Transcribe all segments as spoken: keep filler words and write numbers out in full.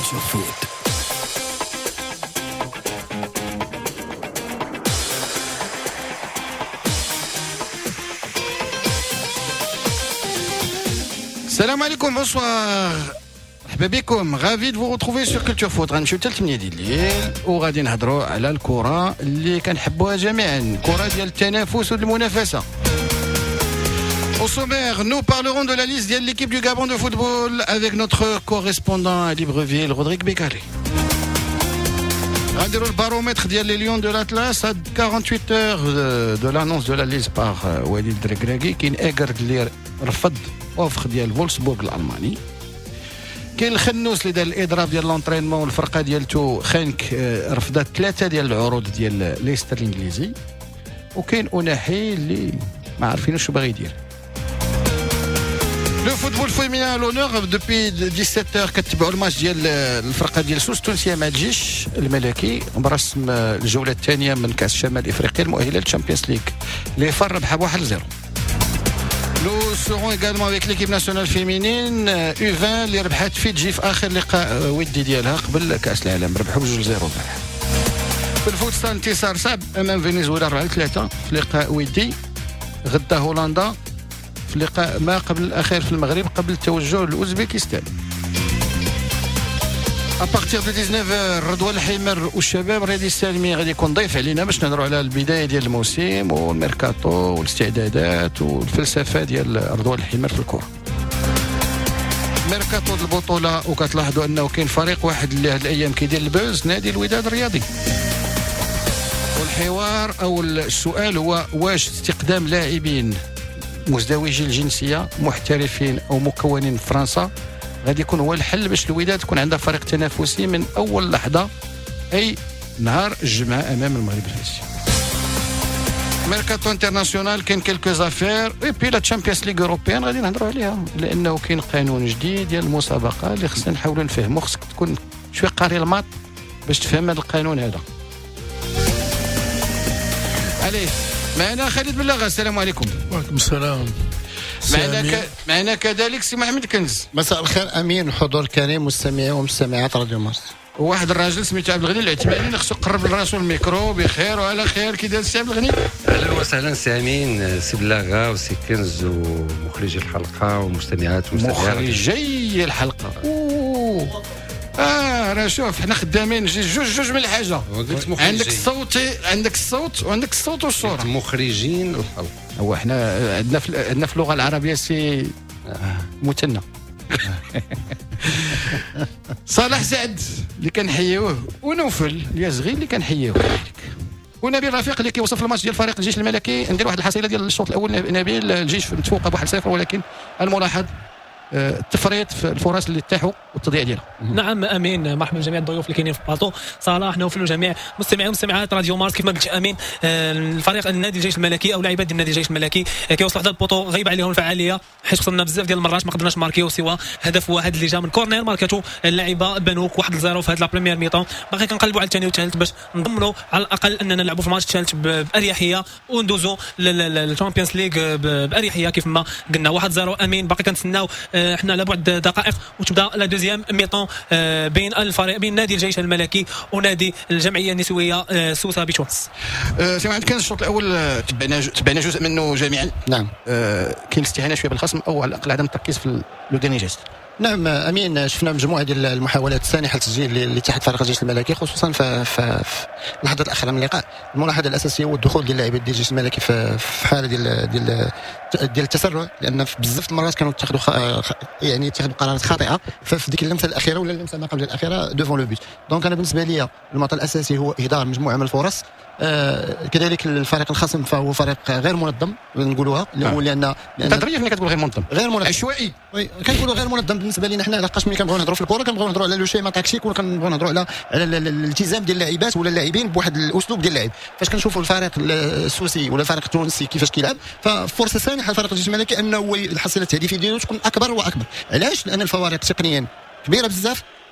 Culture Foot. Salam alaikum, bonsoir. مرحبا بكم غافي دو retrouver sur Culture Foot. غنمشيو حتى ثمانية ديال الليل وغادي نهضروا على الكره اللي كنحبوها جميعا، الكره ديال التنافس والمنافسه. Au sommaire, nous parlerons de la liste de l'équipe du Gabon de football avec notre correspondant à Libreville, Rodrigue Bécalé. غنديروا البارومتر ديال لي ليون دو لاتلاس à quarante-huit heures de l'annonce de la liste par وليد الدركراكي. كاين اكرد اللي رفض اوفر ديال فولسبورغ الالماني، كاين الخنوس اللي دار الاضراب ديال لونطرينمون والفرقه ديالته خانك رفضت ثلاثه ديال العروض ديال ليستر الانجليزي، وكاين اوناحي اللي ما عارفين شو باغي يدير. لو فوتبول فيمينان à l'honneur depuis dix-sept heures كتبعوا الماتش ديال الفرقه ديال سوس تونسيه مع الجيش الملكي برسم الجوله الثانيه من كاس شمال افريقيا المؤهله للشامبيونز ليغ اللي فر ربحها بواحد صفر. Nous serons également avec l'équipe nationale féminine يو عشرين اللي ربحت فيجي في اخر لقاء ودي ديالها قبل كاس العالم، ربحوا بجوج صفر البارح. في الفوتسال انتصار صعب امام فنزويلا أربعة ثلاثة في لقاء ودي. غدا هولندا في لقاء ما قبل الاخير في المغرب قبل التوجه لاوزبكستان. ابارتيغ دو ديزناف heures رضوان الحمر والشباب رياضي السالمي غادي يكون ضيف علينا باش نهضروا على البدايه ديال الموسم والميركاتو والاستعدادات والفلسفه ديال رضوان الحمر في الكره. ميركاتو البطوله وكتلاحظوا انه كاين فريق واحد اللي هاد الايام كيدير البوز، نادي الوداد الرياضي. والحوار او السؤال هو واش استقدام لاعبين مزدوجي الجنسيه محترفين او مكونين في فرنسا غادي يكون هو الحل باش الوداد تكون عندها فريق تنافسي من اول لحظه، اي نهار الجمعه امام المغرب الفاسي. ميركاتو انترناسيونال كاين كيلكو زافير اي بي لا تشامبيونز ليغ اوروبيان غادي نهضروا عليها، لانه كاين قانون جديد ديال المسابقه اللي خصنا نحاولوا نفهموا، خصك تكون شويه قاري الماط باش تفهم هذا القانون هذا. عليه معنا خالد بلاغه، السلام عليكم. وعليكم السلام. معنا ك... معنا كذلك سي محمد كنز. مساء الخير امين، حضور كريم مستمعي ومستمعات راديو مارس. وواحد الراجل سميتو عبد الغني العثماني خصو يقرب لراسو الميكرو. بخير وعلى خير، كي داير سي عبد الغني؟ اهلا وسهلا سي امين، سي بلاغه وسي كنز ومخرجي الحلقه ومستمعات ومستمعات مخرجي الحلقه. اوه اه راه شوف حنا خدامين جوج جوج من الحاجه، عندك الصوت عندك الصوت وعندك الصوت والصوره. مخرجين الحلقه هو حنا عندنا في عندنا في اللغه العربيه سي مثنى. صالح سعد اللي كنحييوه، ونوفل اليازغي اللي كنحييوه كذلك، ونبيل رفيق اللي كيوصف الماتش ديال فريق الجيش الملكي. ندير واحد الحصيله ديال الشوط الاول. نبيل الجيش متفوقه بواحد صفر، ولكن الملاحظ التفريط في الفرص اللي تاحوا والتضييع ديالها. نعم امين، مرحبا بجميع الضيوف اللي كاينين في البلاطو، صلاح نوفل وجميع مستمعي ومستمعات راديو مارس. كيف ما قلت امين، الفريق النادي الجيش الملكي او لاعبات ديال النادي الجيش الملكي كيوصلوا حتى البوطو غايب عليهم الفعاليه، حيت خسرنا بزاف ديال المرات ما قدرناش ماركيو سوى هدف واحد اللي جا من كورنير ماركاتو اللاعبه بنوك واحد لزيرو في هذا لا بريمير ميطون. باقي كنقلبوا على الثاني والثالث باش نضمنوا على الاقل اننا نلعبوا في الماتش الثالث باريحيه وندوزوا للشامبيونز ليغ باريحيه كيف ما قلنا. واحد صفر امين، باقي كنتسناو حنا على بعد دقائق وتبدا لا دوزيام ميطون بين الفريق بين نادي الجيش الملكي ونادي الجمعيه النسويه سوسه بتونس. سي محمد كان الشوط الاول تبعنا تبعنا جزء منه جميعا. نعم. أه كاين استهانه شويه بالخصم او على الاقل عدم التركيز في لو ديرني جيست. نعم امين، شفنا مجموعه ديال المحاولات السانحه لتسجيل اللي تحت فريق الجيش الملكي، خصوصا في, في, في اللحظات الاخيره من اللقاء. الملاحظه الاساسيه هو الدخول ديال اللاعبين ديال الجيش الملكي في, في حاله ديال ديال ديال التسرع، لان في بزاف المرات كانوا يتخذوا خ... يعني يتخذوا قرارات خاطئه في ديك اللمسه الاخيره ولا اللمسه ما قبل الاخيره دوفون لو بيت. دونك انا بالنسبه لي المعطى الاساسي هو اهدار مجموعه من الفرص. آه كذلك الفريق الخصم فهو فريق غير منظم نقولوها، آه. لان تدريج ملي كتقول غير منظم غير منظم عشوائي. وي كنقولوا غير منظم بالنسبه لنا حنا، لقاش ملي كنبغيو نهضروا في الكره كنبغيو نهضروا على لو شيما تاكتيك وكنبغيو نهضروا على على الالتزام ديال اللاعبات ولا اللاعبين بواحد الاسلوب ديال اللعب. فاش كنشوفوا الفريق السوسي ولا الفريق التونسي كيفاش كيلعب، ففرصه سانحه الفريق الجيش الملكي انه الحصيله التهديفيه ديالو تكون اكبر واكبر. علاش؟ لان الفوارق تقنيا كبيره بزاف،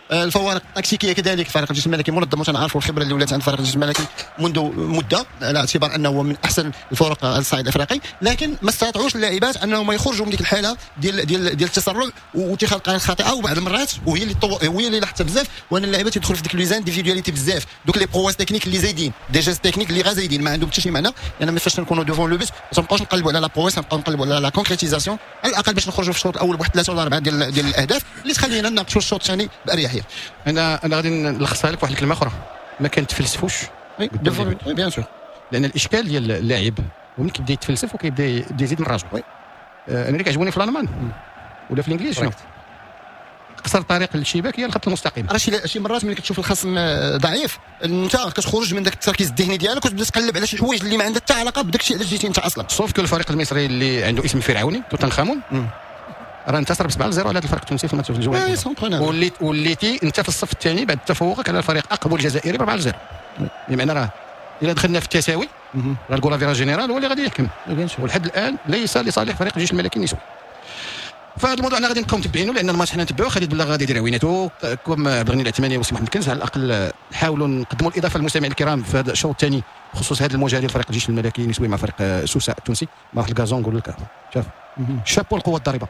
الفوارق التكتيكيه كذلك فريق الجيش الملكي منظم وتنعرفوا الخبره اللي ولات عند فريق الجيش الملكي منذ مده على اعتبار انه هو من احسن الفرق على الصعيد الافريقي، لكن ما استطاعوش اللاعبات انهم يخرجوا من ديك الحاله ديال ديال ديال التسرع واتخاذ قرارات خاطئه، وبعض المرات وهي اللي طو... هي اللي لاحظتها بزاف، وان اللاعبات يدخلوا في ديك ليزان ديفيدياليتي بزاف، دوك لي برواز تكنيك اللي زايدين دي جيست تكنيك اللي غا زايدين ما عندهم حتى شي معنى، لان يعني ما فاش نكونوا ديفون لو بيس ما تنبقاوش نقلبوا على لا برواز، نبقاو نقلبوا على لا كونكريتيزاسيون على الاقل باش نخرجوا في الشوط الاول بواحد ثلاثه ولا اربعه ديال ديال الاهداف اللي تخلينا نناقشوا الشوط الثاني باريحيه. انا انا غادي نلخصها لك واحد الكلمه اخرى، ما كنتفلسفوش بيان سور، لان الاشكال ديال اللاعب هو ملي كيبدا يتفلسف وكيبدا يبدا يزيد من راسو. آه انا اللي كيعجبوني في الالمان ولا في الانجليز شنو قصر طريق للشباك هي الخط المستقيم. راه شي شي مرات ملي كتشوف الخصم ضعيف انت كتخرج من داك التركيز الذهني ديالك وتبدا تقلب على شي حوايج اللي ما عندها حتى علاقه بداك الشيء علاش جيتي انت اصلا. سوف كو الفريق المصري اللي عنده اسم فرعوني توت خامون راه انتصر ب سبعة صفر على هذا الفريق التونسي في الماتش الجوله، واللي وليتي انت في الصف الثاني بعد تفوقك على الفريق اقوى الجزائري ب أربعة صفر، بمعنى راه الا دخلنا في التساوي راه الكولا فيرا جينيرال هو اللي غادي يحكم، ولحد الان ليس لصالح فريق الجيش الملكي النسوي. فهذا الموضوع انا غادي نبقاو متبعينه لان الماتش حنا نتبعوه. خالد بلا غادي يدير عويناته كم عبد الغني العثماني وسي محمد كنز، على الاقل نحاولوا نقدموا الاضافه للمستمعين الكرام في هذا الشوط الثاني بخصوص هذه المواجهه ديال فريق الجيش الملكي النسوي مع فريق سوسه التونسي مع واحد الكازون. نقول لك شوف شابو القوه الضاربه،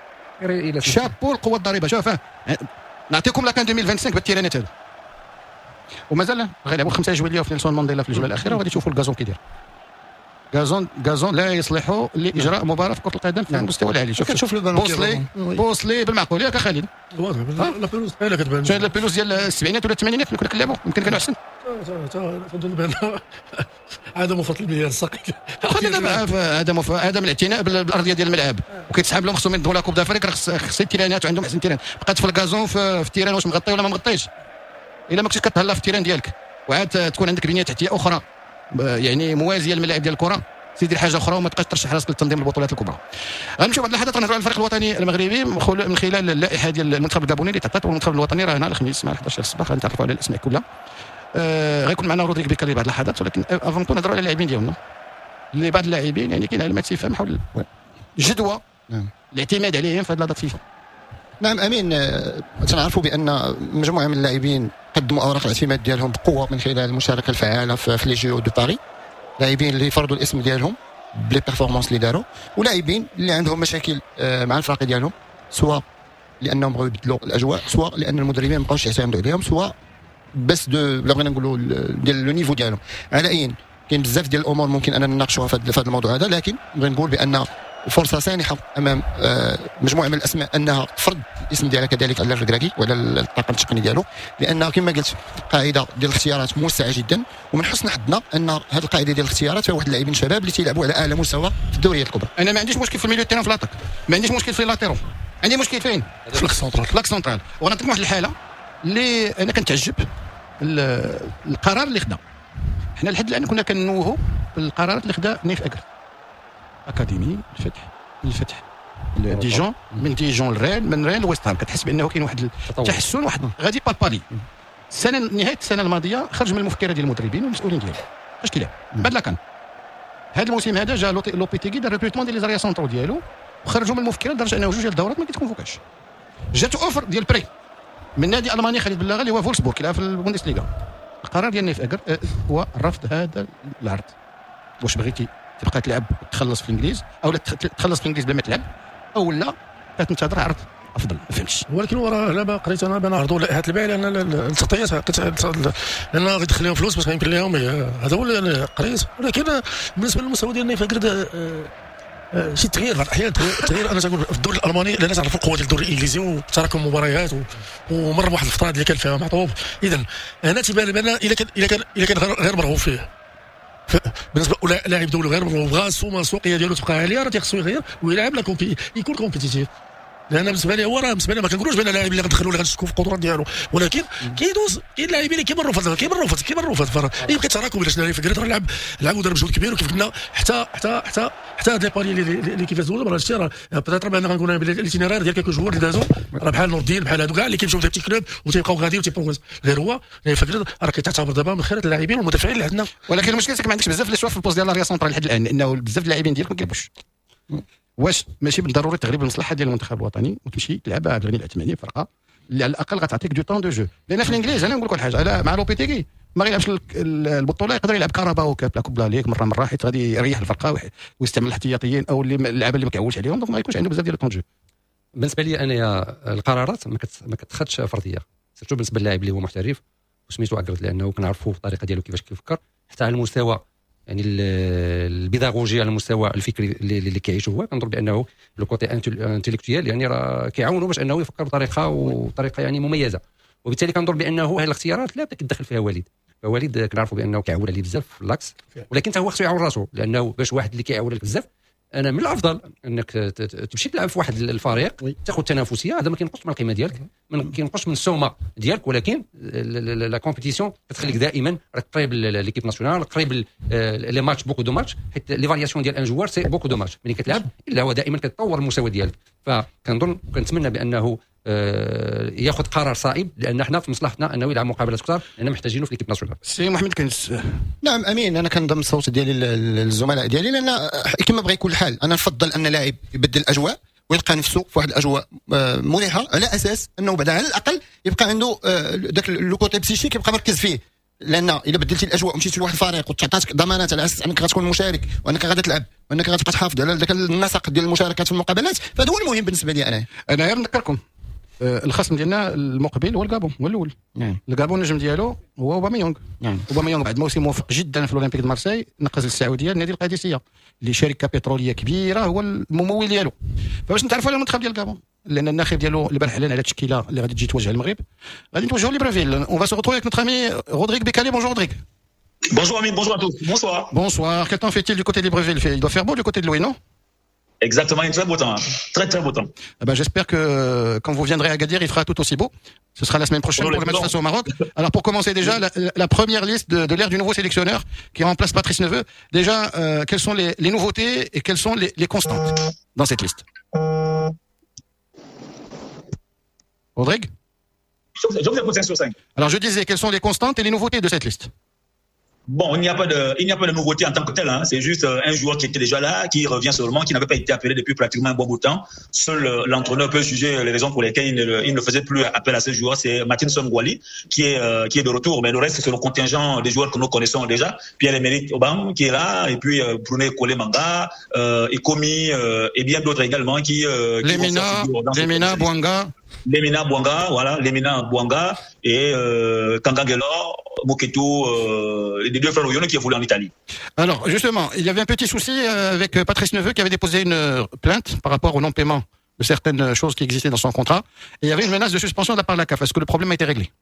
شابو القوه الضاربه. شوف نعطيكم لكان ألفين وخمسة وعشرين بالتيرانات هذا ومازال غيلعبوا خمسه جويليه في نيلسون مانديلا في الجوله الاخيره، وغادي تشوفوا الكازون كيدير. غازون غازون لا يصلح لاجراء مباراه في كره القدم في المستوى العالي. شوف شوف بوصلي بوصلي بالمعقول ياك اخالد لا بيلوز لا كتبان شنو لا بيلوز ديال السبعينات ولا الثمانينات اللي كنا كنلعبوا يمكن كانوا احسن. تظن بان عدم فضل المياه السقي عدم عدم الاعتناء بالارضيه ديال الملعب وكيتسحب لهم خصهم يدخلوا كوب دافريك، راه خص التيرانات وعندهم احسن تيران. بقات في الكازون في التيران واش مغطي ولا ما مغطيش، الا ما كنتش كتهلا في التيران ديالك وعاد تكون عندك بنيه تحتيه اخرى يعني موازيه للملاعب ديال الكره، سيدير حاجه اخرى وما تبقاش ترشح راسك لتنظيم البطولات الكبرى. غنمشيو بعد اللحظات غنهضروا على الفريق الوطني المغربي من خلال اللائحه ديال المنتخب الكابوني اللي تعطات، والمنتخب الوطني راه هنا الخميس مع حداش الصباح غنتعرفوا على الاسماء كلها. آه غيكون معنا رودريك بيكالي بعد اللحظات، ولكن افون تو نهضروا على اللاعبين ديالنا اللي بعض اللاعبين يعني كاين علامات استفهام حول الجدوى الاعتماد عليهم في هذه اللحظات فيفا. نعم امين. تنعرفوا بان مجموعه من اللاعبين قدموا اوراق الاعتماد ديالهم بقوه من خلال المشاركه الفعاله في لي جيو دو باري، لاعبين اللي فرضوا الاسم ديالهم بلي بيرفورمانس اللي داروا، ولاعبين اللي عندهم مشاكل مع الفريق ديالهم سواء لانهم بغاو يبدلوا الاجواء سواء لان المدربين ما بقاوش يعتمدوا عليهم سواء بس دو بلا بغينا نقولوا ديال لو نيفو ديالهم. على اين كاين بزاف ديال الامور ممكن اننا نناقشوها في هذا الموضوع هذا، لكن بغي نقول بان فرصه سانحه امام مجموعه من الاسماء انها تفرض الاسم ديالها كذلك على الركراكي وعلى الطاقم التقني ديالو، لان كما قلت قاعده ديال الاختيارات موسعه جدا، ومن حسن حظنا ان هذه القاعده ديال الاختيارات فيها واحد اللاعبين شباب اللي تيلعبوا على اعلى مستوى في الدوريات الكبرى. انا ما عنديش مشكل في الميليو تيران في لاطاك، ما عنديش مشكل في لاتيرو، عندي مشكل فين؟ في اللاكس سونترال. في اللاكس سونترال. وغنعطيكم واحد الحاله اللي انا كنتعجب القرار اللي خدا. حنا لحد الان كنا كنوهوا بالقرارات اللي خدا نيف اكر اكاديمي الفتح الفتح ديجون، من ديجون لرين، من رين لويست هام، كتحس بانه كاين واحد التحسن واحد غادي بالبالي. السنه نهايه السنه الماضيه خرج من المفكره ديال المدربين والمسؤولين ديالو اش كيلعب بعد لا كان هذا الموسم هذا جا لوبيتيغي دار ريكروتمون ديال لي زاريا سونترو ديالو وخرجوا من المفكره لدرجه انه جوج ديال الدورات ما كيتكونفوكاش. جات اوفر ديال بري من نادي الماني خالد بلاغه اللي هو فولسبورغ كيلعب في البوندسليغا. القرار ديال نيف اكر هو رفض هذا العرض. واش بغيتي تبقى تلعب وتخلص في الانجليز او تخلص في الانجليز بلا ما تلعب او لا كتنتظر عرض افضل؟ ما فهمتش. ولكن وراه لا قريت انا بان عرضوا لائحه البيع لان التغطيات لان غيدخل لهم فلوس باش يمكن لهم هذا هو اللي قريت. ولكن بالنسبه للمستوى ديال نيف اكر شي تغيير بعض الاحيان تغيير. انا تنقول في الدوري الالماني لان تعرفوا القوه ديال الدوري الانجليزي وتراكم مباريات ومر بواحد الفتره اللي كان فيها معطوب. اذا انا تيبان بان الا كان الا كان الا كان غير مرغوب فيه بالنسبه لاعب دولي غير مرغوب بغا السومه السوقيه ديالو تبقى عاليه، راه تيخصو يغير ويلعب لا كومبي يكون كومبيتيتيف. لان بالنسبه لي هو راه بالنسبه لي ما كنقولوش بان اللاعب اللي غندخلوا اللي غنشكوا في القدرات ديالو، ولكن كيدوز كاين لاعبين اللي كيمروا في كيمروا في كيمروا في الفرق يبقى تراكم. باش ناري فكرت راه لعب لعب ودار مجهود كبير وكيف قلنا حتى حتى حتى حتى هاد لي بالي اللي كيفاز دول راه الشيء راه بيتيتر بان غنقولوا الايتينيرير ديال كيكو جوار اللي دازوا راه بحال نور الدين بحال هادو كاع اللي كيمشيو لدي كلوب وتيبقاو غادي وتيبروغريس. غير هو فكرت راه كيتعتبر دابا من خيرات اللاعبين والمدافعين اللي عندنا. ولكن المشكل ما عندكش بزاف لي شوا في البوست ديال لاريا سونترال لحد الان، لانه بزاف اللاعبين ديالك ما كيلعبوش. واش ماشي بالضروري تغريب المصلحه ديال المنتخب الوطني وتمشي تلعب عبد الغني العثماني فرقه اللي على الاقل غتعطيك دو طون دو جو. لان في الانجليز انا نقول لك حاجه على مع لوبيتيغي ما غيلعبش البطوله، يقدر يلعب كهرباء وكاب لا كوب ليك مره مره حيت غادي يريح الفرقه ويستعمل الاحتياطيين او اللي اللعابه اللي ما كيعولش عليهم، دونك ما يكونش عنده بزاف ديال الطون جو. بالنسبه لي انايا القرارات ما ما كتخدش فرديه، سيرتو بالنسبه للاعب اللي هو محترف وسميتو اكرد، لانه كنعرفوا الطريقه ديالو كيفاش كيفكر، حتى على المستوى يعني البيداغوجي، على المستوى الفكري اللي, اللي كيعيشه هو. كنظن بانه لو كوتي انتيليكتويال يعني راه كيعاونوا باش انه يفكر بطريقه وطريقه يعني مميزه، وبالتالي كنظن بانه هذه الاختيارات لا بدا كيدخل فيها والد. فوالد كنعرفوا بانه كيعول عليه بزاف في اللاكس، ولكن حتى هو خصو يعاون راسو، لانه باش واحد اللي كيعول عليك بزاف انا من الافضل انك تمشي تلعب في واحد الفريق تاخذ تنافسيه. هذا ما كينقصش من القيمه ديالك، ما كينقصش من السومه ديالك، ولكن لا كومبيتيسيون كتخليك دائما راك قريب ليكيب ناسيونال، قريب لي ماتش بوكو دو ماتش، حيت لي فارياسيون ديال ان جوار سي بوكو دو ماتش ملي كتلعب، الا هو دائما كتطور المستوى ديالك. فكنظن وكنتمنى بانه ياخذ قرار صائب، لان حنا في مصلحتنا انه يلعب مقابلات كثار، لان محتاجينه في ليكيب ناسيونال. سي محمد كنس. نعم امين، انا كنضم الصوت ديالي للزملاء ديالي، لان كما بغى يكون الحال انا نفضل ان لاعب يبدل الاجواء ويلقى نفسه في واحد الاجواء مريحه، على اساس انه بعد على الاقل يبقى عنده ذاك لو كوتي بسيشيك يبقى مركز فيه. لان الا بدلتي الاجواء ومشيتي لواحد الفريق وتعطاتك ضمانات على اساس انك غتكون مشارك وانك غادي تلعب وانك غتبقى تحافظ على ذاك النسق ديال المشاركات في المقابلات، فهذا هو المهم بالنسبه لي. انا انا غير نذكركم الخصم ديالنا المقبل هو الكابون، هو الاول. نعم. الكابون النجم ديالو هو اوباميونغ. نعم. اوباميونغ بعد موسم موفق جدا في الاولمبيك دو مارسي نقز السعوديه النادي القادسيه اللي شركه بتروليه كبيره هو الممول ديالو. فباش نتعرفوا على المنتخب ديال الكابون، لان الناخب ديالو البارح اعلن على التشكيله اللي غادي تجي توجه المغرب، غادي نتوجهوا لبرافيل. اون فا سو روتروفي avec notre ami Rodrigue Bécalé. Bonjour Rodrigue. Bonjour Amine, bonjour à tous. Bonsoir. Bonsoir. Quel temps fait-il du côté de Libreville? Il doit faire beau du côté de Louis, non? Exactement, un très beau temps, très très beau temps. Eh ben, j'espère que quand vous viendrez à Agadir, il fera tout aussi beau. Ce sera la semaine prochaine pour le match face au Maroc. Alors pour commencer déjà, la, la première liste de, de l'ère du nouveau sélectionneur qui remplace Patrice Neveu. Déjà, euh, quelles sont les, les nouveautés et quelles sont les, les constantes dans cette liste? Rodrigue? Je vous écoute cinq sur cinq. Alors je disais, quelles sont les constantes et les nouveautés de cette liste? Bon, il n'y a pas de, il n'y a pas de nouveauté en tant que tel, hein. C'est juste euh, un joueur qui était déjà là, qui revient seulement, qui n'avait pas été appelé depuis pratiquement un bon bout de temps. Seul euh, l'entraîneur peut juger les raisons pour lesquelles il ne, il ne faisait plus appel à ce joueur. C'est Martin Songwali qui est, euh, qui est de retour. Mais le reste, c'est le contingent des joueurs que nous connaissons déjà. Pierre-Emerick Aubame qui est là, et puis euh, Brunet Kolemanga, euh, Ekomi, euh, et bien d'autres également qui, euh, qui Lemina, Lemina, Bouanga. Lemina Bouanga, voilà, Lemina Bouanga et euh, Kangangelo, Moketo, euh, les deux frères Oyonnax qui évoluent en Italie. Alors justement, il y avait un petit souci avec Patrice Neveu qui avait déposé une plainte par rapport au non-paiement de certaines choses qui existaient dans son contrat, et il y avait une menace de suspension de la part de la C A F. Est-ce que le problème a été réglé?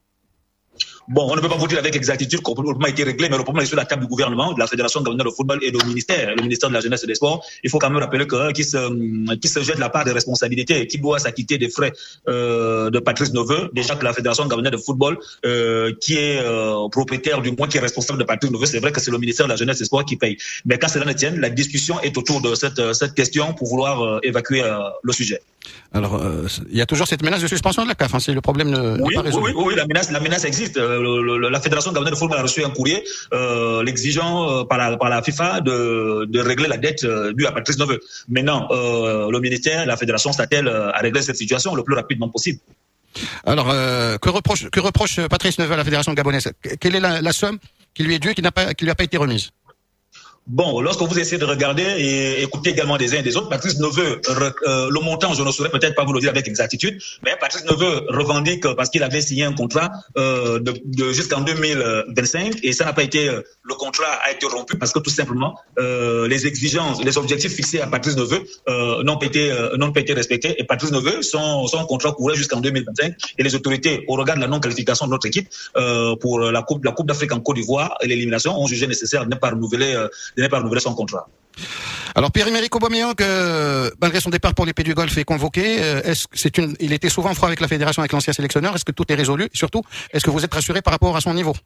Bon, on ne peut pas vous dire avec exactitude que le problème a été réglé, mais le problème est sur la table du gouvernement, de la Fédération gabonaise de football et du ministère, le ministère de la Jeunesse et des Sports. Il faut quand même rappeler que qui se qui se jette la part des responsabilités, qui doit s'acquitter des frais euh, de Patrice Neveu. Déjà que la Fédération gabonaise de football, euh, qui est euh, propriétaire du moins, qui est responsable de Patrice Neveu, c'est vrai que c'est le ministère de la Jeunesse et des Sports qui paye. Mais quand cela ne tienne, la discussion est autour de cette cette question pour vouloir euh, évacuer euh, le sujet. Alors, euh, il y a toujours cette menace de suspension de la C A F, hein, si le problème ne, oui, n'est pas résolu. Oui, oui, oui, la menace, la menace existe. Euh, le, le, la Fédération gabonaise de football a reçu un courrier euh, l'exigeant euh, par, la, par la FIFA de, de régler la dette euh, due à Patrice Neveu. Maintenant, euh, le ministère, la Fédération s'attelle à régler cette situation le plus rapidement possible. Alors, euh, que reproche, que reproche Patrice Neveu à la Fédération gabonaise? Quelle est la, la somme qui lui est due et qui n'a pas, qui lui a pas été remise? Bon, lorsque vous essayez de regarder et écouter également des uns et des autres, Patrice Neveu, euh, le montant, je ne saurais peut-être pas vous le dire avec exactitude, mais Patrice Neveu revendique parce qu'il avait signé un contrat euh, de, de jusqu'en deux mille vingt-cinq et ça n'a pas été, le contrat a été rompu parce que tout simplement euh, les exigences, les objectifs fixés à Patrice Neveu euh, n'ont pas été, euh, n'ont pas été respectés et Patrice Neveu, son, son contrat courait jusqu'en deux mille vingt-cinq et les autorités, au regard de la non-qualification de notre équipe euh, pour la Coupe, la Coupe d'Afrique en Côte d'Ivoire et l'élimination, ont jugé nécessaire de ne pas renouveler euh, de ne pas renouveler son contrat. Alors Pierre-Emerick Aubameyang, euh, malgré son départ pour les Pays du Golfe, est convoqué. Euh, est-ce que c'est une, il était souvent froid avec la fédération, avec l'ancien sélectionneur. Est-ce que tout est résolu? Et surtout, est-ce que vous êtes rassuré par rapport à son niveau?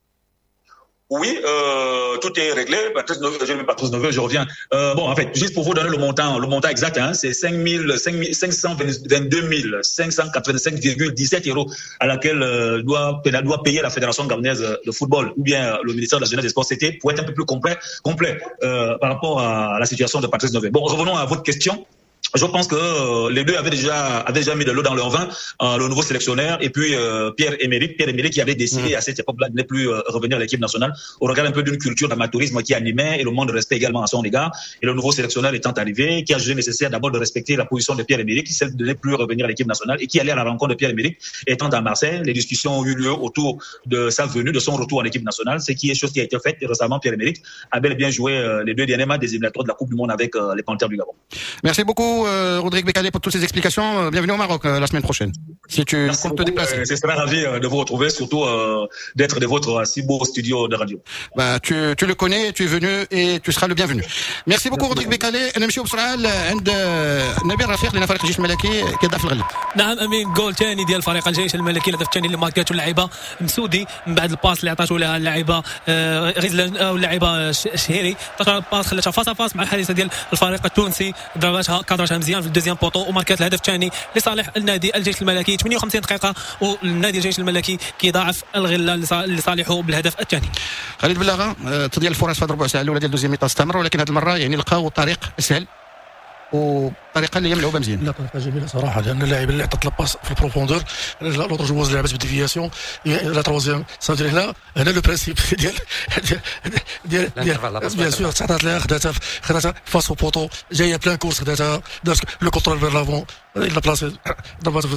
Oui, euh, tout est réglé. Patrice Neveu, je ne mets pas Patrice Neveu, je reviens. Euh, bon, en fait, juste pour vous donner le montant, le montant exact, hein, c'est cinq cent vingt-deux mille cinq cent quatre-vingt-cinq virgule dix-sept euros à laquelle euh, doit, doit payer la Fédération gabonaise de football ou bien le ministère de la Jeunesse et des Sports. C'était pour être un peu plus complet, complet euh, par rapport à la situation de Patrice Neveu. Bon, revenons à votre question. je pense que euh, les deux avaient déjà, avaient déjà mis de l'eau dans leur vin, euh, le nouveau sélectionneur et puis euh, Pierre-Emerick, Pierre-Emerick qui avait décidé mmh. à cette époque-là de ne plus euh, revenir à l'équipe nationale, au regard un peu d'une culture d'amateurisme qui animait et le manque de respect également à son égard. Et le nouveau sélectionneur étant arrivé, qui a jugé nécessaire d'abord de respecter la position de Pierre-Emerick, celle de ne plus revenir à l'équipe nationale et qui allait à la rencontre de Pierre-Emerick. Étant à Marseille, les discussions ont eu lieu autour de sa venue, de son retour en équipe nationale, ce qui est chose qui a été faite. Et récemment, Pierre-Emerick a bel et bien joué euh, les deux derniers matchs des éliminatoires de la Coupe du Monde avec euh, les Panthères du Gabon. Merci beaucoup, euh, Rodrigue Bekale, pour toutes ces explications. Bienvenue au Maroc euh, la semaine prochaine. Si tu Merci comptes beaucoup, te déplacer. Euh, je serai ravi euh, de vous retrouver, surtout euh, d'être de votre euh, si beau studio de radio. Bah, tu, tu le connais, tu es venu et tu seras le bienvenu. Merci beaucoup, Rodrigue Bekale. نمشيو بسرعة عند نبيل رفيق لنا فريق الجيش الملكي كيضاف في الغلب. نعم امين، جول ثاني ديال فريق الجيش الملكي، الهدف الثاني اللي ماركاته اللاعبه مسودي من بعد الباس اللي عطاته لها اللاعبه غزلان او اللاعبه شهيري، عطاتها الباس خلاتها فاس فاس مع الحارسه ديال الفريق التونسي، ضرباتها كادرتها مزيان في الدوزيام بوطو وماركات الهدف الثاني لصالح النادي الجيش الملكي. ثمانية وخمسين دقيقه والنادي الجيش الملكي كيضاعف الغله لصالحه بالهدف الثاني. خالد بلاغه، تضيع الفرص في ربع ساعه الاولى ديال دوزيام ميطا استمر، ولكن هذه المره يعني لقاو طريق اسهل وطريقه اللي هي ملعوبه مزيان. لا طريقه جميله صراحه، لان اللاعب اللي عطات الباس في البروفوندور، لوطر جوز لعبت بالديفياسيون، لا تروزيام صافي. هنا هنا لو برانسيب ديال ديال ديال بيان سور تعطات لها، خداتها خداتها فاس او بوطو، جايه بلان كورس، خداتها دارت لو كونترول فير لافون، لا بلاصي ضربات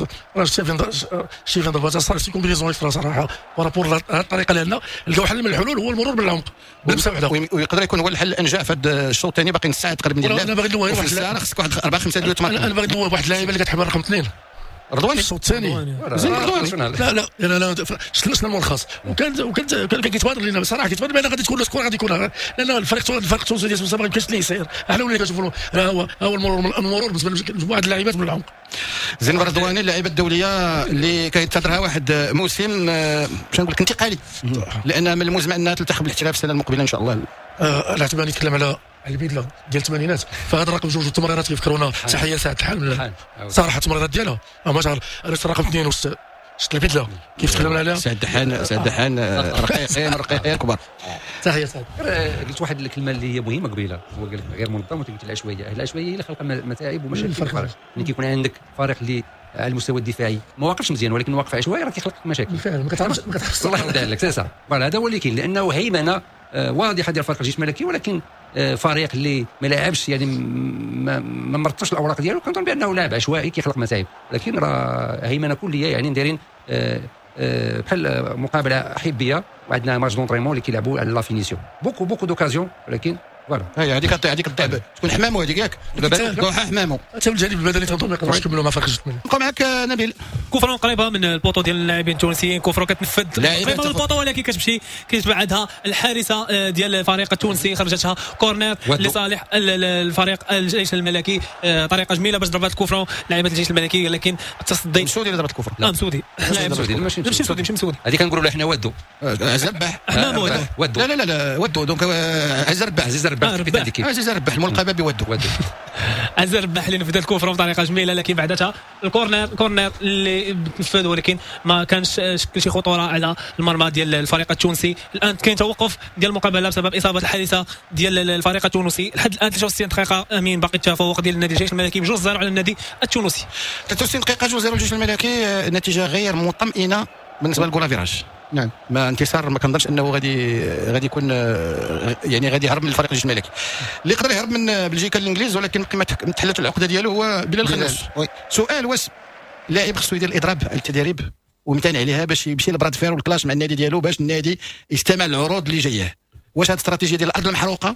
شي فين ضربات صار سي كومبينيزون اكسترا صراحه. ورابور الطريقه لان لقاو حل من الحلول هو المرور بالعمق بلمسه وحده، ويقدر يكون هو الحل الانجع في هذا الشوط الثاني. باقي نص ساعه تقريبا ديال انا باغي ندوي واحد خصك واحد أربعة خمسة ديال انا انا باغي ندوي واحد اللاعب اللي كتحمل رقم اثنين رضواني الشوط الثاني زين رضواني. لا لا لا لا شفنا الملخص، وكان وكان كان كيتبادر لنا بصراحه، كيتبادر بان غادي تكون السكور غادي يكون، لان الفريق الفريق التونسي ديال المسابقه ما كاينش اللي يسير. احنا اللي كنشوفوا هو هو المرور المرور بالنسبه لواحد اللاعبات من العمق. زين رضواني اللاعبه الدوليه اللي كينتظرها واحد موسم باش نقول لك انتقالي، لان من المزمع انها تلتحق بالاحتراف السنه المقبله ان شاء الله. الاعتبار يتكلم على البيدله ديال الثمانينات، فهذا الرقم جوج التمريرات كيفكرونا تحيه سعد الحال صراحه التمريرات ديالها ما شاء الله. الرقم اثنين وست شت البيدله كيف تكلمنا عليها سعد دحان سعد دحان رقيقين رقيقين كبار. تحيه سعد. قلت واحد الكلمه اللي هي مهمه قبيله، هو قال لك غير منظم، وقلت العشوائيه. العشوائيه هي اللي خلق متاعب ومشاكل في الفريق. ملي كيكون عندك فريق اللي على المستوى الدفاعي ما واقفش مزيان، ولكن واقف عشوائي، راه كيخلق مشاكل بالفعل. ما كتعرفش ما كتعرفش الله يرضي عليك. سي صح، هذا هو اللي كاين، لانه هيمنه واضحه ديال فريق الجيش الملكي، ولكن فريق اللي ما لعبش يعني ما, ما مرتش الاوراق ديالو، كنظن بانه لاعب عشوائي كيخلق متاعب. لكن راه هيمنه كليه يعني دايرين بحال مقابله حبيه، وعندنا ماتش دونطريمون اللي كيلعبوا على لا فينيسيون، بوكو بوكو دوكازيون، ولكن فوالا هي هذيك هذيك الطعب تكون حمامو هذيك ياك كوعها حمامو حتى الجانب البدني تنظن ما يقدروش يكملوا مع فريق الجيش. نبقى معك نبيل. كفرون قريبه من البوطو ديال اللاعبين التونسيين، كفرون كتنفذ قريبه من البوطو، ولكن كتمشي كتبعدها الحارسه ديال الفريق التونسي، خرجتها كورنر لصالح الفريق الجيش الملكي. طريقه جميله باش ضربات الكفرون لاعبه الجيش الملكي، لكن التصدي مسودي اللي ضربت الكفر. لا مسودي مسودي ماشي مسودي ماشي مسودي، هذه كنقولوا له حنا ودو زربح حمامو ودو. لا لا لا ودو دونك عز ربح عزيز ربح كذلك عزيز ربح الملقبه بودو ودو عز ربح اللي نفذ الكفر بطريقه جميله، لكن بعدتها الكورنر كورنر اللي تنفذ، ولكن ما كانش شكل شي خطوره على المرمى ديال الفريق التونسي. الان كاين توقف ديال المقابله بسبب اصابه الحارسه ديال الفريق التونسي. لحد الان ثلاثة وستين دقيقه امين، باقي التفوق ديال النادي الجيش الملكي بجوج زيرو على النادي التونسي. ثلاثة وستين دقيقه جوج زيرو الجيش الملكي، نتيجه غير مطمئنه بالنسبه للكولافيراج. نعم، ما انتصار ما كنظنش انه غادي غادي يكون يعني غادي يهرب من الفريق الجيش الملكي اللي يقدر يهرب من بلجيكا الانجليز، ولكن كما تحلت العقده ديالو هو بلال خناس. سؤال، واش اللاعب خصو يدير الاضراب على التدريب ويمتنع عليها باش يمشي لبراد فير والكلاش مع النادي ديالو باش النادي يستمع للعروض اللي جايه؟ واش هذه الاستراتيجيه ديال الارض المحروقه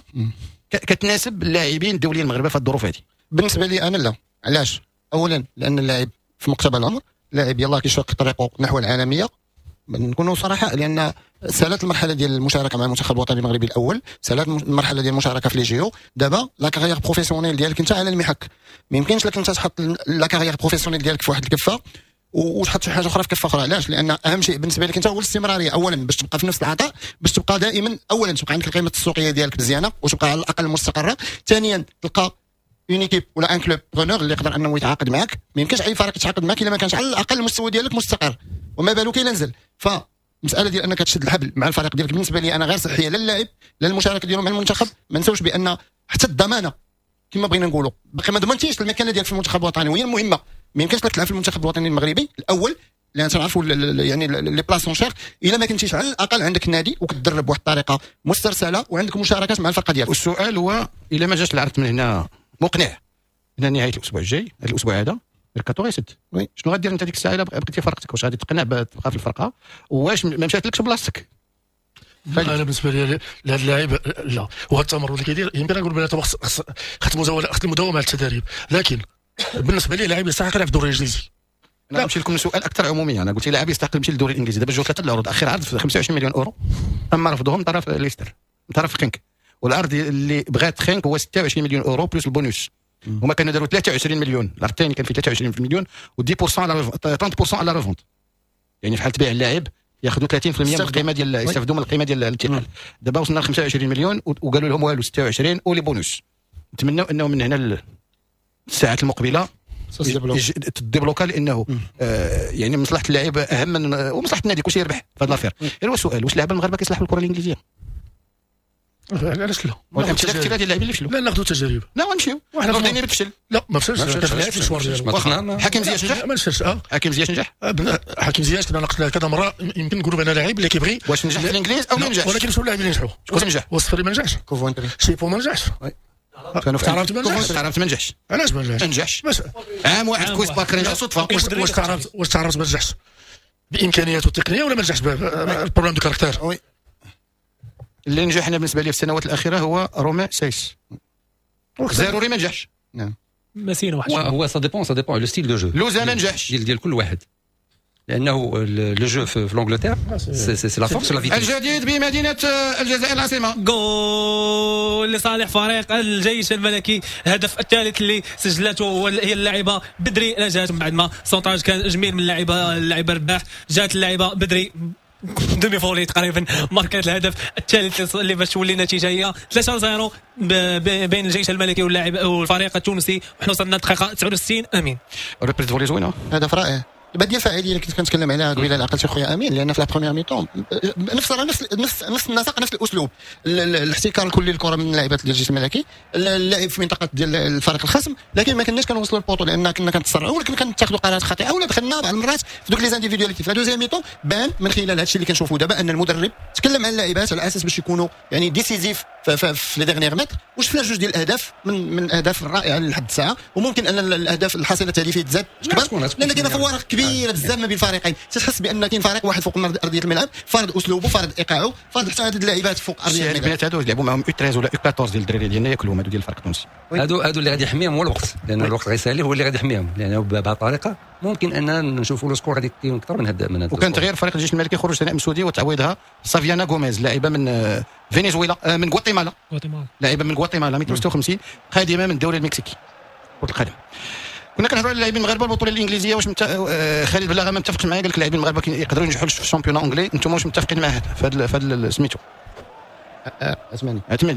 كتناسب اللاعبين الدوليين المغربيه في الظروف هذه؟ بالنسبه لي انا لا. علاش؟ اولا لان اللاعب في مقتبل العمر، لاعب يلاه كيشق طريقه نحو العالميه، نكونوا صراحه، لان سالات المرحله ديال المشاركه مع المنتخب الوطني المغربي الاول، سالات المرحله ديال المشاركه في لي جيو، دابا لا كارير بروفيسيونيل ديالك انت على المحك. ما يمكنش لك انت تحط لا كارير بروفيسيونيل ديالك في واحد الكفه وتحط شي حاجه اخرى في كفه اخرى. علاش؟ لان اهم شيء بالنسبه لك انت هو الاستمراريه، اولا باش تبقى في نفس العطاء، باش تبقى دائما اولا تبقى عندك القيمه التسويقيه ديالك مزيانه وتبقى على الاقل مستقره. ثانيا تلقى اون ايكيب ولا ان كلوب برونور اللي يقدر انه يتعاقد معك. ما يمكنش اي فريق يتعاقد معك الا ما كانش على الاقل المستوى ديالك مستقر، وما بالك الا نزل. فمساله ديال انك تشد الحبل مع الفريق ديالك بالنسبه لي انا غير صحيه لا للاعب لا المشاركه ديالو مع المنتخب. ما نساوش بان حتى الضمانه كما بغينا نقولوا باقي ما ضمنتيش المكانه ديالك في المنتخب الوطني وهي المهمه. ما يمكنش تلعب في المنتخب الوطني المغربي الاول لان تنعرفوا يعني لي بلاسون شير الا ما كنتيش على الاقل عندك نادي وكتدرب بواحد الطريقه مسترسله وعندك مشاركات مع الفرقه ديالك. والسؤال هو الا ما جاش العرض من هنا مقنع هنا نهايه الاسبوع الجاي هذا الاسبوع هذا ميركاتو غيسد وي شنو غدير انت ديك الساعه الا بقيتي فرقتك؟ واش غادي تقنع تبقى في الفرقه واش ما مشاتلكش بلاصتك؟ انا بالنسبه لي لهذا اللاعب لا وهذا التمرد اللي كيدير يمكن نقول بانه خص خص مزاوله خص المداومه على التدريب لكن بالنسبه لي لاعب يستحق يلعب في الدوري الانجليزي. انا نمشي لكم سؤال اكثر عمومي انا قلت لاعب يستحق يمشي للدوري الانجليزي دابا جاو ثلاثه العروض اخر عرض في خمسة وعشرين مليون اورو تم رفضهم من طرف ليستر من طرف خنك والعرض اللي بغات خنك هو ستة وعشرين مليون اورو بلس البونوس هما كانوا داروا ثلاثة وعشرين مليون العرض الثاني كان فيه ثلاثة وعشرين مليون و10% على ثلاثين بالمئة على ريفونت يعني في حال تبيع اللاعب ياخذوا ثلاثين بالمئة من القيمه ديال يستافدوا من القيمه ديال الانتقال. دابا وصلنا ل خمسة وعشرين مليون وقالوا لهم والو ستة وعشرين ولي بونوس. نتمنوا انه من هنا الساعات المقبله تديبلوكا لانه آه يعني مصلحه اللاعب اهم من ومصلحه النادي كلشي يربح في هذا لافير. غير هو سؤال واش اللاعب المغاربه كيصلحوا الكره الانجليزيه؟ علاش لا؟ الامثله ديال اللاعبين اللي فشلوا لا ناخذوا تجارب لا غنمشيو واحد رودينير فشل لا ما فشلش كان في المشوار ديالو. حكيم زياش نجح ما نجحش اه حكيم زياش نجح حكيم زياش كنا نقصنا كذا مره يمكن نقولوا بان لاعب اللي كيبغي واش نجح في الانجليز او ما نجحش ولكن شنو اللاعبين اللي نجحوا شكون نجح وصفري ما نجحش كوفونتري شيبو ما نجحش كانوا في تعرفت ما نجحش تعرفت ما نجحش علاش ما نجحش ما نجحش بس عام واحد كويس باكر نجح صدفه واش تعرفت واش تعرفت ما نجحش بامكانياته التقنيه ولا ما نجحش بالبروبليم دو كاركتير؟ وي اللي نجح انا بالنسبه لي في السنوات الاخيره هو رومي سايس زيروري ما نجحش نعم مسينا واحد هو سا ديبون سا ديبون لو ستيل دو جو لوزا ما نجحش ديال ديال كل واحد لانه لو جو في لونجلتير سي سي لا فورس لا فيتيس. الجديد بمدينه الجزائر العاصمه جول لصالح فريق الجيش الملكي الهدف الثالث اللي سجلته هي اللاعبه بدري جات من بعد ما سونتاج كان جميل من اللاعبه اللاعبه رباح جات اللاعبه بدري دومي فولي تقريبا ماركات الهدف الثالث اللي باش تولي النتيجه هي ثلاثة صفر بين الجيش الملكي واللاعب والفريق التونسي وحنا وصلنا الدقيقه تسعة وستين. امين ريبريت فولي زوينه هدف رائع. البديه الفاعليه اللي كنت كنتكلم عليها قبيله العقل شي خويا امين لان في لا بروميير ميطون نفس نفس نفس نفس النسق نفس الاسلوب الاحتكار الكلي للكره من اللاعبات ديال الجيش الملكي اللاعب في منطقه ديال الفريق الخصم لكن ما كناش كنوصلوا للبوطو لان كنا كنتسرعوا ولكن كنتاخذوا قرارات خاطئه ولا دخلنا بعض المرات في دوك لي زانديفيدواليتي. في لا دوزيام ميطون بان من خلال هذا الشيء اللي كنشوفوا دابا ان المدرب تكلم عن اللاعبات على اساس باش يكونوا يعني ديسيزيف في لي ديرنيير ميتر وشفنا جوج ديال الاهداف من من الاهداف الرائعه لحد الساعه وممكن ان الاهداف الحاصله التهديفيه تزاد كبر لان كاين فوارق كبيره بزاف ما بين الفريقين. تحس بان كاين فريق واحد فوق ارضيه الملعب فرض اسلوبه فرض ايقاعه فرض حتى هاد اللاعبات فوق ارضيه الملعب. البنات هادو يلعبوا معاهم يو ثلاثة ولا يو أربعطاش ديال الدراري ديالنا ياكلوهم هادو ديال الفريق التونسي. هادو هادو اللي غادي يحميهم هو الوقت لان الوقت غيسالي هو اللي غادي يحميهم لانه بهذه الطريقه ممكن اننا نشوفوا لو سكور غادي يكون اكثر من هذا من هذا. وكان تغيير فريق الجيش الملكي خروج سناء مسودي وتعويضها سافيانا غوميز لاعبه من فنزويلا من غواتيمالا لاعبه من غواتيمالا مئة وستة وخمسين قادمه من الدوري المكسيكي كره القدم. كنا كنهضروا على اللاعبين المغاربه البطوله الانجليزيه واش مت... خالد بلاغه ما متفقش معايا قال لك اللاعبين المغاربه يقدروا ينجحوا في الشامبيون انجلي انتم واش متفقين مع هذا في هذا في هذا سميتو اسمعني عثماني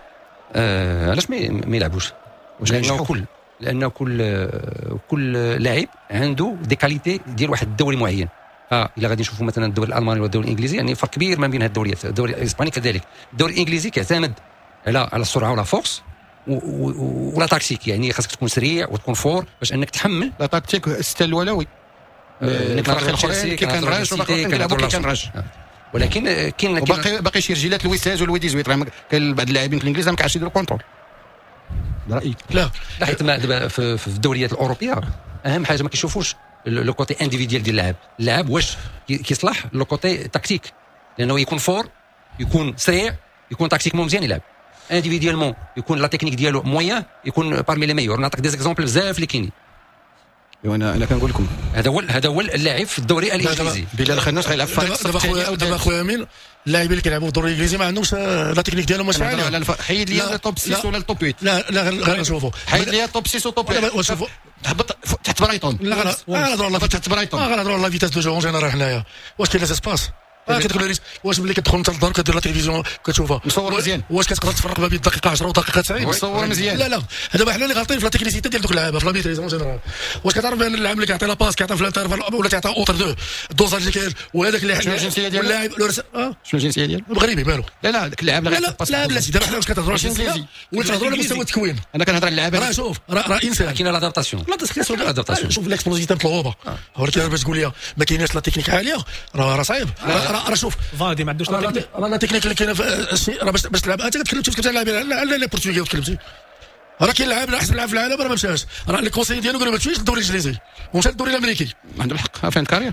آه علاش ما ما يلعبوش لانه كل لانه كل كل لاعب عنده دي كاليتي ديال واحد الدوري معين. اه الا غادي نشوفوا مثلا الدوري الالماني والدوري الانجليزي يعني فرق كبير ما بين هاد الدوريات. الدوري الاسباني كذلك الدوري الانجليزي كيعتمد على على السرعه ولا فورس ولا تاكتيك يعني خاصك تكون سريع وتكون فور باش انك تحمل لا تاكتيك ستيل الولاوي الفرق الاخرين كي كان راج كيلعبوا كي كان راج ولكن كاين باقي باقي شي رجيلات لويس ساز ولوي ديزويت راه كاين بعض اللاعبين في الانجليز ما كيعرفوش يديروا كونترول. رايك لا حيت دابا في الدوريات الاوروبيه اهم حاجه ما كيشوفوش لو كوتي انديفيديال ديال اللاعب. اللاعب واش كيصلح لو كوتي تكتيك لانه يكون فور يكون سريع يكون تكتيكمون مزيان يلعب انديفيديالمون يكون لا تكنيك ديالو موين يكون بارمي لي ميور. نعطيك دي زيكزامبل بزاف اللي كاينين. انا انا كنقول لكم هذا هو هذا هو اللاعب في الدوري الانجليزي. بلال خناس غيلعب في فريق دابا خويا امين اللاعبين اللي كيلعبوا في الدوري الانجليزي ما عندهمش لا تكنيك ديالهم واش عاليه. حيد لي التوب ستة ولا التوب ثمانية. لا لا غير نشوفوا حيد لي التوب ستة وتوب ثمانية وشوفوا تهبط تحت برايتون. لا غنهضروا على تحت برايتون غنهضروا على فيتاس دو جو اون جينيرال حنايا واش كاين لي اسباس اه كتقول لي واش ملي كتدخل انت للدار كدير لا تلفزيون كتشوفها مصور مزيان واش كتقدر تفرق ما بين الدقيقه عشرة ودقيقه تسعين مصور مزيان لا لا هذا حنا اللي غالطين في لا تكنيسيتي ديال دوك اللعابه في لا ميتريزون جينيرال واش كتعرف بان اللاعب اللي كيعطي لا باس كيعطي في الانترفال ولا كيعطي اوتر دو الدوزاج اللي كاين وهذاك اللي شنو الجنسيه ديالو اللاعب شنو الجنسيه ديالو مغربي مالو لا لا داك اللاعب لا لا لا بلاتي دابا حنا واش كتهضروا على الجنسيه ولا كتهضروا على مستوى التكوين انا كنهضر على اللعابه راه شوف راه انسان كاينه لادابتاسيون لادابتاسيون شوف الاكسبلوزيتي مطلوبه ولكن باش تقول لي ما كايناش لا تكنيك عاليه راه راه صعيب راه شوف فادي ما عندوش لا تكنيك راه لا تكنيك اللي كاينه راه باش باش تلعب انت كتكلم كتكلم على اللاعبين لا لا برتغالي وتكلمتي راه كاين لاعب احسن لاعب في العالم راه ما مشاش راه لي كونسيي ديالو قالوا ما تمشيش للدوري الانجليزي ومشى للدوري الامريكي عنده الحق فين كارير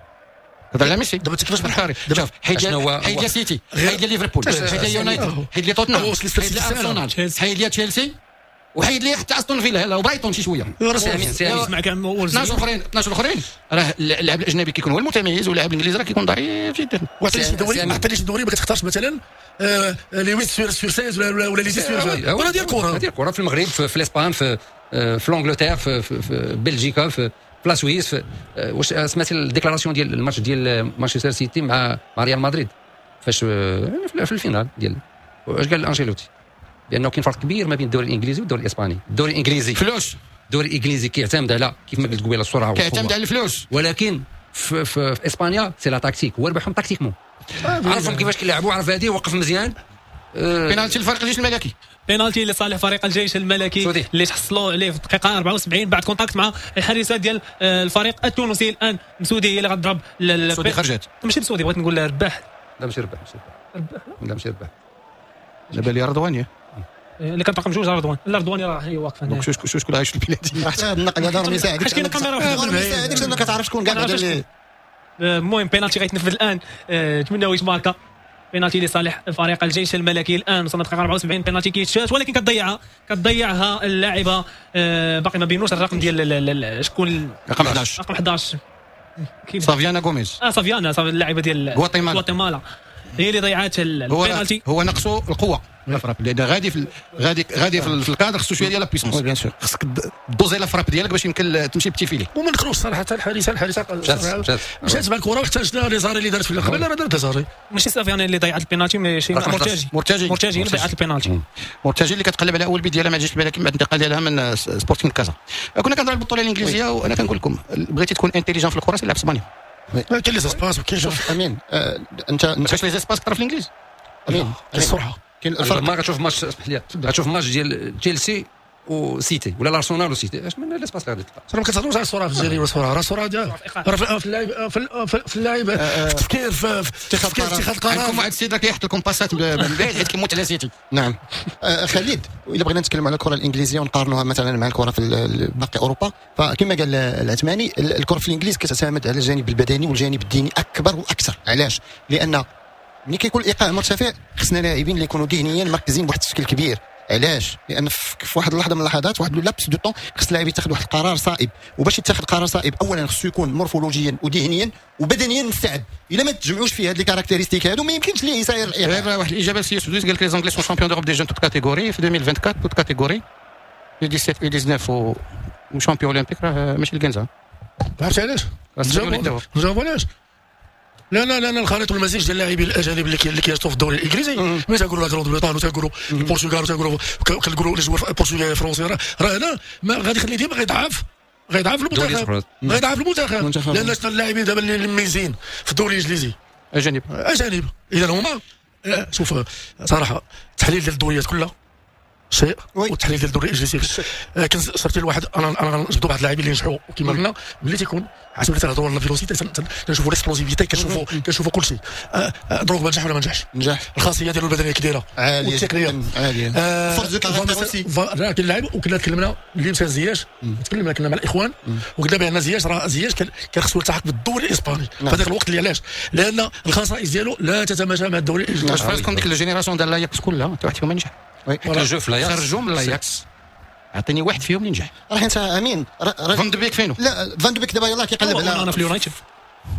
هذا على ميسي دابا كيفاش بالكاري شوف حيد حيد ليفربول حيد ليفربول حيد يونايتد حيد لي توتنهام حيد ارسنال حيد لي تشيلسي وحيد لي حتى استون فيلا وبرايتون شي شويه اسمع كاع ناس اخرين ناس اخرين راه اللاعب الاجنبي كيكون هو المتميز واللاعب الانجليزي راه كيكون ضعيف جدا وحتى شي دوري حتى شي دوري ما كتختارش مثلا لي ويت سور سور ستة ولا ولا لي سيس سور ولا ديال الكره ديال الكره في المغرب في الاسبان في في لونجلتير في في بلجيكا في لا سويس واش سمعتي الديكلاراسيون ديال الماتش ديال مانشستر سيتي مع مع ريال مدريد فاش في الفينال ديال واش قال انشيلوتي بانه كاين فرق كبير ما بين الدوري الانجليزي والدوري الاسباني الدوري الانجليزي فلوس الدوري الانجليزي كيعتمد على كيف ما قلت قبيله السرعه كيعتمد على الفلوس ولكن في, في, في اسبانيا سي لا تاكتيك هو ربحهم تاكتيكمون عرفهم كيفاش كيلعبوا عرف هذه وقف مزيان بينالتي الفريق الجيش الملكي بينالتي لصالح فريق الجيش الملكي اللي تحصلوا عليه في الدقيقه أربعة وسبعين بعد كونتاكت مع الحارسه ديال الفريق التونسي الان مسودي هي اللي غتضرب مسودي خرجت ماشي مسودي بغيت نقول رباح لا ماشي رباح ماشي رباح لا ماشي رباح دابا لي رضوانيه اللي كان رقم جوج رضوان لا رضواني راه هي واقفه هنا شوش شوش كل عايش في البلاد حتى النقل هذا راه ما يساعدكش كاين كاميرا ما يساعدكش انك تعرف شكون كاع هذا المهم بينالتي غيتنفذ الان نتمناو يتماركا بينالتي لصالح فريق الجيش الملكي الان وصلنا دقيقه أربعة وسبعين بينالتي كيتشات ولكن كتضيعها كتضيعها اللاعبه باقي ما بينوش الرقم ديال شكون رقم حداش رقم حداش سافيانا غوميز اه سافيانا اللاعبه ديال غواتيمالا هي اللي ضيعات البينالتي هو نقصه القوه الفراب لان غادي في غادي غادي في الكادر خصو شويه ديال لا بيسونس بيان سور خصك دوزي لا فراب ديالك باش يمكن تمشي بتيفيلي وما نكروش صراحه حتى الحارسه الحارسه مشات مع الكره وحتى شفنا لي زاري اللي دارت في قبل راه دارت زاري ماشي سافيان اللي ضيعت البينالتي ماشي مرتجي مرتجي مرتجي اللي ضيعت البينالتي مرتجي اللي كتقلب على اول بيت ديالها مع الجيش الملكي بعد الانتقال ديالها من سبورتينغ كازا كنا كنهضروا على البطوله الانجليزيه وانا كنقول لكم بغيتي تكون انتيليجون في الكره سير لعب اسبانيا كاين لي سباس وكاين شوف امين انت ما كاينش لي سباس كثر في الانجليز امين السرعه كاين الفرق ما كتشوف ماتش اسمح لي غتشوف ماتش ديال تشيلسي وسيتي ولا الارسنال وسيتي اش من ليسباس غادي تلقى راه ما كتهضروش على السرعه في الجري والسرعه راه السرعه ديال راه في اللعب في اللعب في التفكير في اتخاذ قرار عندكم واحد السيد كيحط لكم باسات من بعيد حيت كيموت على سيتي نعم خالد الا بغينا نتكلم على الكره الانجليزيه ونقارنوها مثلا مع الكره في باقي اوروبا فكما قال العثماني الكره في الانجليز كتعتمد على الجانب البدني والجانب الديني اكبر واكثر علاش لان ملي كيكون الايقاع مرتفع خصنا لاعبين اللي يكونوا ذهنيا مركزين بواحد التشكيل كبير علاش لان في واحد اللحظه من اللحظات واحد لابس دو طون خص اللاعب يتخذ واحد القرار صائب وباش يتخذ قرار صائب اولا خصو يكون مورفولوجيا وذهنيا وبدنيا مستعد الا ما تجمعوش فيه هاد لي كاركتيرستيك هادو ما يمكنش ليه يسير الايقاع واحد الاجابه سي سدوس قال لك لي زونغلي سون شامبيون دوروب دي جون توت كاتيجوري في ألفين وأربعة وعشرين توت كاتيجوري في سبعطاش و تسعطاش وشامبيون اولمبيك راه ماشي الكنزه عرفتي علاش؟ نجاوب علاش؟ لا لا لا الخليط والمزيج ديال اللاعبين الاجانب اللي اللي كيشتوا في الدوري الانجليزي ملي تنقولوا لا كروند بريطان وتنقولوا البرتغال وتنقولوا كنقولوا لي جوار البرتغالي فرونسي راه هنا ما غادي يخلي ديما غيضعف غيضعف المنتخب غيضعف المنتخب لان اللاعبين دابا اللي مميزين في الدوري الانجليزي اجانب اجانب اذا هما شوف صراحه التحليل ديال الدوريات كلها شيء والتحليل ديال الدوري الانجليزي كان صرتي لواحد انا انا غنجبدوا واحد اللاعبين اللي نجحوا كما قلنا ملي تيكون حسب اللي تنهضروا على الفيلوسيتي كنشوفوا ليكسبلوزيفيتي كنشوفوا كنشوفوا كل شيء دروغبا نجح ولا ما نجحش نجح الخاصيه ديالو البدنيه كبيره عاليه والتقنيه عاليه فرز كاركتيرستيك راه كاين لاعب وكنا تكلمنا اللي مشى زياش تكلمنا كنا مع الاخوان وقلنا بان زياش راه زياش كان خصو يلتحق بالدوري الاسباني في هذاك الوقت اللي علاش لان الخصائص ديالو لا تتماشى مع الدوري الانجليزي واش فاتكم ديك الجينيراسيون ديال لاياكس كلها حتى واحد فيهم ما نجح حتى جو في لاياكس خرجوا من لاياكس عطيني واحد فيهم اللي نجح راه انت امين فان دو بيك فينو لا فان دو بيك دابا يلاه كيقلب على انا في اليونايتد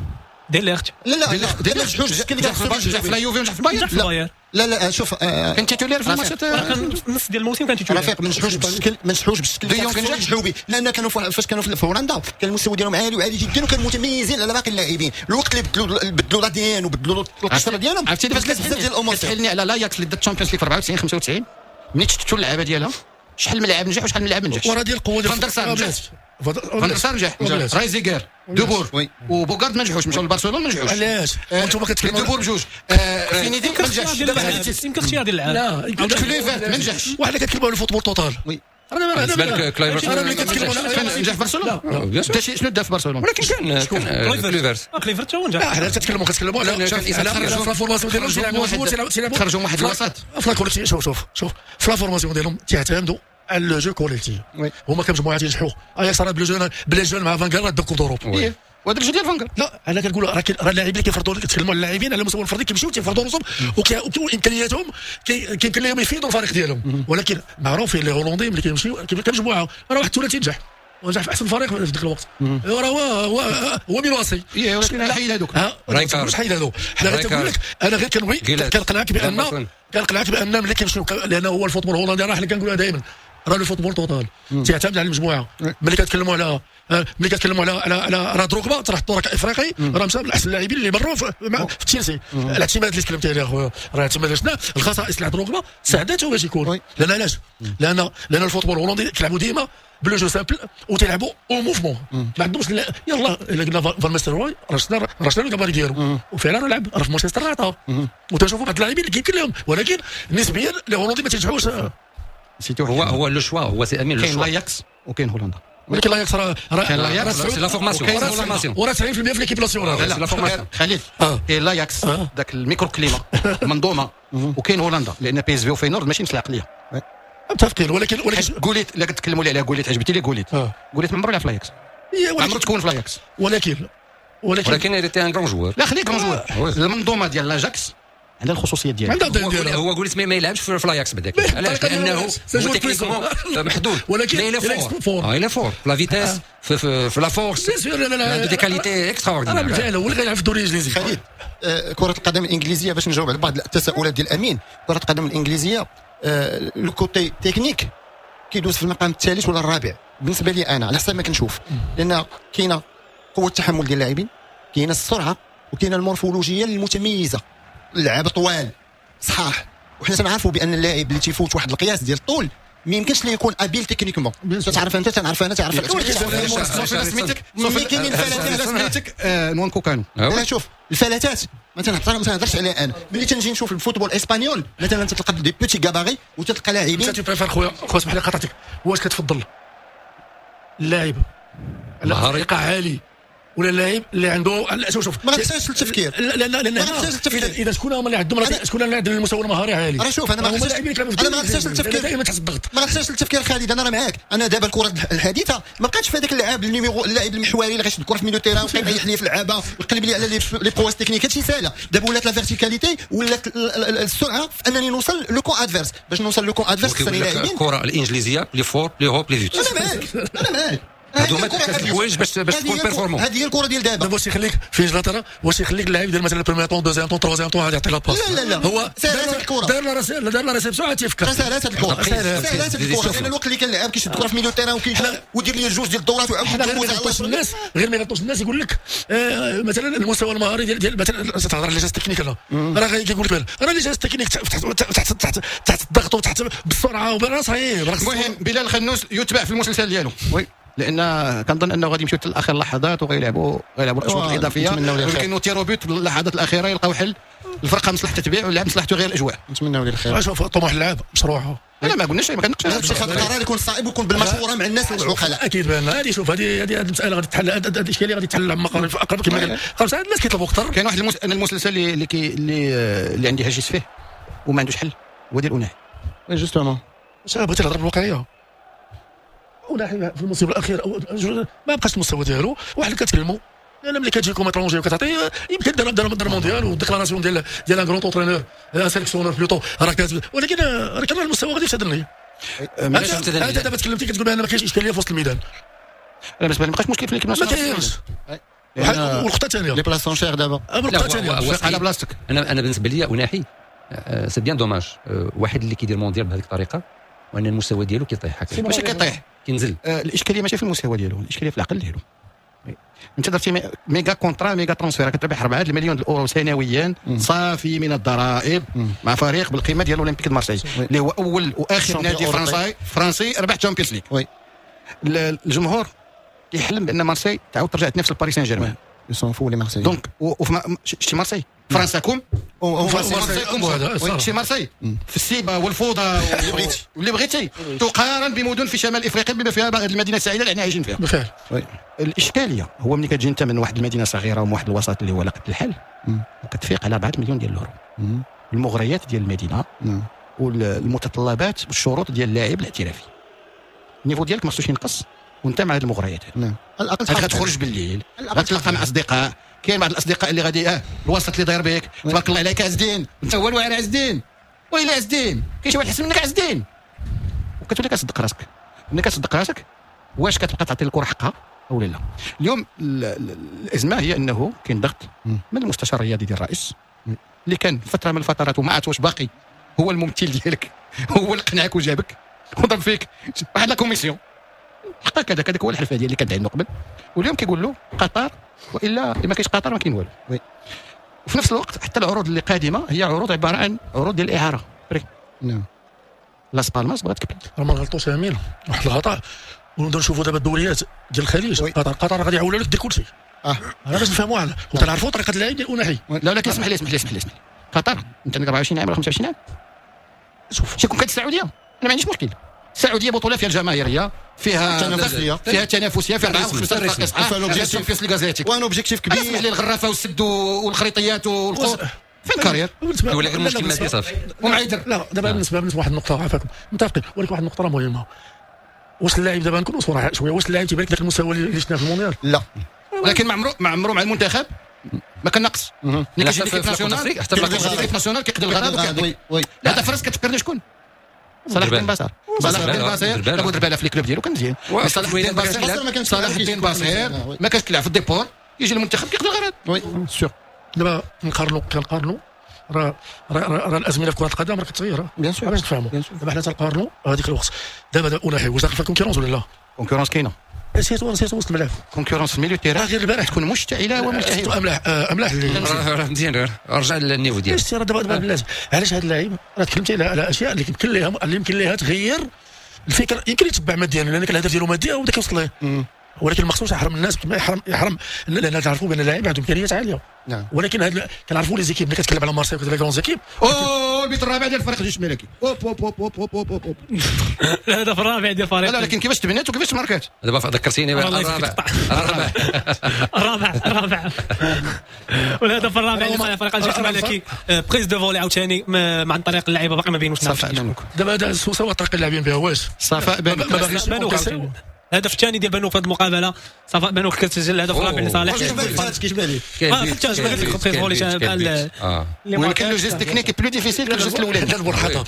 دير لي اختي لا لا لا ما نجحوش بشكل اللي نجح في لا يوفي ونجح في البايرن. في البايرن لا لا شوف كان تيتولير في الماتشات كان نص ديال الموسم كان تيتولير. رفيق ما نجحوش بالشكل ما نجحوش بالشكل ديونغ كان نجحوا به لان كانوا فاش كانوا في هولندا كان المستوى ديالهم عالي وعالي جدا وكانوا متميزين على باقي اللاعبين. الوقت اللي بدلوا بدلوا لا دي ان وبدلوا القصه ديالهم عرفتي دابا بزاف ديال الامور. كتحلني على لاياكس اللي دات الشامبيونز ليغ في أربعة وتسعين خمسة وتسعين ملي شفتوا اللعابه ديالها شحال من لاعب نجح وشحال من لاعب نجح. وراه ديال القوه ديال فان دير سار نجح فان فان دير سار نجح رايزيغر دوبور وبوغارد ما نجحوش مشاو لبرشلونه ما نجحوش. علاش وانتم كتكلموا دوبور بجوج فينيديك ما نجحش يمكن اختيار ديال اللاعب. لا كليفرت ما نجحش. وحنا كنتكلموا على الفوتبول توتال. انا بالنسبه لك كلايفرت انا ملي كنتكلموا كان نجح في برشلونه دا شي شنو دا في برشلونه ولكن كان كان كليفرت كليفرت هو نجح. حنا كنتكلموا كنتكلموا على على لا فورماسيون ديالهم تيلعبوا خرجوا واحد الوسط في الكوليكتيف. شوف شوف شوف في لا فورماسيون ديالهم تيعتمدوا على لو جو كوليكتيف. هما كمجموعات ينجحوا اياكس راه بلا جون بلا جون مع فانغال راه دا كوب دوروب. وهذاك الجو ديال فانغال. لا انا كنقول راه راه اللاعبين اللي كيفرضوا كتكلموا على اللاعبين على المستوى الفردي كيمشيو تيفرضوا راسهم وامكانياتهم كيمكن لهم يفيدوا الفريق ديالهم. ولكن معروفين لي هولندي ملي كيمشيو كمجموعه راه واحد الثلاثي ينجح ونجح في احسن فريق في ذاك الوقت. راه هو هو هو ميروسي. ولكن حيد هذوك مش حيد هذوك. حنا غير كنقول لك انا غير كنبغي كنقنعك بان كنقنعك بان ملي كيمشيو لان هو الفوتبول الهولندي راه حنا كنقولها دائما راه الفوتبول توتال تعتمد على المجموعه. ملي كتكلموا على ملي كتكلموا على على على راه دروغبا طرح الدور كافريقي راه مشى من احسن اللاعبين اللي مروا في, في تشيلسي. الاعتمادات اللي تكلمت عليها خويا راه اعتماد شنا الخصائص تاع دروغبا ساعدته باش يكون. لان علاش؟ لان لان الفوتبول الهولندي كيلعبوا ديما بلو جو سامبل وتيلعبوا او موفمون ما عندهمش يلاه الا قلنا فان ميستروي راه شنا راه شنا الكباري ديالو وفعلا راه لعب راه في مانشستر راه عطاه وتنشوفوا بعض اللاعبين اللي كيمكن لهم ولكن نسبيا الهولندي ما تنجحوش. هو هو لو شوا هو سي امين لو كاين شوا لاياكس وكاين هولندا. ولكن لاياكس راه كاين لاياكس سي لا فورماسيون وراه فورماسيون وراه تسعين بالمئة في ليكيب ناسيونال. لا فورماسيون خليل كاين لاياكس ذاك الميكرو كليما منظومه وكاين هولندا لان بي اس في وفينورد ماشي نفس العقليه. متفقين ولكن ولكن قوليت لا كتكلموا لي عليها قوليت عجبتي لي قوليت قوليت عمرو لعب في لاياكس عمرو تكون في لاياكس ولكن ولكن ولكن il était un grand joueur. لا خليك كرون جوور. المنظومه ديال لاجاكس عندها الخصوصيه ديالها. هو قلت ما يلعبش في لاياكس بداك علاش لانه هو تكنيكمون محدود ولكن il فور اه il فور لا فيتاس في في في لا فورس عنده دي كاليتي اكستراوردينير. بالفعل هو اللي غيلعب في الدوري الانجليزي. خالد كرة القدم الانجليزيه باش نجاوب على بعض التساؤلات ديال الامين. كرة القدم الانجليزيه لو كوتي تكنيك كيدوز في المقام الثالث ولا الرابع بالنسبه لي انا على حسب ما كنشوف لان كاينه قوه التحمل ديال اللاعبين كاينه السرعه وكاينه المورفولوجيه المتميزه. اللعابه طوال صحاح وحنا تنعرفوا بان اللاعب اللي تيفوت واحد القياس ديال الطول ما يمكنش ليه يكون ابيل تكنيكمون. تعرف انت تعرف انا تعرف سميتك كاينين فلاتات سميتك نوانكو كانوا. شوف الفلاتات مثلا ما تنهضرش عليها انا ملي تنجي نشوف الفوتبول الاسبانيول مثلا تلقى دي بوتي غاباري وتلقى لاعبين. انت بريفير خويا خويا اسمح لي قطعتك واش كتفضل اللاعب على ثقه عالي ولا اللاعب اللي عنده شوف شوف ما غتحتاجش التفكير. لا لا لا اذا اذا شكون هما اللي عندهم شكون اللي عندهم المستوى المهاري عالي راه شوف انا ما غتحتاجش انا ما غتحتاجش التفكير دائما تحت الضغط ما غتحتاجش التفكير خالد انا راه معاك. انا دابا الكره الحديثه ما بقاتش في هذاك اللاعب النيميرو اللاعب المحوري اللي غيشد الكره في ميدو تيران ويبقى يحلي في اللعابه ويقلب لي على لي بروس تكنيك. هادشي ساهله دابا ولات لا فيرتيكاليتي ولات السرعه في انني نوصل لو كون ادفيرس باش نوصل لو كون ادفيرس خصني لاعبين الكره الانجليزيه لي فور لي هوب لي فيت. انا معاك انا معاك هادو ما الحوايج باش باش تكون بيرفورمون. هذه هي الكره ديال دابا. واش يخليك في انجلترا واش يخليك اللاعب يدير مثلا البريمير طون دوزيام طون تروازيام طون غادي يعطي لا باس. لا لا لا هو دار لا رسائل دار لا ريسبسيون عاد تيفكر سهلات هاد الكره سهلات هاد الكره لان الوقت اللي كنلعب كيشد الكره في ميدو تيران ويدير لي جوج ديال الدورات ويعاود حنا غير ما يغلطوش الناس غير ما يغلطوش الناس يقول لك مثلا المستوى المهاري ديال ديال مثلا تهضر على جاز تكنيك لا راه كيقول لك راه لي جاز تكنيك تحت تحت تحت الضغط وتحت بالسرعه وبرا صعيب. المهم بلال خنوس يتبع في المسلسل ديالو وي لان كنظن انه غادي يمشيو حتى الاخر اللحظات وغيلعبوا غيلعبوا الاشواط الاضافيه ولكن نوتيرو بيوت اللحظات الاخيره يلقاو حل. الفرقه مصلحتها تبيع واللاعب مصلحته غير الاجواء. نتمنوا ليه الخير. شوف طموح اللاعب مشروعه انا ما قلناش ما كنقولش هذا الشيء خاطر القرار يكون صعيب ويكون بالمشوره مع الناس والعقلاء. اكيد بان هذه شوف هذه هذه المساله غادي تحل هذه الاشكاليه غادي تحل عما قريب اقرب كما قال خمسه الناس كيطلبوا اكثر. كاين واحد المس... انا المسلسل اللي اللي كي... اللي, اللي عندي هاجس فيه وما عندوش حل هو ديال اوناي. وي جوستومون واش بغيتي نهضر بالواقعيه ونحن في المصيبه الاخيره ما بقاش المستوى ديالو وحنا كنتكلموا لان ملي كتجيكم اترونجي وكتعطي يمكن دار دار دار مونديال والديكلاراسيون ديال ديال ان كرون اونترينور سيليكسيونور بلوتو راه ولكن راه كان المستوى غادي يشدني. انت دابا تكلمتي كتقول بان ما كاينش اشكاليه في وسط الميدان. انا بالنسبه لي ما بقاش مشكل في الكلمه ما كاينش والخطه الثانيه لي بلاصون شير دابا الخطه الثانيه على بلاصتك. انا انا بالنسبه لي وناحي سي بيان دوماج واحد اللي كيدير مونديال بهذيك الطريقه وان المستوى ديالو كيطيح هكا ماشي كيطيح كينزل. الاشكاليه ماشي في المستوى ديالو، الاشكاليه في العقل ديالو. انت درتي ميغا كونترا ميغا ترانسفير كتربح أربعة المليون الاورو سنويا صافي من الضرائب مع فريق بالقيمه ديال اولمبيك دو مارسيل اللي هو اول واخر نادي فرنسي فرنسي ربح تشامبيونز ليغ. وي الجمهور كيحلم بان مارسيل تعاود ترجع تنافس الباريس سان جيرمان. يسون فو لي مارسيل دونك شتي مارسيل فرنسا كوم شتي مارسيل في السيبه والفوضى واللي بغيتي تقارن بمدن في شمال افريقيا بما فيها المدينه السعيده اللي احنا عايشين فيها بالفعل. الاشكاليه هو ملي كتجي انت من واحد المدينه صغيره ومن واحد الوسط اللي هو لاقة الحل وكتفيق على أربعة مليون ديال الاورو المغريات ديال المدينه والمتطلبات والشروط ديال اللاعب الاحترافي النيفو ديالك ما خصوش ينقص وانت مع هذه المغريات. نعم الاقل غتخرج بالليل غتلقى مع اصدقاء كاين بعض الاصدقاء اللي غادي اه الوسط اللي داير بك تبارك الله عليك عز الدين انت هو الواعر عز الدين ويلا عز الدين كاين شي واحد احسن منك عز الدين وكتولي كتصدق راسك. ملي كتصدق راسك واش كتبقى تعطي الكره حقها او لا؟ اليوم الازمه هي انه كاين ضغط من المستشار الرياضي ديال الرئيس اللي كان فتره من الفترات وما عرفت واش باقي هو الممثل ديالك هو اللي قنعك وجابك وضرب فيك واحد لا كوميسيون حقا كذاك هذاك هو الحلفه ديال اللي كانت عنده قبل واليوم كيقول له قطر والا ما كاينش قطر ما كاين والو. وفي نفس الوقت حتى العروض اللي قادمه هي عروض عباره عن عروض ديال الاعاره. نعم لاس بالماس بغات تكبر راه ما غلطوش امين واحد الخطا ونبداو نشوفوا دابا الدوريات ديال الخليج قطر قطر غادي يعاونوا لك دير كل شيء اه انا باش نفهموا على وتنعرفوا طريقه اللعب ديال اوناحي. لا لا اسمح لي اسمح لي اسمح لي اسمح لي قطر انت عندك أربعة وعشرين عام ولا خمسة وعشرين عام شوف شي كون كانت السعوديه انا ما عنديش مشكل. السعوديه بطوله فيها الجماهيريه فيها تنافسيه فيها تنافسيه فيها أربعة وخمسين رقم اصحاب فيها الشامبيونز ليغ ازياتيك وان اوبجيكتيف كبير اسمح لي الغرافه والسد والخريطيات والقوط فين كارير ولكن المشكل ما صافي ومعيدر. لا دابا بالنسبه بالنسبه واحد النقطه عافاكم متفقين ولكن واحد النقطه مهمه واش اللاعب دابا نكونوا صراحه شويه واش اللاعب تيبان لك ذاك المستوى اللي شفناه في المونديال؟ لا ولكن مع عمرو مع عمرو مع المنتخب ما كان نقص ملي كيجي ليكيب ناسيونال حتى في ليكيب ناسيونال كيقدر الغرض وي وي هذا فرس كتفكرني شكون صلاح الدين باصير صلاح الدين باصير ابو درباله في الكلوب ديالو كان مزيان صلاح الدين باصير صلاح الدين باصير ما كانش كيلعب في الديبور يجي المنتخب كيقدر الغرض. وي سيغ دابا نقارنوا كنقارنوا راه راه الازمنه في كره القدم راه كتغير بيان سور باش نفهموا دابا حنا تنقارنوا هذيك الوقت دابا دابا اوناحي واش داخل في الكونكورونس ولا لا؟ كونكورونس كاينه سيتو سيتو وسط الملعب كونكورونس في الميليو تيرا غير البارح تكون مشتعله وملتهبه املاح املاح راه مزيان رجع للنيفو ديالو. علاش راه دابا بلاتي علاش هذا اللاعب راه تكلمتي على اشياء اللي يمكن لها اللي يمكن لها تغير الفكره يمكن يتبع ماديا لان كان الهدف ديالو مادي وبدا كيوصل ليه ولكن مخصوص يحرم الناس يحرم يحرم لان تعرفوا بان اللاعب عنده امكانيات عاليه. نعم ولكن هاد كنعرفوا لي زيكيب ملي كتكلم على مارسيل وكذا كرون زيكيب اوه البيت الرابع ديال الفريق الجيش الملكي اوب اوب اوب اوب اوب اوب الهدف الرابع ديال الفريق. لا لكن كيفاش تبنات وكيفاش تماركات دابا ذكرتيني الرابع الرابع الرابع الرابع والهدف الرابع لفريق الجيش الملكي بريز دو فولي عاوتاني عن طريق اللعيبه باقي ما بينوش صفاء بنوك دابا هذا سوا الطريقه اللي لاعبين بها واش صفاء بنوك ما باغيش الهدف الثاني ديال بنوك في هذه المقابله صفاء بنوك كتسجل الهدف الرابع لصالح كيشبه ما فهمتش قلت لك بريز فولي بحال ولكن لو جيست تكنيك بلو ديفيسيل كو الجيست الاولاني الملاحظه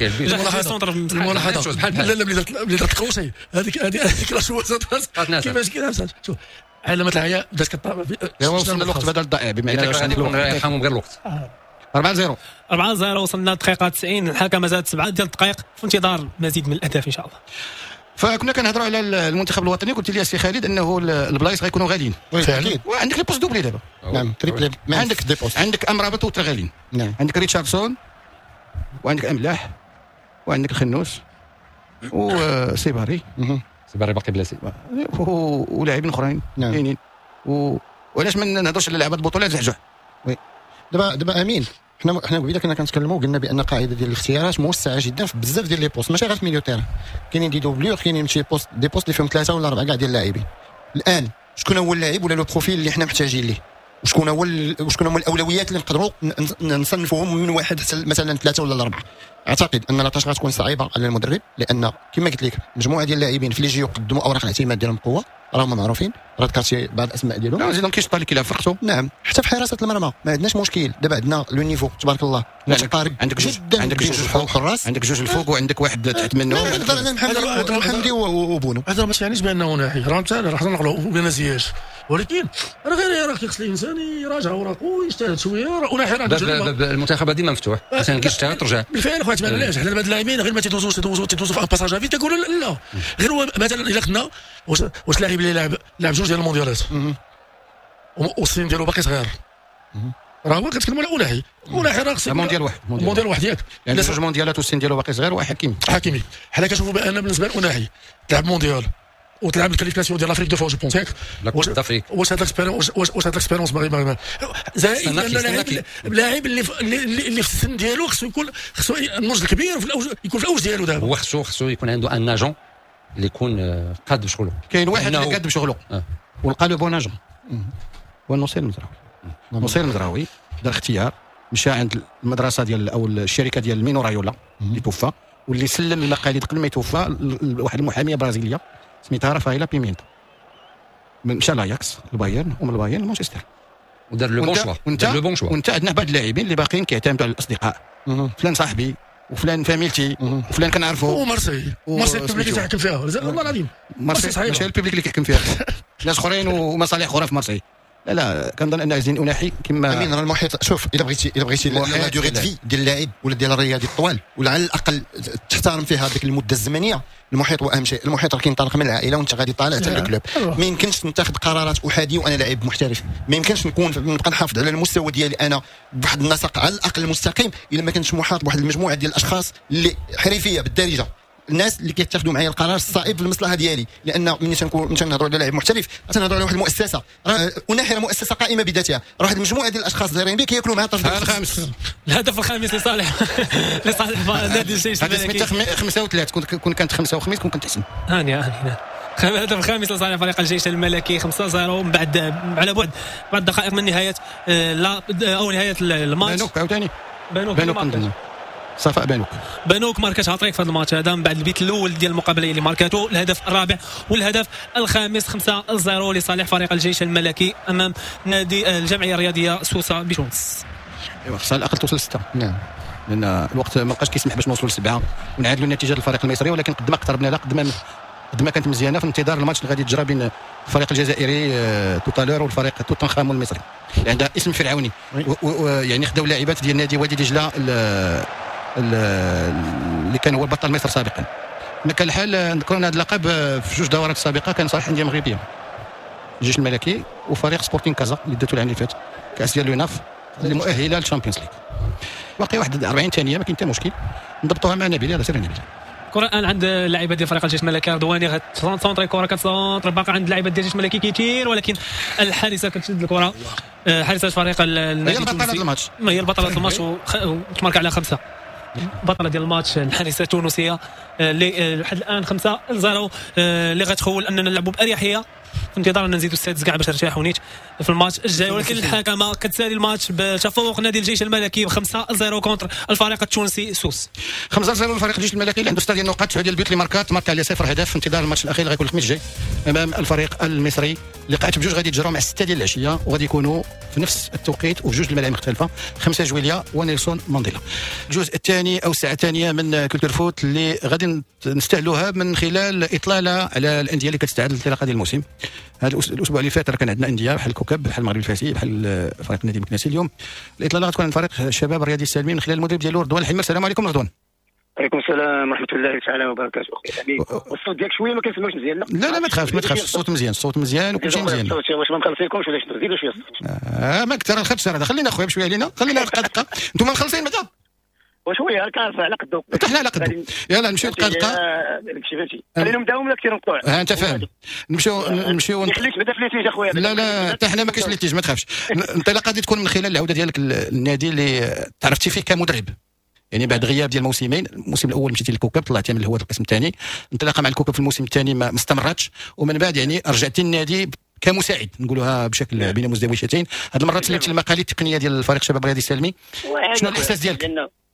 الملاحظه بحال بحال ملي درت ملي درت كروسي هذيك هذيك لا شوزات كيفاش كيفاش شوف علمت الحياه بدات كطابع وصلنا الوقت بدل الضائع بما انك غادي نكون رايحهم غير الوقت أربعة صفر أربعة صفر وصلنا الدقيقه تسعين الحكم زاد سبعه ديال الدقائق في انتظار مزيد من الاهداف ان شاء الله. فكنا كنهضروا على المنتخب الوطني قلت لي السي خالد انه البلايص غيكونوا غاليين فعلا وعندك لي بوست دوبلي دابا نعم تريبلي عندك دي بوست عندك امرابط وترغالين نعم عندك ريتشاردسون وعندك املاح وعندك الخنوس وسيباري سيباري باقي بلاسي ولاعبين اخرين كاينين وعلاش ما نهضرش على لعبه البطولات زعزع دابا دابا امين حنا حنا قبيله كنا كنتكلموا قلنا بان قاعده ديال الاختيارات موسعه جدا في بزاف ديال لي بوست ماشي غير في ميليو تيران كاينين دي دوبلور كاينين شي بوست دي بوست اللي فيهم ثلاثه ولا اربعه كاع ديال اللاعبين. الان شكون هو اللاعب ولا لو بروفيل اللي حنا محتاجين ليه وشكون هو وشكون هما الاولويات اللي نقدروا نصنفوهم من واحد حتى مثلا ثلاثه ولا اربعه. اعتقد ان لاطاش غتكون صعيبه على المدرب لان كما قلت لك مجموعه ديال اللاعبين في لي جي يقدموا اوراق الاعتماد ديالهم بقوه راهم معروفين راه ذكرتي بعض الاسماء ديالهم لا زيدون كيشطا اللي كيلعب فرقته نعم حتى في حراسه المرمى ما عندناش مشكل دابا عندنا لو نيفو تبارك الله متقارب عندك جوج عندك جوج الفوق حراس عندك جوج الفوق وعندك واحد تحت منهم محمدي وبونو هذا ما تعنيش بانه ناحي راه انت راه نقولوا بين زياش ولكن راه غير راه خص الانسان يراجع وراكو ويجتهد شويه. وناحي راه باب المنتخبات ديما مفتوح، مثلا كيجتهد ترجع بالفعل خويا. علاش حنا هاد اللاعبين غير ما تيدوزو تيدوزو تيدوزو في باساج فيت تيقولوا لا. غير هو مثلا الا خدنا واش واش لاعب اللي لعب لعب جوج ديال المونديالات والسن ديالو باقي صغير، راه هو كتكلموا على أوناحي. أوناحي راه خص مونديال واحد مونديال واحد ياك يعني جوج مونديالات والسن ديالو باقي صغير. وحكيمي حكيمي حنا كنشوفوا بان بالنسبه لأوناحي تلعب مونديال وتلعب الكاليفيكاسيون ديال لافريك دو فوا جو بونس ياك. واش دافريك واش هاد الاكسبيرونس واش واش هاد الاكسبيرونس باغي زائد اللاعب اللاعب اللي اللي اللي في السن ديالو خصو يكون خصو النضج الكبير في الاوج يكون في الاوج ديالو دابا. هو خصو خصو يكون عنده ان اجون اللي يكون قاد بشغله. كاين واحد اللي قاد بشغله ولقى له بون اجون هو نصير المزراوي. نصير المزراوي دار اختيار، مشى عند المدرسه ديال او الشركه ديال المينو رايولا اللي توفى، واللي سلم المقاليد قبل ما يتوفى لواحد المحاميه برازيليه سميتها رافائيلا بيمينتو. مشى لاياكس البايرن ومن البايرن مانشستر ودار لو بون شوا. دار لو بون شوا. وانت عندنا بعض اللاعبين اللي باقيين كيعتمدوا على الاصدقاء. فلان صاحبي وفلان فاميلتي وفلان كنعرفو. ومارسي مارسي الببليك اللي كيحكم فيها والله العظيم. مارسي صحيح ماشي الببليك اللي كيحكم فيها ناس اخرين ومصالح اخرى في مارسي. لا لا كنظن ان عايزين أوناحي كما امين. راه المحيط شوف الا بغيتي الا بغيتي لا دوري دو في ديال اللاعب ولا ديال الرياضي الطوال ولا على الاقل تحترم فيها هذيك المده الزمنيه، المحيط هو اهم شيء. المحيط راه كينطلق من العائله وانت غادي طالع حتى الكلوب. ما يمكنش نتخذ قرارات احاديه وانا لاعب محترف. ما يمكنش نكون نبقى نحافظ على المستوى ديالي انا بواحد النسق على الاقل مستقيم الا ما كنتش محاط بواحد المجموعه ديال الاشخاص اللي حرفيه بالدارجه، الناس اللي كيتاخذوا معايا القرار الصائب في المصلحه ديالي. لان ملي تنكون ملي تنهضروا على لاعب محترف تنهضروا على واحد المؤسسه. راه أوناحي مؤسسه قائمه بذاتها، راه واحد المجموعه ديال الاشخاص دايرين به كياكلوا معاه الطرف الخامس. الهدف الخامس لصالح لصالح نادي الجيش الملكي. خمسة وثلاث كون كانت خمسة وخميس كون كنت احسن. هاني هاني الهدف الخامس لصالح فريق الجيش الملكي خمسة صفر من بعد على بعد بعد دقائق من نهايه لا او نهايه الماتش. بانوك عاوتاني بانوك بانوك صفاء بانوك بانوك ماركات هاتريك في هذا الماتش هذا من بعد البيت الاول ديال المقابله اللي ماركاتو. الهدف الرابع والهدف الخامس خمسة صفر لصالح فريق الجيش الملكي امام نادي الجمعيه الرياضيه سوسه بتونس. ايوا خصها على الاقل توصل ستة نعم، لان الوقت ما بقاش كيسمح باش نوصلوا لسبعه ونعادلوا النتيجه للفريق المصري. ولكن قد ما اقتربنا لا قد ما قد ما كانت مزيانه في انتظار الماتش اللي غادي يتجرى بين الفريق الجزائري توتالور والفريق توت عنخ آمون المصري اللي عندها اسم فرعوني. يعني خداو لاعبات ديال نادي وادي دجله اللي كان هو بطل مصر سابقا. ما كان الحال نذكروا هذا اللقب في جوج دورات سابقه كان صالح انديه مغربيه، الجيش الملكي وفريق سبورتين كازا اللي داتو العام اللي فات كاس ديال لوناف اللي مؤهله للشامبيونز ليغ. باقي واحد أربعين ثانيه ما كاين حتى مشكل نضبطوها مع نبيل. هذا سير نبيل. كره الان عند اللاعبات ديال فريق الجيش الملكي رضواني سونطري كره كتسونطر باقي عند اللاعبات ديال الجيش الملكي كيتير، ولكن الحارسه كتشد الكره. حارسه فريق النادي التونسي هي الماتش هي البطله الماتش وتمارك على خمسه. بطله ديال الماتش الحارسه التونسيه اللي لحد الان خمسة صفر اللي غتخول اننا نلعبوا باريحيه في انتظار ان نزيدوا السادس كاع باش نرتاحوا نيت في الماتش الجاي. ولكن الحكمه كتسالي الماتش بتفوق نادي الجيش الملكي ب خمسة صفر كونتر الفريق التونسي سوس. خمسة صفر الفريق الجيش الملكي اللي عنده ستة ديال النقاط ديال البيوت اللي ماركات مارك على صفر هدف في انتظار الماتش الاخير اللي غيكون الخميس الجاي امام الفريق المصري. لقاءات بجوج غادي يتجراو مع ستة ديال العشيه وغادي يكونوا في نفس التوقيت وفي جوج الملاعب مختلفه خمسة جويليا ونيلسون مانديلا. الجزء الثاني او الساعه الثانيه من كولتور فوت اللي غادي نستهلوها من خلال اطلاله على الانديه اللي كتستعد للانطلاقه ديال الموسم. هذا الاسبوع اللي فات كان عندنا انديه بحال الكوكب بحال المغرب الفاسي بحال فريق النادي المكناسي. اليوم الاطلاله غتكون عن فريق الشباب الرياضي السالمين من خلال المدرب ديالو رضوان الحمر. السلام عليكم رضوان. عليكم السلام ورحمه الله تعالى وبركاته. اخي امين والصوت ديالك شويه ما كنسمعوش مزيان. لا لا ما تخافش ما تخافش الصوت مزيان الصوت مزيان وكل شيء مزيان. واش ما مخلصينكمش ولا شنو؟ زيدوا شويه الصوت. اه ما كثر الخدش هذا خلينا اخويا بشويه علينا خلينا دقه دقه. انتم مخلصين بعدا وشويه كارف على قدو حنا على قدو. يلا نمشيو دقه دقه داكشي فهمتي. خلينا نبداو ولا كثير نقطع. ها انت فاهم. نمشيو نمشيو خليك بدا في ليتيج اخويا. لا لا حتى حنا ما كاينش ليتيج ما تخافش. الانطلاقه غادي تكون من خلال العوده ديالك للنادي اللي تعرفتي فيه كمدرب. يعني بعد غياب ديال موسمين، الموسم الاول مشيتي للكوكب طلعتي من الهواة القسم الثاني، انطلاقه مع الكوكب في الموسم الثاني ما استمرتش، ومن بعد يعني رجعتي للنادي كمساعد نقولوها بشكل بين مزدوجتين. هذه المره تسلمتي المقاليد التقنيه ديال الفريق الشباب الرياضي السالمي. شنو الاحساس ديالك؟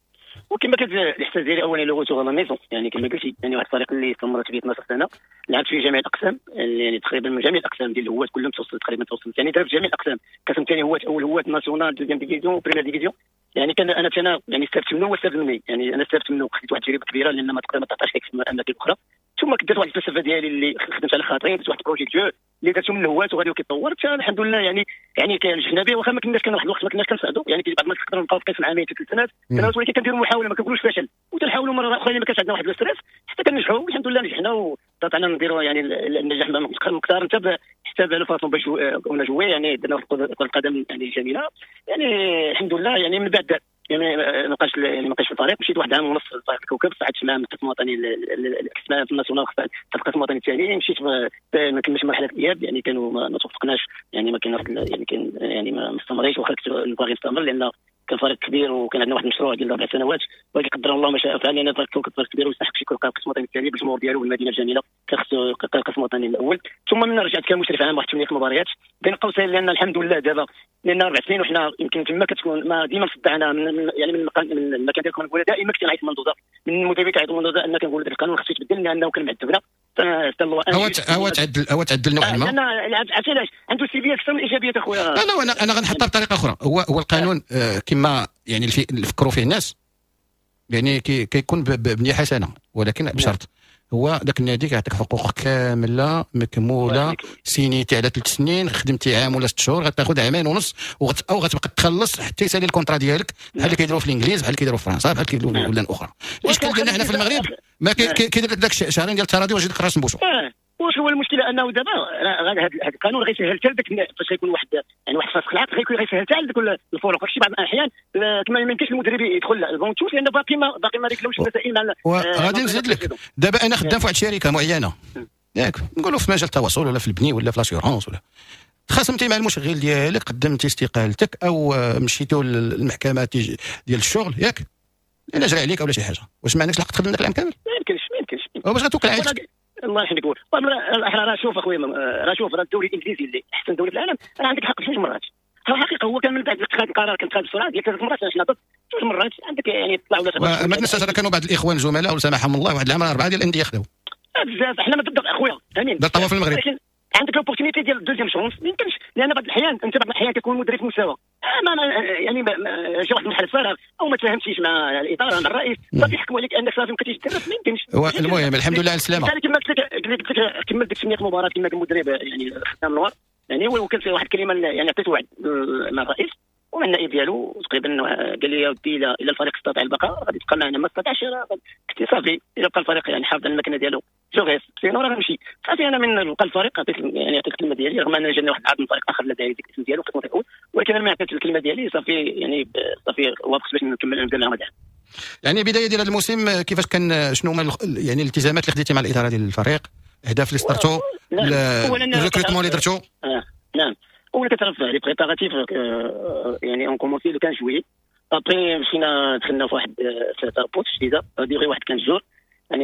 وكما كنت الاحساس ديالي اولا لو غوتو غا ميزون، يعني كما قلتي يعني واحد الفريق اللي استمرت فيه اثناش سنه، لعبت في جميع الاقسام، يعني تقريبا من جميع الاقسام ديال الهواة كلهم توصل تقريبا توصل ثاني في جميع الاقسام، قسم ثاني هواة اول هواة ناسيونال دوزيام ديفيزيون وبريمير ديفيزيون. يعني كان انا انا يعني استفدت منه واستفدت مني، يعني انا استفدت منه خديت واحد التجربه كبيره لان ما تقدر ما تعطاش لك في الاماكن الاخرى. ثم كدرت واحد الفلسفه ديالي اللي خدمت على خاطري، درت واحد البروجي دو اللي درته من الهوات وغادي كيتطور حتى الحمد لله. يعني يعني كنجحنا به، واخا ما كناش كان واحد الوقت ما كناش كنصعدوا، يعني بعض الناس نقدروا نبقاو في قسم عامين ثلاث سنوات سنوات، ولكن كنديروا محاوله ما كنقولوش فشل، وتنحاولوا مره اخرى اللي ما كانش عندنا واحد الاستريس حتى كنجحوا والحمد لله. نجحنا وطلعنا نديروا يعني النجاح مختار حتى حتى لو فاطمه باش كنا جوي، يعني درنا كره القدم يعني جميله، يعني الحمد لله. يعني من بعد يعني ما بقاش يعني ما بقاش في الفريق، مشيت واحد عام ونص لفريق الكوكب، صعدت مع القسم الوطني كسبنا في الناسيونال في القسم الوطني الثاني، مشيت ما كملتش مرحله الاياب، يعني كانوا ما توفقناش، يعني ما كان يعني كان يعني ما استمريتش، وخرجت نبغي نستمر لان كان فريق كبير وكان عندنا واحد المشروع ديال اربع سنوات، ولكن قدر الله ما شاء فعل. لان فريق الكوكب فريق كبير ويستحق شي يكون القسم الوطني الثاني بالجمهور ديالو والمدينه الجميله، كخصو القسم الوطني الاول. ثم من رجعت كمشرف عام واحد ثمانية مباريات بين قوسين، لان الحمد لله دابا لان اربع سنين وحنا يمكن كما كتكون ما ديما صدعنا من يعني من المكان من المكان ديالكم، نقول دائما كنعيط المنضوده من المدربين كيعيطوا المنضوده ان كنقول هذا القانون خصو يتبدل لانه كان معذبنا. هو هو تعدل هو تعدل نوعا ما، لان علاش عنده سلبيات اكثر من ايجابيات اخويا. لا لا انا انا غنحطها بطريقه اخرى. هو هو القانون آه كما يعني اللي فكروا فيه الناس، يعني كي كيكون بنيه حسنه، ولكن بشرط هو ذاك النادي كيعطيك حقوق كامله مكموله، سينيتي على ثلاث سنين، خدمتي عام ولا ست شهور، غتاخذ عامين ونص وغت... او غتبقى تخلص حتى يسالي الكونترا ديالك، بحال اللي كيديروا في الانجليز، بحال اللي كيديروا في فرنسا، بحال اللي كيديروا في بلدان اخرى. الاشكال ديالنا حنا في المغرب ما كيدير لك داك شهرين ديال التراضي واش يديك راس نبوسو. واش هو المشكله؟ انه دابا هذا القانون غيسهل حتى لذاك فاش غيكون واحد يعني واحد فاسخ العقد غيكون غيسهل حتى لذوك الفروق. فشي بعض الاحيان كما ما يمكنش المدرب يدخل البونتوش لان باقي ما باقي ما ريكلوش المسائل مع. وغادي نزيد لك دابا انا خدام في واحد الشركه معينه ياك نقولوا في مجال التواصل ولا في البني ولا في لاسيورونس، ولا تخاصمتي مع المشغل ديالك، قدمتي استقالتك او مشيتوا للمحكمه ديال الشغل ياك، الا جرى عليك ولا شي حاجه، واش ما عندكش الحق تخدم ذاك العام كامل؟ ما يمكنش ما يمكنش واش غتوكل عينك؟ الله يحفظك. احنا راه شوف اخويا، راه شوف راه الدوري الانجليزي اللي احسن دوري في العالم راه عندك حق جوج مرات. الحقيقه هو كان من بعد اتخاذ القرار كان اتخاذ بسرعه ديال ثلاث مرات، حنا ضد جوج مرات عندك يعني طلع ولا ما تنساش راه كانوا بعض الاخوان الزملاء وسامحهم الله واحد العام اربعه ديال الانديه خداو بزاف. احنا ما ضد اخويا امين دار طواف في المغرب، عندك لوبورتينيتي ديال الدوزيام شونس. ما يمكنش لان بعض الاحيان انت بعض الاحيان كتكون مدرب مستوى ما يعني جا واحد المحل فارغ او ما تفاهمتيش مع الاداره مع الرئيس صافي يحكموا عليك انك صافي ما كنتيش تدرب. ما يمكنش. المهم الحمد لله على السلامه. كما قلت لك قلت لك كملت ديك ثمانية مباريات كما المدرب يعني خدام النوار يعني، وكان في واحد الكلمه يعني عطيت وعد مع الرئيس ومع النائب ديالو تقريبا، قال لي يا ودي الى الى الفريق استطاع البقاء غادي تبقى معنا، ما استطاعش كنت صافي الى بقى الفريق يعني حافظ على المكانه ديالو جوغيس سينو راه غنمشي صافي. انا من بقى الفريق عطيت يعني عطيت الكلمه ديالي، رغم ان جاني واحد العرض من فريق اخر لا داعي ديك الاسم ديالو في الوقت الاول، ولكن انا ما عطيت الكلمه ديالي صافي يعني صافي وافقت باش نكمل نبدا العام هذا. يعني بدايه ديال هذا الموسم كيفاش كان، شنو هما يعني الالتزامات اللي خديتي مع الاداره ديال الفريق، الاهداف اللي سطرتو، الريكروتمون اللي درتو؟ آه. نعم اول كتعرف لي بريباراتيف يعني اون كومونسي لو خمسة جويي، ابري مشينا دخلنا في واحد ثلاثه بوت جديده ديغي واحد خمسة جور، يعني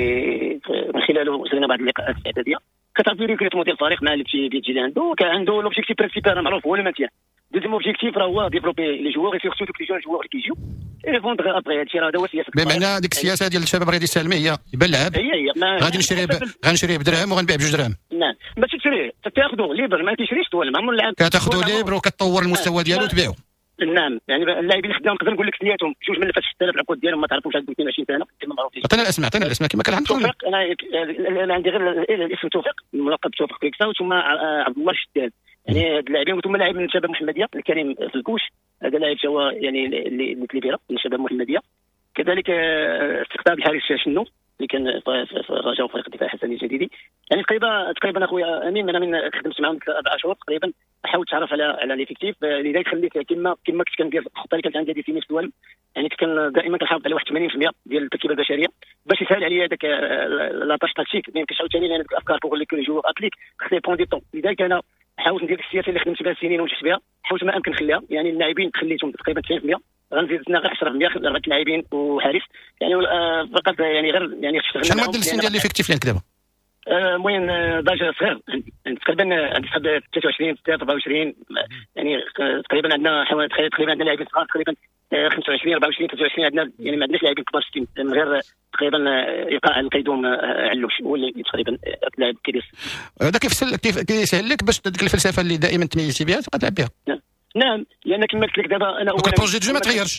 من خلاله وصلنا بعض اللقاءات الاعداديه. كتعرف لي ريكروتمون ديال الفريق مع اللي بيجي اللي عنده كان عنده لوبجيكتيف برينسيبال معروف هو لو مانتيان. دوزيام اوبجيكتيف راه هو ديفلوبي لي جوور اي سورتو دوك لي جون جوور اللي كيجيو اي فوندغ ابري. هادشي راه هو السياسه بمعنى ديك السياسه ديال الشباب غادي السالمي هي يبان لعب هي هي غادي نشريه غنشريه بدرهم وغنبيع بجوج درهم. نعم ماشي تشريه تاخذوه ليبر ما تيشريش ولا ما عمر اللعب كتاخذوا ليبر وكتطور المستوى ديالو وتبيعوا. نعم يعني اللاعبين الخدام نقدر نقول لك سنياتهم جوج من ستة آلاف العقود ديالهم ما تعرفوش عندهم اثنين وعشرين سنه كما معروفين. عطينا الاسماء عطينا الاسماء كما كان عندكم. توفيق انا انا عندي غير الاسم توفيق ملقب توفيق كيكسا، ثم عبد الله الشداد يعني هاد اللاعبين، ثم لاعب من شباب المحمديه الكريم في الكوش، هذا لاعب هو يعني اللي تليبيرا من شباب المحمديه. كذلك استقطاب الحارس شنو اللي كان في الرجاء وفريق الدفاع الحسني الجديدي. يعني تقريبا تقريبا اخويا امين انا من خدمت معهم اربع شهور تقريبا حاولت نتعرف على على ليفيكتيف، لذلك خليت كما كما كنت كندير الخطه اللي كانت عندي ديال سيني في الدوالب، يعني كان دائما كنحافظ على واحد ثمانين بالمئة ديال التركيبه البشريه باش يسهل عليا هذاك لاطاش تاكتيك. ما يمكنش عاوتاني لان الافكار بوغ لي كو جو اتليك خصني بون دي طون. لذلك انا حاولت ندير السياسه اللي خدمت بها سنين ونجحت بها، حاولت ما امكن نخليها. يعني اللاعبين خليتهم تقريبا تسعين بالمئة، غنزيد لنا غير عشرة بالمئة اربعه لاعبين وحارس يعني فقط يعني غير يعني شنو معدل السن ديال ليفيكتيف اللي دابا؟ المهم درجه صغير تقريبا عندي صحاب ثلاثة وعشرين اربعة وعشرين يعني تقريبا عندنا حوالي تقريبا عندنا لاعبين صغار تقريبا خمسة وعشرين اربعة وعشرين ثلاثة وعشرين عندنا يعني ما عندناش لاعبين كبار ستين من غير تقريبا ايقاع القيدوم علوش هو اللي تقريبا لاعب كيدير هذا كيف كيف كيسهل لك باش ديك الفلسفه اللي دائما تميزتي بها تبقى تلعب بها. نعم لان كما قلت لك دابا انا البروجي دو جو ما تغيرش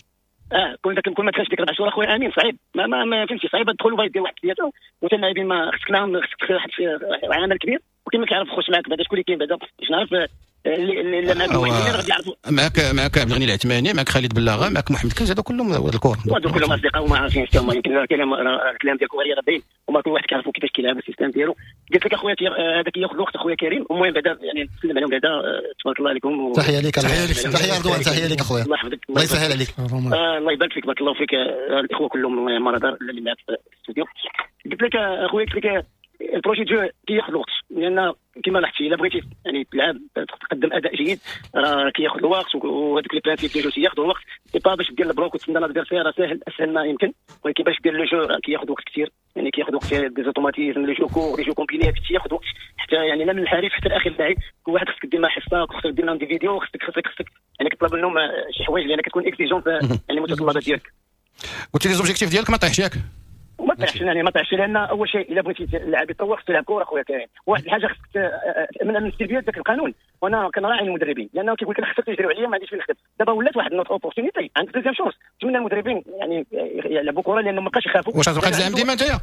اه كون داك كون ما كانش ديك ربع شهور اخويا امين صعيب ما ما, ما فهمتي صعيب تدخل وبغا يدير واحد الثلاثه وانت اللاعبين ما خصك معاهم خصك واحد عمل كبير وكما كيعرف يخش معاك بعدا شكون اللي كاين بعدا باش نعرف اللي اللي معاك واحد اللي غادي يعرفوا معاك معاك عبد الغني العثماني معاك خالد بلاغه معاك محمد كنز هذا كلهم هذا الكور هذو كلهم اصدقاء وما عارفين حتى هما يمكن الكلام الكلام ديالك هو راه باين وما كل واحد كيعرفوا كيفاش كيلعب السيستم ديالو قلت لك اخويا هذاك ياخذ وقت اخويا كريم المهم بعدا يعني نسلم عليهم بعدا تبارك الله عليكم تحيه لك تحيه لك تحيه رضوان تحيه لك اخويا الله يحفظك الله يسهل عليك الله يبارك فيك بارك الله فيك الاخوه كلهم مرادار اللي معك في الاستوديو قلت لك اخويا قلت لك البروجي دو كياخذ الوقت لان كما لاحظتي الا بغيتي يعني تلعب تقدم اداء جيد راه كياخذ الوقت وهذوك لي برانسيب ديالو تياخذوا الوقت سي با باش دير البلوك وتسنى لادفيرسير راه ساهل اسهل ما يمكن ولكن باش دير لو جو كياخذ وقت كثير يعني كياخذ وقت دي زوتوماتيزم لي جو كور لي جو كومبيني كياخذ وقت حتى يعني لا من الحريف حتى الاخر اللاعب كل واحد خصك دير معاه حصه خصك دير لهم دي فيديو خصك خصك خصك يعني كتطلب منهم شي حوايج لان كتكون اكزيجون في يعني المتطلبات ديالك قلت لي زوبجيكتيف ديالك ما طيحش ياك وما طيحش يعني ما طيحش لان اول شيء الا بغيتي اللاعب يتطور خصك تلعب كره اخويا كريم واحد الحاجه خصك من السلبيات ذاك القانون وانا كنراعي المدربين لانه كيقول لك خصك تجري عليا ما عنديش فين نخدم دابا ولات واحد النوت اوبورتونيتي عندك دوزيام شونس نتمنى المدربين يعني يلعبوا كره لانه ما بقاش يخافوا واش غتبقى تزعم ديما نتايا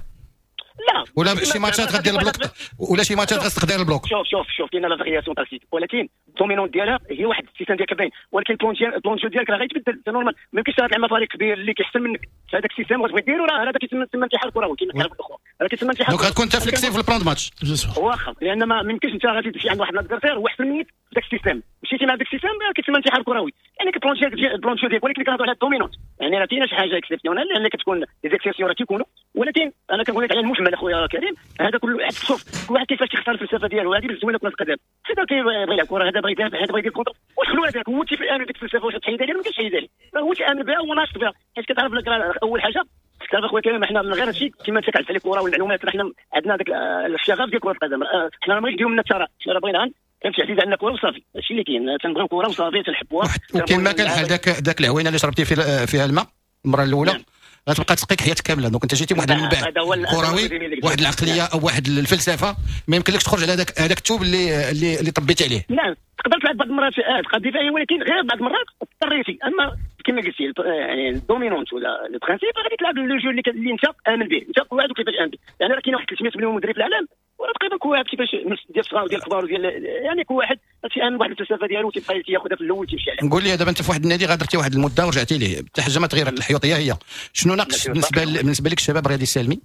لا ولا شي ماتشات غدير البلوك ولا شي ماتشات خاصك دير البلوك شوف شوف شوف كاينه لا فارياسيون تاكتيك ولكن الدومينون ديالها هي واحد السيستم ديالك باين ولكن البلون جو ديالك راه غيتبدل نورمال ما يمكنش تلعب مع فريق كبير اللي كيحسن منك هذاك السيستم غتبغي ديرو راه هذا كيتسمى انتحار كروي كما كيعرفوا الاخوان هذا كيتسمى انتحار دونك غتكون انت فليكسيف في البلان ماتش واخا لان ما يمكنش انت غادي تمشي عند واحد الادفيرسير هو احسن منك في ذاك السيستم مشيتي مع ذاك السيستم كيتسمى انتحار كروي يعني كبلون جو البلون جو ديالك ولكن كنهضروا على الدومينون يعني راه كاينه شي حاجه اكسبسيونيل لان كتكون لي زيكسيسيون راه كيكونوا ولكن انا كنقول لك على المجمل اخويا كريم هذا كل واحد شوف كل واحد كيفاش تختار الفلسفه ديالو هذه الزوينه كره القدم هذا كيبغي يلعب كره هذا بغى يدافع هذا بغى يدير كونتر وخلوا هذاك هو تيامن بديك الفلسفه واش تحيدها لي ما كاينش لي هو تيامن بها وناشط بها حيت كتعرف لك اول حاجه كتعرف اخويا كريم حنا من غير هادشي كما انت كتعرف على الكره والمعلومات حنا عندنا داك الشغف ديال كره القدم حنا ما بغيناش نديرو من الثراء حنا راه بغينا كنمشي عزيز عندنا كره وصافي هادشي اللي كاين تنبغيو كره وصافي تنحبوها وكما كان بحال داك داك العوينه اللي شربتي فيها الماء المره الاولى غتبقى تسقيك حياتك كامله دونك انت جيتي بواحد المنبع كروي واحد العقليه او واحد الفلسفه ما يمكنلكش تخرج على هذاك هذاك الثوب اللي اللي اللي طبيت عليه نعم تقدر تلعب بعض المرات اه تبقى دفاعي ولكن غير بعض المرات اضطريتي اما كما قلتي يعني الدومينونت ولا البرانسيب غادي تلعب لو جو اللي, اللي انت امن به انت كل واحد كيفاش امن به يعني راه كاين واحد ثلاثمية مليون مدرب في العالم وراه تقريبا كل واحد كيفاش ديال الصغار وديال الكبار وديال يعني كل واحد تيامن بواحد الفلسفه ديالو تيبقى تياخذها في الاول تيمشي عليها نقول لي دابا انت في واحد النادي غادرتي واحد المده ورجعتي ليه حتى حاجه ما تغيرت الحيوطيه هي شنو ناقص بالنسبه بالنسبه لك الشباب غادي يسالمي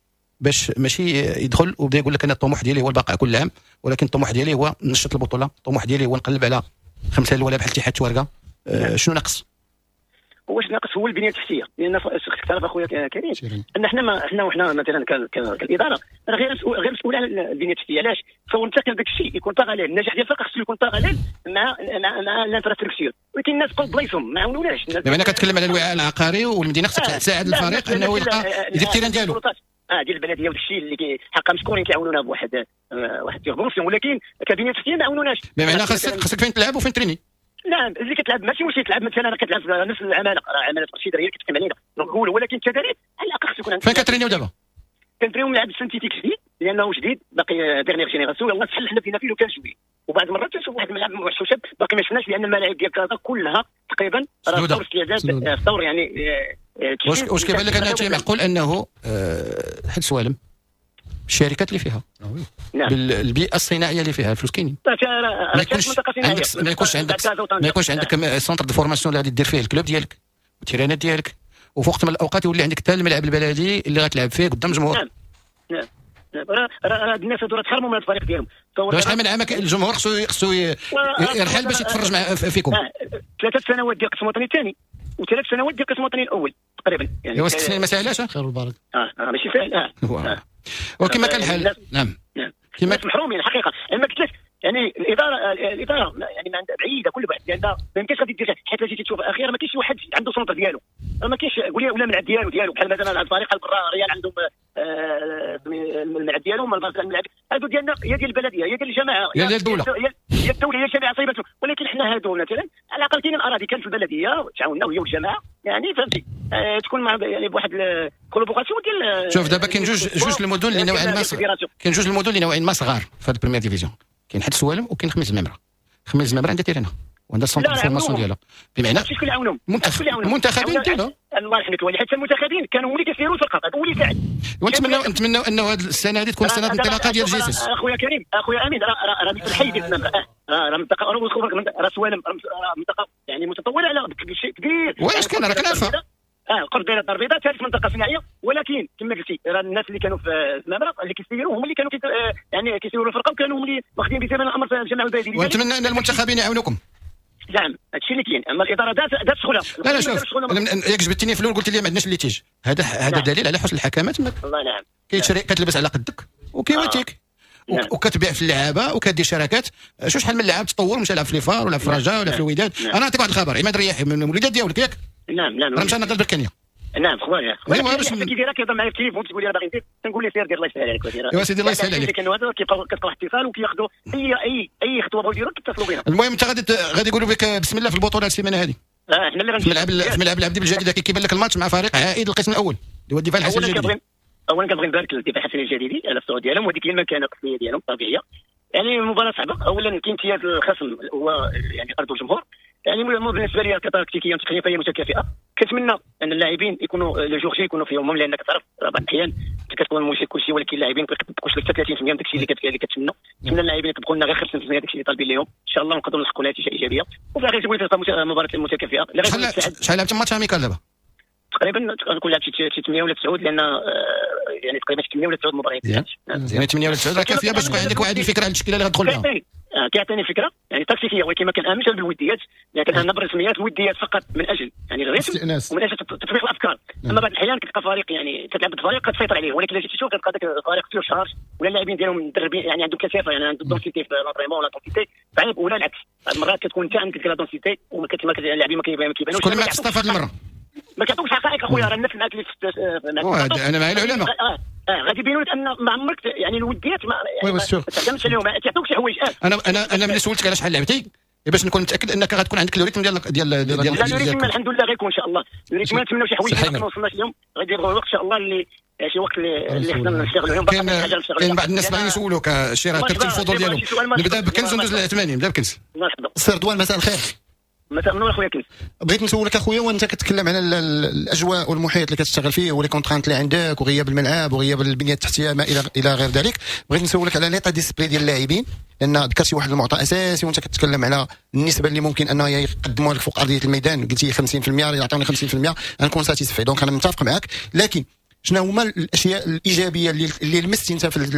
باش ماشي يدخل وبدا يقول لك انا الطموح ديالي هو البقاء كل عام ولكن الطموح ديالي هو نشط البطوله الطموح ديالي هو نقلب على خمسه الاولى بحال اتحاد توارقه أه شنو ناقص واش ناقص هو البنيه التحتيه لان خصك تعرف اخويا كريم ان حنا ما حنا وحنا مثلا كالاداره راه غير غير مسؤول على البنيه التحتيه علاش تصور انت كان داك الشيء يكون باراليل النجاح ديال الفريق خصو يكون باراليل مع مع, مع الانفراستركتور ولكن الناس بقاو بلايصهم ما عاونوناش دابا انا كتكلم على الوعاء العقاري والمدينه خصها تساعد الفريق انه يلقى يدير التيران ديالو اه ديال البلديه وداك الشيء اللي حقا مشكورين كيعاونونا بواحد واحد تيربونسيون ولكن كبنيه تحتيه ما عاونوناش بمعنى خاصك خاصك فين تلعب وفين تريني نعم اللي كتلعب ماشي واش تلعب مثلا كتلعب في نفس العماله راه عماله الشيدريه اللي كتقيم علينا نقول ولكن التدريب على الاقل خصو يكون عندك فين كترينيو دابا كنتريو نلعب سانتيتيك جديد لانه جديد باقي ديرنيير جينيراسيون يلاه تحل حنا فينا فيه لو كان شويه وبعض المرات تنشوف واحد الملعب محشوشات باقي ما شفناش لان الملاعب ديال كازا كلها تقريبا راه دور استعداد في دور يعني واش واش كيبان لك انه شيء معقول انه حد سوالم الشركات اللي فيها نعم بالبيئه الصناعيه اللي فيها الفلوس كاينين ما يكونش عندك ما يكونش عندك ما يكونش عندك سونتر دو فورماسيون اللي غادي دير فيه الكلوب ديالك والتيرانات ديالك وفي وقت من الاوقات يولي عندك حتى الملعب البلدي اللي غتلعب فيه قدام جمهور نعم نعم راه راه الناس هذو تحرموا من الفريق ديالهم شحال من عام الجمهور خصو خصو يرحل باش يتفرج مع فيكم ثلاثه سنوات ديال القسم الوطني الثاني وثلاث سنوات ديال القسم الوطني الاول تقريبا يعني ايوا ست سنين ما ساهلاش خير البركه اه ماشي سهل اه وكما كان الحال نعم نعم كما محرومين الحقيقه ما قلت لك يعني الاداره الاداره يعني ما عندها بعيده كل بعد لان ما يمكنش غادي دير حيت جيتي تشوف اخيرا ما كاينش واحد عنده سونتر ديالو ما كاينش قول لي ولا الملعب ديالو ديالو بحال مثلا الفريق البرا ريال عندهم الملعب ديالهم الملعب هادو ديالنا يا ديال البلديه يا ديال الجماعه يا ديال الدوله يا الدوله يا الجماعه صايبته ولكن حنا هادو مثلا على الاقل كاينين اراضي كان في البلديه تعاوننا وهي والجماعه يعني فهمتي آه تكون مع يعني بواحد الكولابوراسيون ديال شوف دابا كاين جوج جوج المدن اللي نوعا ما كاين جوج المدن اللي نوعا ما صغار في هاد البريمير ديفيزيون كاين حد سوالم وكاين خميس الممره خميس الممره عندها تيرانه وعندها سونتر فورماسيون ديالها بمعنى شكون اللي عاونهم منتخب المنتخبين ديالها الله يحميك ولي حتى المنتخبين كانوا هما اللي كيسيروا في الخط هو اللي ساعد ونتمنوا نتمنوا انه هذه السنه هذه تكون سنه انطلاقه ديال جيسوس. اخويا كريم اخويا امين راه راه مثل الحي ديال السنه راه منطقه راه سوالم منطقه يعني متطوره على شيء كبير. واش كان راه كنعرفها اه قرب دايره الدار البيضاء ثالث منطقه صناعيه ولكن كما قلتي راه الناس اللي كانوا في الزمامره اللي كيسيروا هم اللي كانوا كي يعني كيسيروا الفرقه وكانوا هم اللي واخدين بزمن الامر في الجامعه البلديه. ونتمنى ان المنتخبين يعاونوكم. نعم هادشي اللي كاين اما الاداره دات دات شغلها. لا لا شوف ياك جبتيني في الاول قلت لي ما عندناش اللي تيجي هذا هذا نعم. دليل على حسن الحكامه تماك. والله نعم كيتشري كتلبس على قدك وكيواتيك آه. نعم. وكتبيع في اللعابه وكدير شراكات. شو شحال من لاعب تطور مشى لعب في ليفار ولا في الرجاء ولا في الوداد. نعم. انا نعطيك واحد الخبر عماد رياحي من الوليدات ديالك ياك. نعم نعم راه مشى نقل بركانيه. نعم خويا ايوا باش كيدير كيهضر معايا في التليفون تقول لي باغي ندير تنقول ليه سير دير الله يسهل عليك ودير. ايوا سيدي الله يسهل عليك. كانوا هذا كيبقاو كتلقى اتصال وكياخذوا اي اي اي خطوه بغاو يديروا كيتصلوا بنا. المهم انت غادي غادي يقولوا بك بسم الله في البطوله السيمانه هذه. اه احنا اللي غنمشيو في ملعب في ملعب العبدي بالجديده كيبان لك الماتش مع فريق عائد القسم الاول اللي هو الدفاع الحسن الجديدي. اولا كنبغي نبارك للدفاع الحسن الجديدي على الصعود ديالهم وهذيك هي المكانه القصديه ديالهم طبيعيه. يعني مباراه صعبه اولا كاين امتياز الخصم هو يعني ارض الجمهور يعني بالنسبه لي تكتيكيا تقنيا فهي متكافئه. كنتمنى ان اللاعبين يكونوا لو جور جي يكونوا في يومهم لانك تعرف بعض الاحيان كتكون المشكل كلشي ولكن اللاعبين ما كيطبقوش لك ثلاثين بالمئة من داكشي اللي كتمنى. نتمنى اللاعبين يطبقوا لنا غير خمسين بالمئة داكشي اللي طالبين لهم ان شاء الله نقدروا نحققوا نتيجه ايجابيه. وفي الاخير تقول تبقى مباراه متكافئه. شحال شحال لعبت ماتش اميكال دابا؟ تقريبا نكون لعبت شي ثمانية ولا تسعة لان يعني تقريبا شي ثمانية ولا تسعة مباريات. يعني ثمانية ولا تسعة راه كافيه باش تكون عندك واحد الفكره على التشكيله اللي غتدخل بها. كيعطيني فكره يعني تكتيكيه ولكن ما كنامنش بالوديات لكن انا نبر رسميات وديات فقط من اجل يعني الرسم ومن اجل تطبيق الافكار. اما بعض الاحيان كتلقى فريق يعني تلعب ضد فريق كتسيطر عليه ولكن الا جيتي تشوف كتلقى ذاك الفريق فيه شهر ولا اللاعبين ديالهم مدربين يعني عندهم كثافه يعني عندهم دونسيتي في لونطريمون ولا دونسيتي صعيب ولا العكس. بعض المرات كتكون انت عندك لا دونسيتي وما اللاعبين ما كيبانوش. كل ما تستفاد المره ما كيعطوكش حقائق اخويا راه الناس معاك اللي انا مع العلماء اه غادي يبينوا لك ان ما عمرك يعني الوديات ما ما تعتمدش عليهم ما تعطوكش حوايج. انا انا انا ملي سولتك على شحال لعبتي باش نكون متاكد انك غتكون عندك الريتم ديال ديال ديال لا الريتم الحمد لله غيكون ان شاء الله. الريتم ما نتمناو شي حوايج ما وصلناش لهم غادي يبغوا الوقت ان شاء الله اللي شي وقت اللي خصنا نشتغلوا عليهم. كاين بعض الناس باغيين يسولوك الشيء راه كتب الفضول ديالهم. نبدا بكنز وندوز للعثماني. نبدا بكنز. سير دوان مساء الخير. مساء النور اخويا كنز. بغيت نسولك اخويا وانت كتكلم على الاجواء والمحيط اللي كتشتغل فيه ولي كونترانت اللي عندك وغياب الملعب وغياب البنيه التحتيه ما الى الى غير ذلك. بغيت نسولك على ليطا ديسبلي ديال اللاعبين لان ذكرتي واحد المعطى اساسي وانت كتكلم على النسبه اللي ممكن انها يقدموها لك فوق ارضيه الميدان. قلتي خمسين بالمئة يعطوني خمسين بالمئة غنكون ساتيسفاي. دونك انا متفق معك لكن شنو هما الاشياء الايجابيه اللي اللي لمستي انت في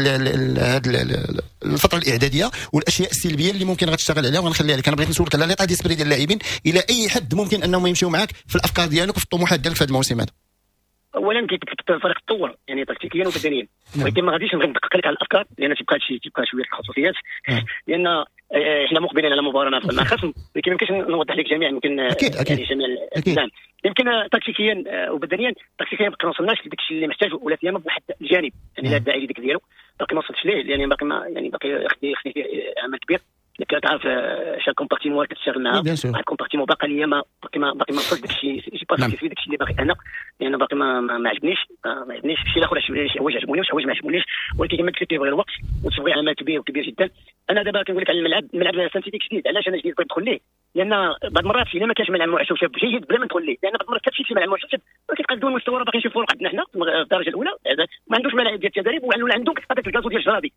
هذه الفتره الاعداديه والاشياء السلبيه اللي ممكن غتشتغل عليها وغنخليها لك. انا بغيت نسولك على ليطا ديسبري ديال اللاعبين الى اي حد ممكن انهم يمشيو معك في الافكار ديالك وفي الطموحات ديالك في هذا الموسم هذا. اولا الفريق تطور يعني تكتيكيا وبدنيا ولكن ما غاديش نبغي ندقق لك على الافكار لان تبقى شي تبقى شويه الخصوصيات لان احنا مقبلين على مباراه مع خصم ولكن ما يمكنش نوضح لك جميع يمكن اكيد اكيد يعني جميع نعم يمكن تكتيكيا وبدنيا تكتيكيا ما وصلناش لداك الشيء اللي محتاجه ولا سيما بواحد الجانب يعني لا داعي لذاك ديالو باقي ما وصلتش ليه لان باقي ما يعني باقي خدني خدني فيه عمل كبير. كتعرف شحال كومبارتيمون كتشتغل معاه واحد كومبارتيمون باقي ليا ما باقي ما باقي ما وصلت داك الشيء جي با في داك الشيء اللي باقي انا لان باقي ما ما عجبنيش ما عجبنيش شي الاخر شي حوايج عجبوني وشي حوايج ما عجبونيش ولكن كما قلت تيبغي الوقت وتبغي عمل كبير وكبير جدا. انا دابا كنقول لك على الملعب الملعب سانتيتيك جديد علاش انا جديد بغيت ندخل ليه لان بعض المرات الا ما كانش ملعب معشوب شاب جيد بلا ما ندخل ليه لان بعض المرات كتمشي شي ملعب معشوب شاب كيبقى دون مستوى راه باقي نشوف فوق عندنا حنا في الدرجه الاولى ما عندوش ملاعب ديال التدريب ولا عندهم كتبقى داك الكازو ديال الجرادي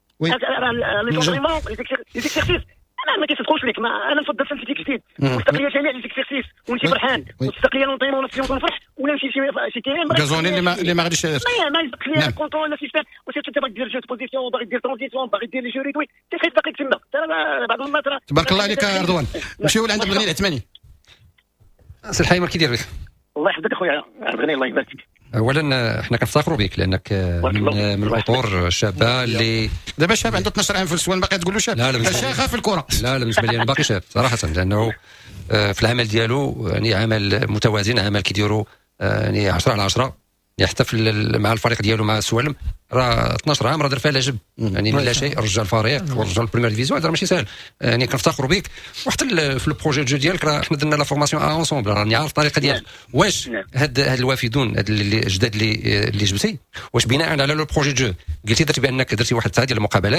راه لي زونطريمون لي زيكسيرسيس انا ما كيصدقوش لك ما انا نفضل سانتيتيك جديد واستقليه جميع لي زيكسيرسيس ونمشي فرحان واستقليه نونطيمون ونمشي ونفرح ولا نمشي شي شي تيرين غازوني اللي ما اللي ما غاديش ما ما يسبق لي كونطرول ولا سيستم واش انت باغي دير جو بوزيسيون باغي دير ترانزيسيون باغي دير لي جو ريدوي تيخيط باقي تما بعض المرات تبارك الله عليك رضوان. نمشيو لعند الغني العثماني. سي الحايمر كي داير بك؟ الله يحفظك اخويا الغني الله يبارك فيك. اولا احنا كنفتخروا بك لانك من, من الاطور الشابه اللي دابا شاب عنده اثناش عام في السوان باقي تقول له شاب. لا لا شيخه في الكره. لا لا بالنسبه لي انا باقي شاب صراحه لانه في العمل ديالو يعني عمل متوازن عمل كيديروا يعني عشرة على عشرة يعني حتى في مع الفريق ديالو مع السوالم راه اثناش عام راه دار فيها العجب يعني من لا شيء رجال فريق ورجال البريمير ديفيزيون هذا ماشي سهل يعني كنفتخروا بك. وحتى في البروجي جو ديالك راه حنا درنا لا فورماسيون اونسومبل راني عارف الطريقه ديالك واش هاد هاد الوافدون هاد الجداد اللي اللي جبتي واش بناء على لو بروجي جو قلتي درتي بانك درتي واحد التاع ديال المقابلات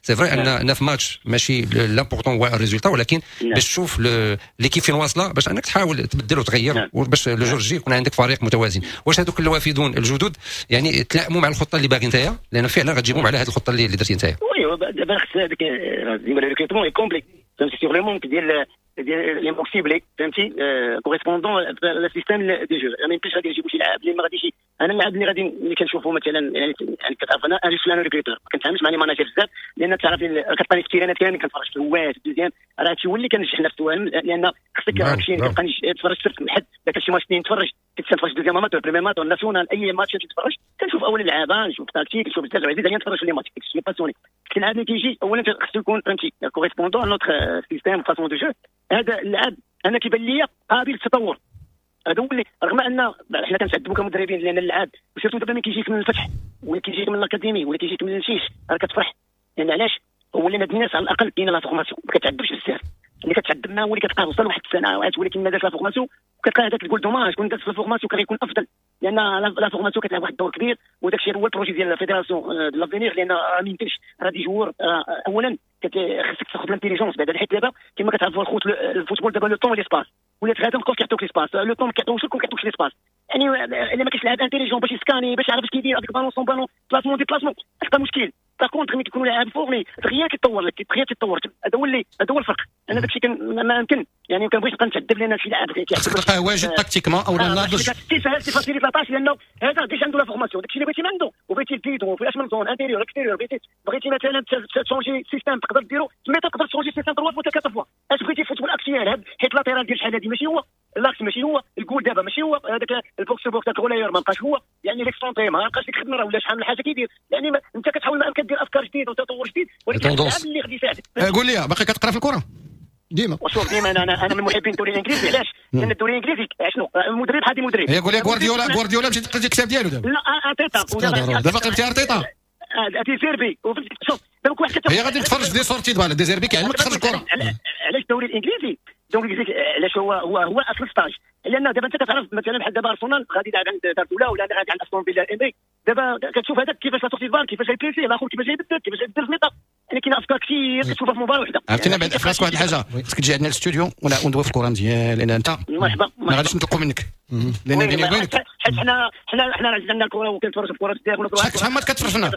سي فري ان ان في ماتش ماشي لامبورطون هو الريزولتا، ولكن باش تشوف ليكيب فين واصله، باش انك تحاول تبدل وتغير باش لو جور جي يكون عندك فريق متوازن. واش هذوك الوافدون الجدد يعني تلائموا مع الخطه اللي باغي نتايا؟ لان فعلا غتجيبهم على هذه الخطه اللي درتي نتايا. وي دابا خص هذاك ديما لو ريكروتمون كومبلي فهمتي سيغ لو مونك ديال ديال لي مونك سيبلي فهمتي كوريسبوندون لا سيستيم دي جو. ما يمكنش غادي يجيبوا شي لاعب اللي ما غاديش. انا اللاعب اللي غادي اللي كنشوفوا مثلا يعني كتعرف انا انا فلان ريكروتور ما كنتفاهمش مع لي ماناجير بزاف، لان تعرف كتباني كثير انا كامل كنتفرج في الهواات الدوزيام راه هادشي هو اللي كنجحنا في التوالم، لان خصك هادشي كتبقى تفرج في الحد داك الشيء ماتش نتفرج كتفرج دوزيام ماتش بريمير ماتش ناسيونال اي ماتش كتفرج كنشوف اولا اللعابه نشوف التكتيك نشوف بزاف عزيز عليا نتفرج في لي ماتش كنت باسوني. اللاعب اللي كيجي اولا خصو يكون فهمتي كوريسبوندون نوتر سيستيم فاسون دو جو. هذا اللاعب انا كيبان ليا قابل للتطور. هذا هو اللي رغم ان حنا كنتعذبوا كمدربين لان اللعاب وسيرتو دابا ملي كيجيك من الفتح ولا كيجيك من الاكاديمي ولا كيجيك من الشيش راه كتفرح، لان يعني علاش هو اللي هاد الناس على الاقل كاينه لا فورماسيون ما كتعذبش بزاف. اللي كتعذب معاه هو اللي كتلقاه وصل واحد السنوات ولكن ما دارش لا فورماسيون، وكتلقى هذاك تقول دوماج كون دارت لا فورماسيون كان يكون افضل، لان لا فورماسيون كتلعب واحد الدور كبير. وداك الشيء هو البروجي ديال الفيدراسيون دو لافينير، لان ما يمكنش غادي جوور اولا خصك تاخذ الانتيليجونس بعدا، حيت دابا كما كتعرفوا الخوت الفوتبول دابا لو طون وليسباس ولات هذا الكور كيعطوك ليسباس، لو طون كيعطوك كون كيعطوك ليسباس. يعني الا ما كاينش لاعب انتيليجون باش يسكاني باش يعرف اش كيدير هذاك بالون سون بالون بلاسمون دي بلاسمون هذا مشكل. باكونتر ملي كيكونوا لاعب فورمي دغيا كيتطور لك دغيا كيتطور. هذا هو اللي هذا هو الفرق. انا داكشي كان ما يمكن يعني كنبغيش نبقى نتعذب لان شي لاعب خصك تلقاه واجد تكتيكمون او ناضج سي سهل سي فاسيليت لاطاش، لانه هذا ديجا عنده لا فورماسيون داكشي اللي بغيتي ما عنده وبغيتي البيدون في اشمل زون انتيريور اكستيريور بغيتي بغيتي مثلا تشونجي سيستيم تقدر ديرو سميتو تقدر تشونجي سيستيم ثلاث فوا ثلاث فوا. اش بغيتي فوتبول اكسيال هاد حيت لاتيرال ديال شحال هادي ماشي هو الاكس ماشي هو الجول دابا ماشي هو هذاك البوكس بوكس تاع غولاير ما بقاش هو يعني ليكسونتري ما بقاش ديك الخدمه راه ولا شحال من حاجه كيدير. يعني انت كتحاول معاك كدير افكار جديده وتطور جديد ولكن اللاعب اللي غادي يساعدك. قول لي باقي كتقرا في الكره ديما؟ وشوف ديما انا انا من محبين الدوري الانجليزي. علاش؟ لان الدوري الانجليزي شنو المدرب هادي مدرب. هي قول لي غوارديولا غوارديولا مشيت تقرا الكتاب ديالو دابا؟ لا ارتيتا دابا قريتي ارتيتا هادي سيربي. شوف دابا واحد هي غادي تفرج دي سورتي دابا دي زيربي كيعلمك تخرج الكره. علاش الدوري الانجليزي الدوري الانجليزي علاش هو هو هو اصل ستاج؟ لان دابا انت كتعرف مثلا بحال دابا ارسنال غادي يلعب عند دارتولا ولا غادي عند استون فيلا امريك. دابا كتشوف هذاك كيفاش لا سورتي فال كيفاش غيبليسي الاخر كيفاش غيبدل كيفاش غيبدل في الميطا. يعني كاين افكار كثير كتشوفها في مباراه وحده. عرفتينا بعد فراس واحد الحاجه خصك تجي عندنا الاستوديو وندوي في الكره مزيان لان انت مرحبا ما غاديش نطلقوا منك لان بيني وبينك حيت حنا حنا حنا عندنا الكره وكنتفرج في الكره ديالنا. شحال ما كتفرج لنا؟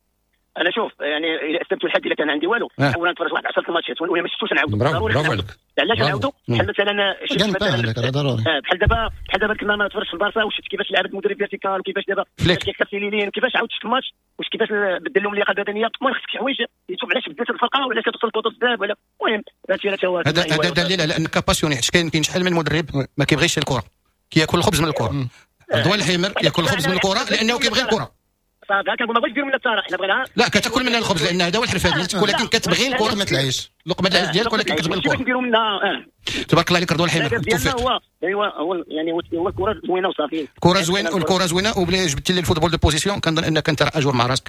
انا شوف يعني اذا استبت الحد الا كان عندي والو نحاول نتفرج واحد عشرة ماتشات ولا ما شفتوش نعاود ضروري نعاود. علاش نعاودوا؟ بحال مثلا مثلا ضروري بحال دابا بحال دابا كنا ما نتفرجش في البارسا وشفت كيفاش لعب المدرب فيرتيكال وكيفاش دابا كيكسر سيلين وكيفاش عاود شفت الماتش واش كيفاش بدل لهم اللياقه البدنيه. المهم خصك شي حوايج تشوف علاش بدات الفرقه وعلاش كتوصل البطوط بزاف ولا المهم هادشي راه هو هذا هذا دليل على انك باسيوني. حيت كاين كاين شحال من مدرب ما كيبغيش الكره كياكل الخبز من الكره. رضوان الحمر كياكل الخبز من الكره لانه كيبغي الكره. صافي كنقول ما بغيتش نديروا منها الصراحه حنا بغيناها لا كتاكل منها الخبز لان هذا هو الحرفه ديالك ولكن كتبغي الكره لقمه العيش لقمه العيش ديالك ولكن كتبغي الكره. نديروا منها تبارك الله عليك رضوان الحمر بالتوفيق. هو ايوا هو يعني هو الكره زوينه وصافي الكره زوينه والكره زوينه وبلي جبتي لي الفوتبول دو بوزيسيون كنظن انك انت اجور مع راسك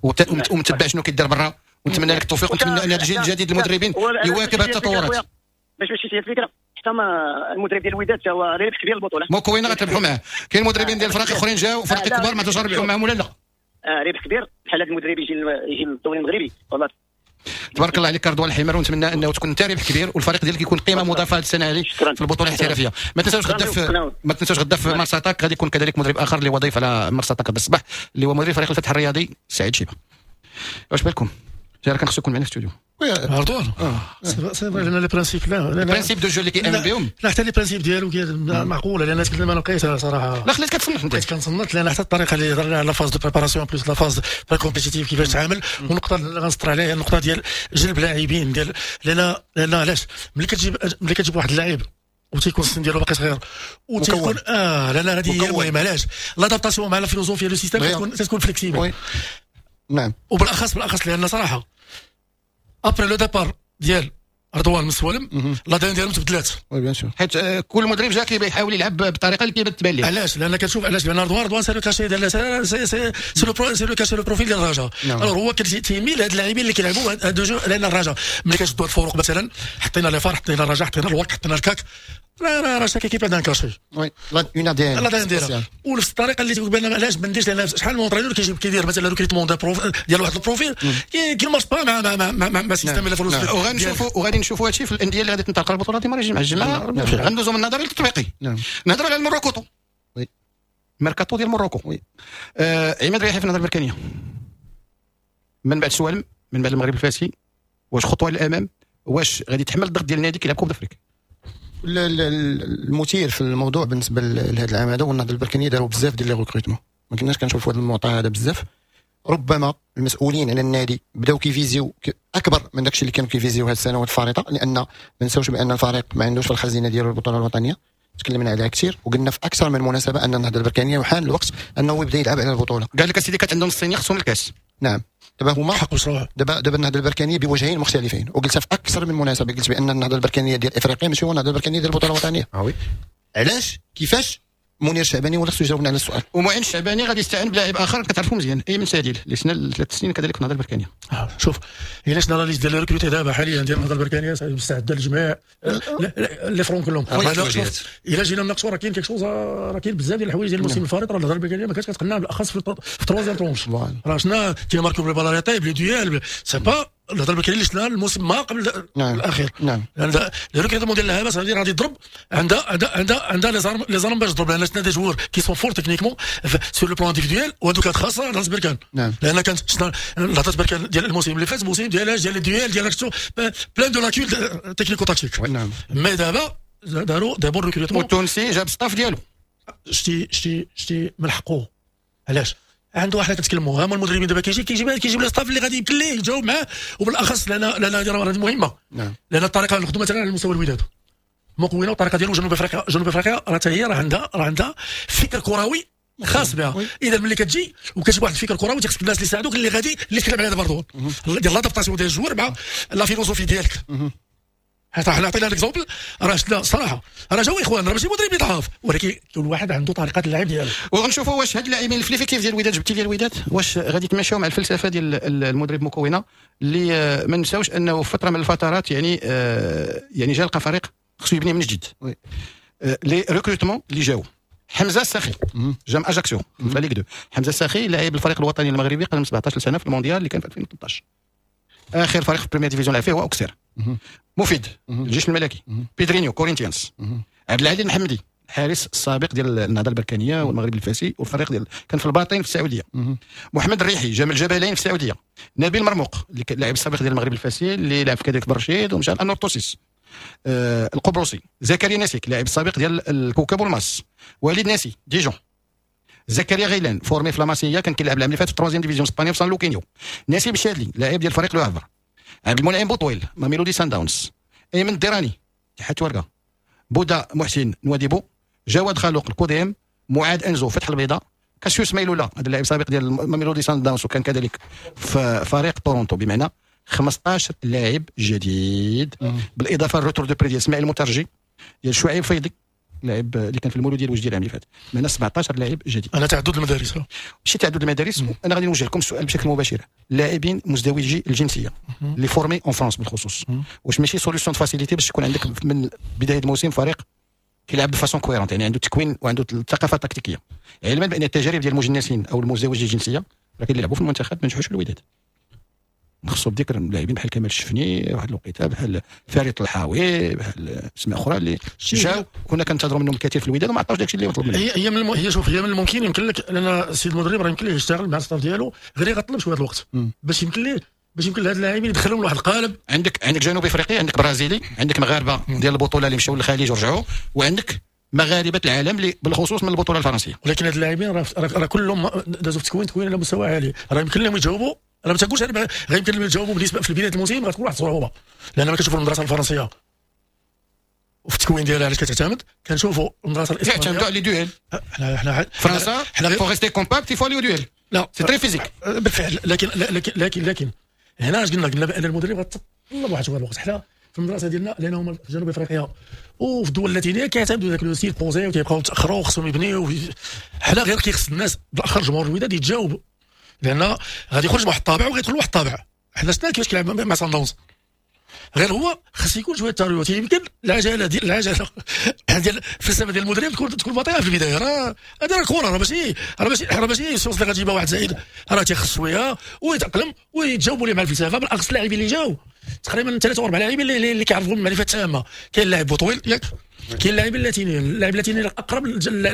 ومتبع شنو كيدير برا ونتمنى لك التوفيق ونتمنى ان الجيل الجديد المدربين يواكب هذه التطورات. باش ماشي هي الفكره حتى المدرب ديال الوداد هو ربح كبير البطوله موكوينا غتربحوا معاه. كاين مدربين ديال الفرق اخرين جاوا فرق كبار ما عرفتوش ربحوا معاهم ولا لا. ربح كبير بحال هذا المدرب يجي يجي للدوري المغربي والله تبارك الله عليك رضوان الحمر ونتمنى انه تكون انت ربح كبير والفريق ديالك يكون قيمه مضافه هذه السنه هذه في البطوله الاحترافيه. ما تنساوش غدا في ما تنساوش غدا في مرساتاك غادي يكون كذلك مدرب اخر اللي هو ضيف على مرساتاك بالصباح اللي هو مدير فريق الفتح الرياضي سعيد شيبه. واش بالكم؟ جا كان خصو يكون معنا في الاستوديو رضوان سي فري لان لي برانسيب لا لي برانسيب دو جو اللي كيامن بهم لا حتى لي برانسيب ديالو معقوله لان الناس ما لقيتها صراحه. لا خليت كتصنت انت حيت كنصنت لان حتى الطريقه اللي هضرنا على فاز دو بريباراسيون بلوس لا فاز بري كومبيتيتيف كيفاش تعامل والنقطه اللي غنسطر عليها النقطه ديال جلب لاعبين ديال لان لان علاش ملي كتجيب ملي كتجيب واحد اللاعب وتيكون السن ديالو باقي صغير وتيكون اه لا لا هذه هي المهم. علاش لادابتاسيون مع لا فيلوزوفيا لو سيستيم تكون تكون فليكسيبل. نعم وبالاخص بالاخص لان صراحه ابري لو ديبار ديال رضوان من السوالم لا دين ديالهم تبدلات. وي بيان سور حيت كل مدرب جا كيحاول يلعب بالطريقه اللي كيبان ليه. علاش؟ لان كتشوف علاش لان رضوان رضوان سي لو كاشي ديال سي سي سي لو برو سي لو كاشي لو بروفيل ديال الرجاء. الوغ هو كيميل هاد اللاعبين اللي كيلعبوا هاد دو جو لان الرجاء ملي كتشدوا هاد الفروق مثلا حطينا لي فار حطينا الرجاء حطينا الوقت حطينا الكاك راه راه راه كيف هذا كاشي وي اون ادي لا دا نديرها ونفس الطريقه اللي تقول بان علاش ما نديرش. لان شحال من مونطرينور كيجيب كيدير مثلا ريكروتمون ديال واحد البروفيل كي مارش با مع مع مع مع سيستم الفلوس. وغنشوفوا وغادي نشوفوا هادشي في الانديه اللي غادي تنطلق البطوله ديما يجي مع الجماعه. غندوزو من النظري للتطبيقي. نهضروا على الميركاتو. وي ميركاتو ديال موروكو. وي عماد رياحي في النظر البركانيه من بعد سوالم من بعد المغرب الفاسي، واش خطوه للامام؟ واش غادي تحمل الضغط ديال النادي كيلعب كوب افريقيا؟ المثير في الموضوع بالنسبه لهذا العام هذا والنهضه البركانيه داروا بزاف ديال لي ريكروتمون. ما كناش كنشوفوا هذا المعطى هذا بزاف. ربما المسؤولين على النادي بداو كيفيزيو اكبر من داكشي اللي كانوا كيفيزيو هذه السنوات الفارطه، لان ما نساوش بان الفريق ما عندوش في الخزينه ديالو البطوله الوطنيه. تكلمنا عليها كثير وقلنا في اكثر من مناسبه ان النهضه البركانيه وحان الوقت انه يبدا يلعب على البطوله. قال لك اسيدي كانت عندهم الصينيه خصهم الكاس. نعم دابا هما حقوا صراحه دابا دابا النهضه البركانيه بوجهين مختلفين، وقلتها في اكثر من مناسبه. قلت بان النهضه البركانيه ديال افريقيا ماشي هو النهضه البركانيه ديال البطوله الوطنيه. اه وي علاش كيفاش منير شعباني ولا خصو يجاوبنا على السؤال. ومعين الشعباني غادي يستعين بلاعب اخر كتعرفوا مزيان ايمن ساديل اللي سنه ثلاث سنين كذلك في النهضه البركانيه. آه شوف الا شنا ليست ديال الريكروتي دابا حاليا ديال النهضه البركانيه مستعده للجميع لي فرون كلهم. الا جينا نناقشوا راه كاين كيك شوز راه كاين بزاف ديال الحوايج ديال الموسم الفارط. راه النهضه البركانيه ما كانتش كتقنع بالاخص في التروازيام طونش. راه شنا كيماركو بلي بالاري طايب لي ديال سي با النهضه البركانيه اللي شنا الموسم ما قبل نعم. الاخير. نعم لان الريكروتمون ديال الهابس غادي غادي يضرب عندها عندها عندها لي زارم لي زارم باش تضرب. لان شنا دي جوور كي سون فور تكنيكمون سور لو بلان انديفيديوال وهذوك كانت خاصه راس بركان. نعم. لان كانت شنا لحظات بركان ديال الموسم اللي فات موسم ديال ديال الديال ديال شتو بلان دو لاكول تكنيكو تاكتيك. نعم. مي دابا داروا دابا الريكروتمون والتونسي جاب ستاف ديالو. شتي شتي شتي من حقه. علاش عنده واحد كتكلموا هما المدربين دابا كيجي كيجيب كيجيب لي ستاف اللي غادي يمكن ليه يجاوب معاه. وبالاخص لان لان هذه مهمه. نعم. لان الطريقه ناخذ مثلا على مستوى الوداد مكونه والطريقه ديالو جنوب افريقيا جنوب افريقيا راه حتى هي راه عندها راه عندها فكر كروي خاص بها. اذا ملي كتجي وكتجيب واحد الفكر كروي تخصك الناس اللي يساعدوك اللي غادي اللي تكلم على هذا برضو ديال لادابتاسيون ديال الجوار مع لا فيلوسوفي ديالك. حتى حنا عطينا ليكزومبل راه شفنا صراحه راه جاو اخوان راه ماشي مدربين ضعاف ولكن كل واحد عنده طريقه اللعب ديالو. وغنشوفوا واش هاد اللاعبين الفليفيكيف ديال الوداد جبتي لي الوداد واش غادي يتماشاو مع الفلسفه ديال المدرب مكونه اللي ما نساوش انه في فتره من الفترات يعني آه يعني جا لقى فريق خصو يبني من جديد. آه لي ريكروتمون اللي جاو حمزه الساخي جا من اجاكسيو في ليغ دو. حمزه الساخي لاعب الفريق الوطني المغربي قدم سبعطاش سنه في المونديال اللي كان في ألفين وثلاثطاش. اخر فريق في البريمير ديفيزيون لعب فيه هو اوكسير. مفيد الجيش الملكي. بيدرينيو كورينتيانس. عبد العزيز الحمدي الحارس السابق ديال النهضه البركانيه والمغرب الفاسي والفريق ديال كان في الباطين في السعوديه. محمد الريحي جا من الجبلين في السعوديه. نبيل مرموق اللي لاعب السابق ديال المغرب الفاسي اللي لعب كذلك برشيد ومشى لانورتوسيس. آه القبرصي. زكريا ناسيك لاعب السابق ديال الكوكب والماس. وليد ناسي ديجون. زكريا غيلان فورمي في لاماسيا كان كيلعب العام اللي فات في التروازيام ديفيزيون اسبانيا في سان لوكينيو. ناسي بشادلي لاعب ديال فريق لو هافر. عبد المنعم بوطويل ماميلودي سان داونز. ايمن الديراني اتحاد ورقه. بودا محسن نواديبو. جواد خالوق الكوديم. معاد انزو فتح البيضاء. كاسيوس ميلولا هذا اللاعب سابق ديال ماميلودي سان داونز وكان كذلك في فريق تورونتو. بمعنى خمسطاش لاعب جديد بالاضافه للروتور دو بري ديال اسماعيل المترجي ديال شعيب فيضي لاعب اللي كان في المولوديه الوجدي العام اللي فات. معنا سبعطاش لاعب جديد. انا تعدد المدارس ماشي تعدد المدارس. انا غادي نوجه لكم السؤال بشكل مباشر. لاعبين مزدوجي الجنسيه اللي فورمي اون فرانس بالخصوص واش ماشي سوليوشن فاسيليتي باش يكون عندك من بدايه الموسم فريق كيلعب بفاسون كويرونت يعني عنده تكوين وعنده الثقافه التكتيكيه علما بان التجارب ديال المجنسين او المزدوجي الجنسيه راه كيلعبوا في المنتخب ما نجحوش في الوداد. نخصو بذكر لاعبين بحال كمال الشفني واحد الوقيته بحال فريد الحاوي بحال اسماء اخرى اللي جاو كنا كنتظروا منهم الكثير في الوداد وما عطاوش داكشي اللي مطلوب منهم. هي هي من الم... هي شوف هي من الممكن يمكن لك لان السيد المدرب راه يمكن ليه يشتغل مع الستاف ديالو غير يغطلب شويه الوقت باش يمكن ليه باش يمكن لهاد اللاعبين يدخلهم لواحد القالب. عندك عندك جنوب افريقيا عندك برازيلي عندك مغاربه ديال البطوله اللي مشاو للخليج ورجعوا وعندك مغاربه العالم اللي بالخصوص من البطوله الفرنسيه. ولكن هاد اللاعبين راه راه كلهم دازوا في تكوين تكوين على مستوى عالي راه يمكن لهم يجاوبوا. انا ما تنقولش غير يمكن لهم يجاوبوا بالنسبه في بدايه الموسم غتكون واحد الصعوبه لان ما كنشوفوا المدرسه الفرنسيه وفي التكوين ديالها علاش كتعتمد كنشوفوا المدرسه الاسبانيه كيعتمدوا على لي دويل. حنا حنا فرنسا حنا فو ريستي كومباكت يفو لي دويل. لا سي تري فيزيك بالفعل. لكن لكن لكن لكن هنا اش قلنا قلنا بان المدرب غتطلب واحد شويه الوقت. حنا في المدرسه ديالنا لان هما في جنوب افريقيا وفي الدول اللاتينيه كيعتمدوا ذاك لو ستيل بوزي وكيبقاو يتاخروا وخصهم يبنيو. حنا غير كيخص الناس بالاخر جمهور الوداد يتجاوبوا لان غادي يخرج واحد الطابع وغيدخل واحد الطابع. حنا شفنا كيفاش كيلعب مع سان داونز غير هو خاص يكون شويه ترويض. يمكن العجله ديال العجله ديال الفلسفه ديال المدرب تكون تكون بطيئه في البدايه. راه هذا راه كوره، راه ماشي راه ماشي راه ماشي الصوص اللي غتجيبها واحد زايد، راه تيخص شويه ويتاقلم ويتجاوبوا ليه مع الفلسفه. بالاخص اللاعبين اللي جاوا تقريبا ثلاثه واربعه لاعبين اللي, اللي كيعرفهم معرفه تامه. كاين لاعب طويل ياك، كاين اللاعب اللاتيني، اللاعب اللاتيني الاقرب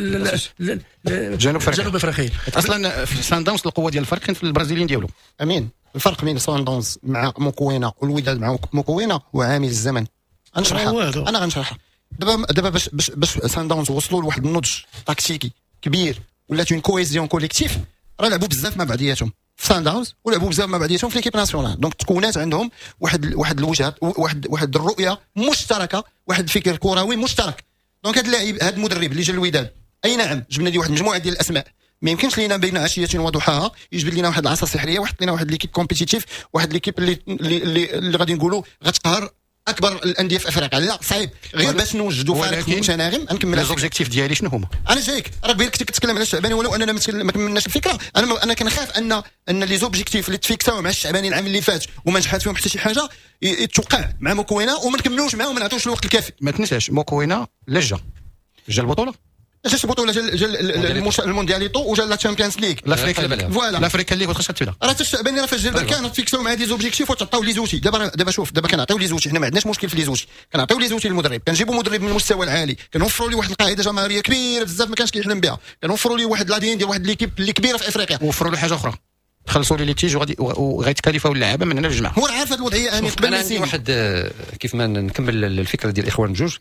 للجنوب افريقيا. اصلا في سان داونز القوه ديال الفرق كاين في البرازيليين ديالو. امين الفرق بين سان داونز مع موكوينا والوداد مع موكوينا هو عامل الزمن. غنشرحها انا غنشرحها دابا دابا باش باش باش سان داونز وصلوا لواحد النضج تكتيكي كبير ولات اون كويزيون كوليكتيف، راه لعبوا بزاف مع بعضياتهم في سان داونز ولعبوا بزاف مع بعضياتهم في ليكيب ناسيونال. دونك تكونات عندهم واحد واحد الوجهات، واحد واحد الرؤيه مشتركه، واحد الفكر كروي مشترك. دونك هذا اللاعب هذا المدرب اللي جا الوداد، اي نعم جبنا لي واحد المجموعه ديال الاسماء، ما يمكنش لينا بين عشيه وضحاها يجبد لنا واحد العصا سحريه وحط لنا واحد ليكيب كومبيتيتيف، واحد ليكيب اللي اللي, اللي غادي نقولوا غتقهر اكبر الانديه في افريقيا. لا صعيب، غير باش نوجدوا فريق متناغم. نكمل لي زوبجيكتيف ديالي شنو هما. انا جايك راك بالك كتكلم على الشعباني ولو اننا ما كملناش الفكره. انا انا كنخاف ان ان لي زوبجيكتيف اللي تفيكساو مع الشعباني العام اللي فات وما نجحات فيهم حتى شي حاجه يتوقع مع موكوينا وما نكملوش معاه وما نعطوش الوقت الكافي. ما تنساش موكوينا لجا جا البطوله، جا البطوله، جا جا الموندياليتو وجا لا تشامبيونز ليغ لافريكا. فوالا لافريكا ليغ وخاصها تفيدها. راه الشعباني راه فاش جا كان تفيكساو مع دي زوبجيكتيف وتعطاو لي زوتي. دابا دابا شوف دابا كنعطيو لي زوتي، حنا ما عندناش مشكل في لي زوتي، كنعطيو لي زوتي للمدرب، كنجيبوا مدرب من المستوى العالي، كنوفروا ليه واحد القاعده جماهيريه كبيره بزاف ما كانش كيحلم بها، كنوفروا ليه واحد لادين ديال واحد ليكيب اللي كبيره في افريقيا، ووفروا له حاجه اخرى، خلصوا لي لي تيج وغادي وغيتكالفاو اللعابه من هنا للجماعه. هو عارف هذه الوضعيه اني قبل ما نسيب واحد كيف ما نكمل الفكره ديال الاخوان بجوج.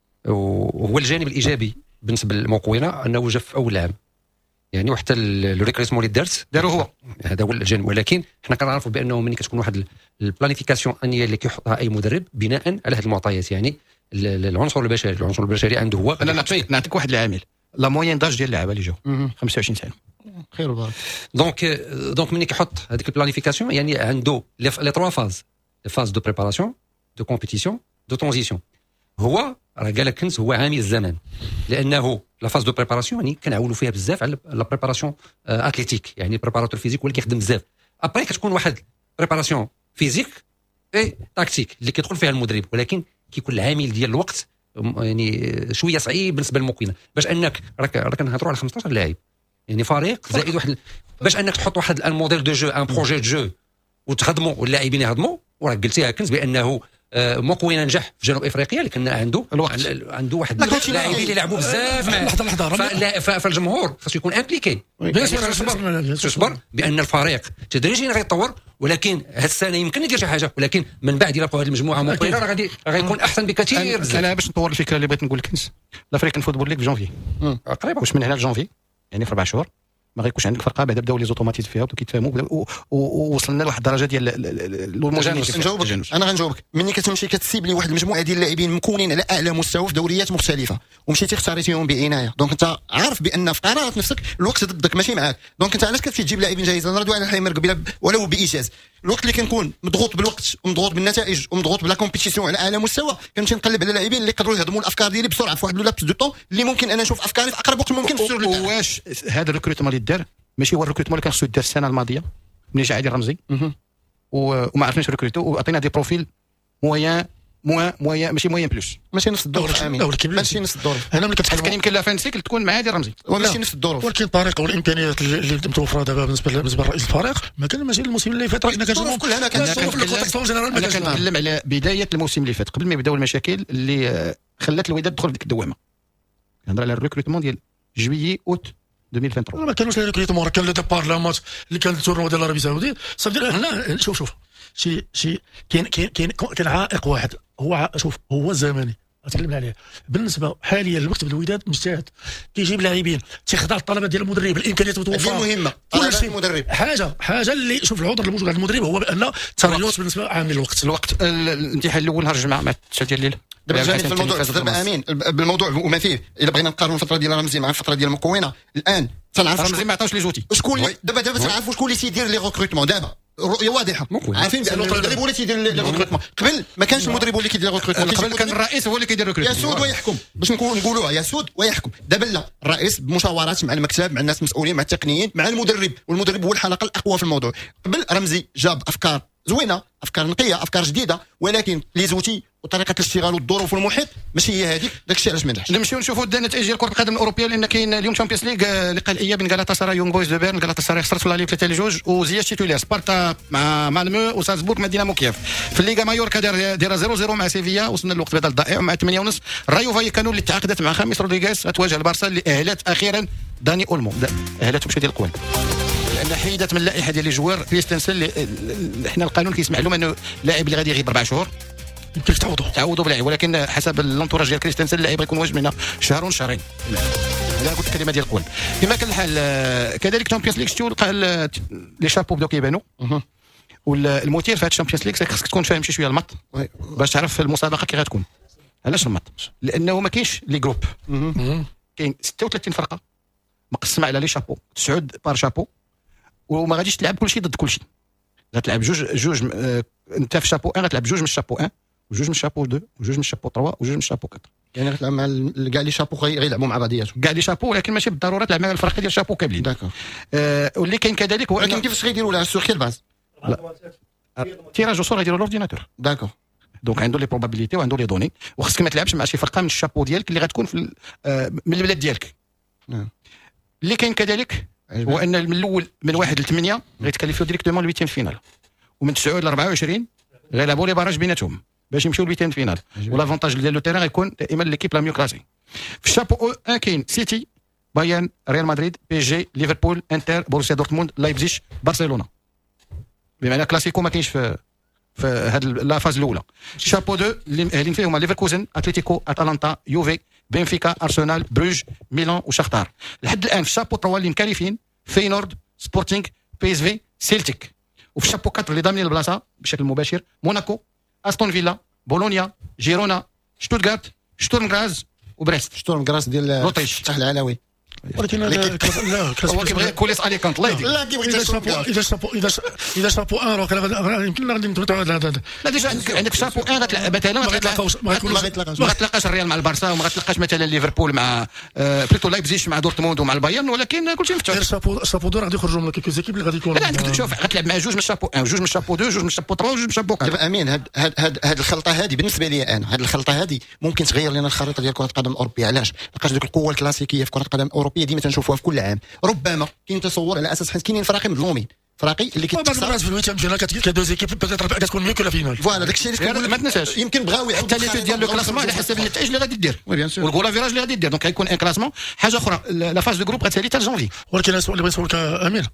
وهو الجانب الايجابي بالنسبه لموكوينا انه جا في اول عام، يعني وحتى الريكريسمون اللي دارت داروا هو هذا هو الجانب. ولكن حنا كنعرفوا بانه ملي كتكون واحد البلانيفيكاسيون انيه اللي كيحطها اي مدرب بناء على هذه المعطيات، يعني العنصر البشري العنصر البشري عنده هو. انا نعطيك نعطيك واحد العامل، لا موين داج ديال اللعابه اللي جاو خمسة وعشرين سنه، خير وبركه. دونك دونك ملي كيحط هذيك البلانيفيكاسيون يعني عنده لي تروا فاز، فاز دو بريباراسيون دو كومبيتيسيون دو ترانزيسيون. هو راه قال لك كنز هو عامل الزمان، لانه لا فاز دو بريباراسيون يعني كنعولوا فيها بزاف على لا بريباراسيون اتليتيك، يعني بريباراتور فيزيك هو اللي كيخدم بزاف. ابري كتكون واحد بريباراسيون فيزيك اي تاكتيك اللي كيدخل فيها المدرب، ولكن كيكون العامل ديال الوقت يعني شويه صعيب بالنسبه للموكوينه. باش انك راك راك كنهضروا على خمسطاش لاعب، يعني فريق زائد واحد، باش انك تحط واحد ان موديل دو جو ان بروجي دو جو وتخدموا واللاعبين يخدموا. وراك قلتيها كنز بانه موكوينا نجح في جنوب افريقيا لكن عنده الوقت، عنده واحد اللاعبين اللي لعبوا بزاف. لحظه لحظه فالجمهور خاصو يكون امبليكي. تصبر بان الفريق تدريجيا غيتطور، ولكن هاد السنه يمكن يدير شي حاجه، ولكن من بعد الى هذه المجموعه موكوينا راه غادي غيكون احسن بكثير. انا باش نطور الفكره اللي بغيت نقول لك كنز الافريكان فوتبول ليغ في جونفي قريبه، واش من هنا لجونفي يعني في اربع شهور ما غيكونش عندك فرقه بعدا بداو لي زوتوماتيز فيها وكيتفاهموا ووصلنا لواحد الدرجه ديال التجانس. نجاوبك انا غنجاوبك. ملي كتمشي كتسيبلي واحد المجموعه ديال اللاعبين مكونين على اعلى مستوى في دوريات مختلفه ومشيتي اختاريتيهم بعنايه، دونك انت عارف بان في قرارات نفسك الوقت ضدك ماشي معاك. دونك انت علاش كتمشي تجيب لاعبين جاهزين؟ نردوا على الحمير قبيله ولو بايجاز. الوقت اللي كنكون مضغوط بالوقت ومضغوط بالنتائج ومضغوط بلا كومبيتيسيون على اعلى مستوى كنمشي نقلب على لاعبين اللي يقدروا يهضموا الافكار ديالي بسرعه في واحد لابس دو طون اللي ممكن انا نشوف افكاري في اقرب وقت ممكن. واش هذا الريكروتمون اللي دار ماشي هو الريكروتمون اللي كان خصو يدار السنه الماضيه ملي جا علي رمزي وما عرفناش ريكروتو وعطينا دي بروفيل مويان موان مويان ماشي مويان بلوس، ماشي نفس الظروف. ماشي نفس الظروف. انا ملي كتحكم كان يمكن لا فان سيكل تكون مع هادي رمزي ماشي نفس الظروف، ولكن الطريقه والامكانيات اللي متوفره دابا بالنسبه بالنسبه لرئيس الفريق ما كان ماشي الموسم اللي فات. راه كنشوفوا كلها انا كنتكلم على بدايه الموسم اللي فات قبل ما يبداو المشاكل اللي خلات الوداد تدخل في ديك الدوامه. كنهضر على الريكروتمون ديال جويي اوت ألفين وثلاثة وعشرين. ما كانوش لي ريكروتمون، كان لو ديبار لا ماتش اللي كان التورنوا ديال العربيه السعوديه صافي. هنا شوف شوف شي شي كاين كاين كاين كاين عائق واحد هو شوف هو زمني غنتكلم عليه. بالنسبه حاليا المكتب الوداد مجتهد كيجيب لاعبين تيخضع الطلبات ديال المدرب، الامكانيات متوفره مهمه كل شيء. المدرب حاجه حاجه اللي شوف العذر اللي موجود عند المدرب هو بان التريوت بالنسبه عامل الوقت الوقت الامتحان الاول نهار الجمعه مع التسعة ديال الليل. دابا جاني في الموضوع دابا امين بالموضوع وما فيه. الا بغينا نقارنوا الفتره ديال رمزي مع الفتره ديال مكوينه الان تنعرف رمزي ما عطاوش لي زوتي. شكون اللي دابا دابا تنعرفوا شكون اللي سيدير لي ريكروتمون دابا رؤيه واضحه عارفين بان المدرب هو اللي تيدير لي ريكروتمون. قبل ما كانش المدرب هو اللي كيدير ريكروتمون، قبل كان الرئيس هو اللي كيدير ريكروتمون. يسود ويحكم باش نقول نقولوها يسود ويحكم. دابا لا، الرئيس بمشاورات مع المكتب مع الناس المسؤولين مع التقنيين مع المدرب، والمدرب هو الحلقه الاقوى في الموضوع. قبل رمزي جاب افكار زوينه، افكار نقيه، افكار جديده، ولكن لي زوتي وطريقه الاشتغال والظروف والمحيط ماشي هي هذيك. داك الشيء علاش ما نجحش. نمشيو نشوفوا النتائج ديال كره القدم الاوروبيه، لان كاين اليوم تشامبيونز ليغ لقاء الاياب بين غالاتا يونغ بويز دو بيرن. غالاتا خسرت ولا ثلاثة لجوج وزياش تيتولير. سبارتا مع مالمو وسالزبورغ مع دينامو كييف. في الليغا مايوركا دايره صفر صفر مع سيفيا، وصلنا للوقت بدل الضائع مع ثمانية ونص. رايو فايكانو اللي تعاقدت مع خامس رودريغيز غتواجه البارسا اللي اهلت اخيرا داني اولمو، اهلته باش ديال القوال لان حيدت من اللائحه ديال الجوار كريستنسن اللي حنا القانون كيسمح لهم انه لاعب اللي غادي يغيب اربع شهور يمكن تعوضوا تعوضوا بلاعب، ولكن حسب اللونتوراج ديال كريستنسن اللاعب غيكون واجب منها شهر شهرين. هذا قلت الكلمه ديال القول. كما كان الحال كذلك تشامبيونز ليغ شتو لقى لي شابو بداو كيبانوا، والمثير في هذا الشامبيونز ليغ خاصك تكون فاهم شي شويه المط باش تعرف المسابقه كي غتكون. علاش المط؟ لانه ما كاينش لي جروب، كاين ستة وثلاثين فرقه مقسمه على لي شابو، تسعود بار شابو، وما غاديش تلعب كل شيء ضد كل شيء. غتلعب جوج جوج اه انت في شابو واحد غتلعب جوج من الشابو واحد وجوج من الشابو اثنين وجوج من الشابو ثلاثة وجوج من الشابو أربعة. يعني غتلعب مع كاع لي شابو غيلعبوا مع بعضياتهم، كاع لي شابو، ولكن ماشي بالضروره تلعب مع الفرق ديال الشابو كاملين. داكور. آه واللي كاين كذلك هو ولكن كيفاش غيديروا لها سور كيل باز؟ تيراج وصول غيديروا الاورديناتور. داكور. دونك عنده لي بروبابيليتي وعنده لي دوني، وخصك ما تلعبش مع شي فرقه من الشابو ديالك اللي غتكون في آه من البلاد ديالك. نعم. اللي كاين كذلك هو ان من الاول من واحد لثمانية غيتكلفوا ديريكتومون الويتيام فينال، ومن تسعة ل أربعة وعشرين غيلعبوا لي باراج بيناتهم باش يمشيو للويتيام فينال، والافونتاج ديال لو تيران غيكون دائما ليكيب لا ميو كلاسي. في الشابو واحد كاين سيتي، بايرن، ريال مدريد، بي اس جي، ليفربول، انتر، بروسيا دورتموند، لايبزيج، برشلونه. بمعنى كلاسيكو ما كاينش في في هذه لا فاز الاولى. شابو اثنين اللي مأهلين فيه هما ليفركوزن، اتلتيكو، اتلانتا، يوفي، بنفيكا، ارسنال، بروج، ميلان وشختار. لحد الان في الشابو ثلاثة اللي مكالفين فينورد، سبورتينغ، بي اس في، سيلتيك. وفي الشابو أربعة اللي ضامنين البلاصه بشكل مباشر موناكو، استون فيلا، بولونيا، جيرونا، شتوتغارت، شتورم غراز وبريست. شتورم غراز ديال لوطريش العلوي. ولكن لا هو كيبغي كوليس اليكانت الله يهديك. لا كيبغي اذا شابو اذا شابو اذا اذا شابو ان راه يمكن غادي نتوتر هذا. لا ديجا عندك شابو ان غتلعب مثلا ما غتلاقاوش ما غتلاقاش الريال مع البارسا، وما غتلاقاش مثلا ليفربول مع بليتو لايبزيج مع دورتموند ومع البايرن، ولكن كلشي مفتوح. غير شابو شابو دو غادي يخرجوا من كيلكو زيكيب اللي غادي يكونوا. لا عندك شوف غتلعب مع جوج من شابو واحد جوج من شابو اثنين جوج من شابو ثلاثة وجوج من شابو أربعة. دابا امين هاد هاد هاد هاد الخلطه هذه بالنسبه لي انا، هاد الخلطه هذه ممكن تغير لنا الخريطه ديال كره القدم الاوروبيه. علاش؟ لقاش ديك القوه الكلاسيكيه في كره القدم الاوروبيه ديما تنشوفوها في كل عام. ربما كاين تصور على اساس حيت كاينين فراقي مظلومين، فراقي اللي كيتخسر في الويتام ديالها كدوز ايكيب كتكون ميو كو لا فينال. فوالا داك الشيء اللي ما تنساش يمكن بغاو حتى لي ديال لو كلاسمون على حسب النتائج اللي غادي دير والغولا فيراج اللي غادي دير. دونك غيكون ان كلاسمون. حاجه اخرى لا فاز دو جروب غتسالي حتى جانفي. ولكن السؤال اللي بغيت نسولك امين،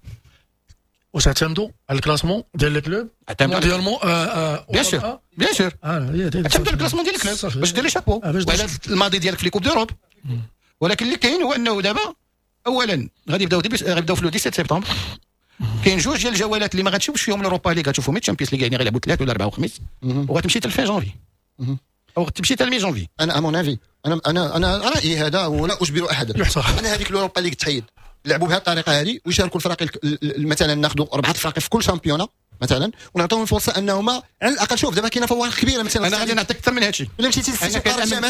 واش تعتمدوا على الكلاسمون ديال لي كلوب مونديالمون؟ بيان سور بيان سور تعتمدوا على الكلاسمون ديال الكلوب باش دير لي شابو وعلى الماضي ديالك في لي كوب دوروب. ولكن اللي كاين هو انه دابا اولا غادي يبداو غيبداو في لو سبعة عشر سبتمبر. كاين جوج ديال الجولات اللي ما غاتشوفش فيهم الاوروبا ليغ، غتشوفهم مي تشامبيونز ليغ، يعني غيلعبوا ثلاث ولا اربعه وخميس، وغتمشي حتى لفين جانفي او غتمشي حتى لمي جانفي. انا امون افي انا انا انا رايي هذا ولا اجبر احدا. انا هذيك الاوروبا ليغ تحيد، لعبوا بهذه الطريقه هذه ويشاركوا الفرق مثلا ناخذوا اربعه فرق في كل شامبيونا مثلا ونعطيهم الفرصه انهم على الاقل. شوف دابا كاينه فوارق كبيره مثلا. انا غادي نعطيك اكثر من هذا الشيء. الا مشيتي للسيتي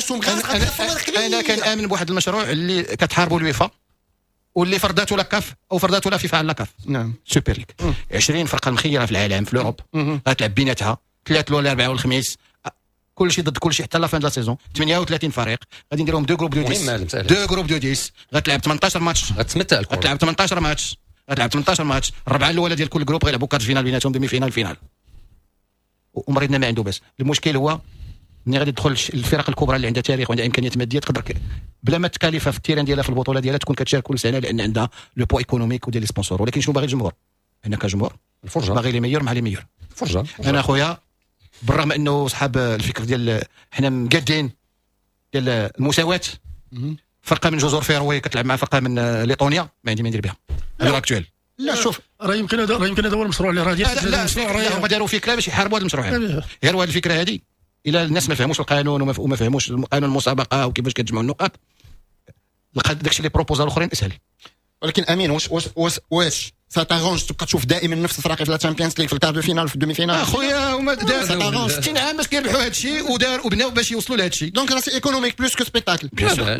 انا كنامن بواحد المشروع اللي كتحاربوا الويفا واللي فرضاته لا كاف او فرضاته لا فيفا على لا كاف. نعم سوبر ليغ عشرين فرقه مخيره في العالم في الاوروب غتلعب بيناتها ثلاث ولا اربعه والخميس، كل شيء ضد كل شيء حتى لا فين لا سيزون. ثمانية وثلاثين فريق غادي نديرهم دو جروب دو عشرة دو جروب دو عشرة غتلعب ثمانية عشر ماتش، غتمتع الكره غتلعب ثمانية عشر ماتش غتلعب ثمانية عشر ماتش. الربعه الاولى ديال كل جروب غيلعبوا كارت فينال بيناتهم ديمي فينال فينال. ومريضنا ما عنده بس المشكل هو ملي غادي تدخل الفرق الكبرى اللي عندها تاريخ وعندها امكانيات ماديه تقدر بلا ما تكاليفها في التيران ديالها في البطوله ديالها تكون كتشارك كل سنه لان عندها لو بو ايكونوميك وديال لي سبونسور. ولكن شنو باغي الجمهور؟ هنا كجمهور الفرجه باغي لي ميور مع لي ميور فرجه. انا خويا بالرغم انه صحاب الفكر ديال حنا مقادين ديال المساواه، فرقه من جزر فيروي كتلعب مع فرقه من ليطونيا ما عندي ما ندير بها الوغ اكtuel. لا شوف راه يمكن هذا راه يمكن هذا هو المشروع اللي راه ديال لا هما داروا فكره باش يحاربوا هذا المشروع هذا. غير هذه الفكره هذه الى الناس ما فهموش القانون وما فهموش قانون المسابقه وكيفاش كتجمعوا النقاط، داكشي اللي بروبوزا الاخرين اسهل. ولكن امين واش واش واش ساتارونج تبقى تشوف دائما نفس الفرق في الشامبيونز ليغ في الكار دو فينال في الدومي فينال اخويا هما داروا ستين عام باش كيربحوا هذا الشيء ودار وبناو باش يوصلوا لهذا الشيء دونك راه سي ايكونوميك بلوس كو سبيكتاكل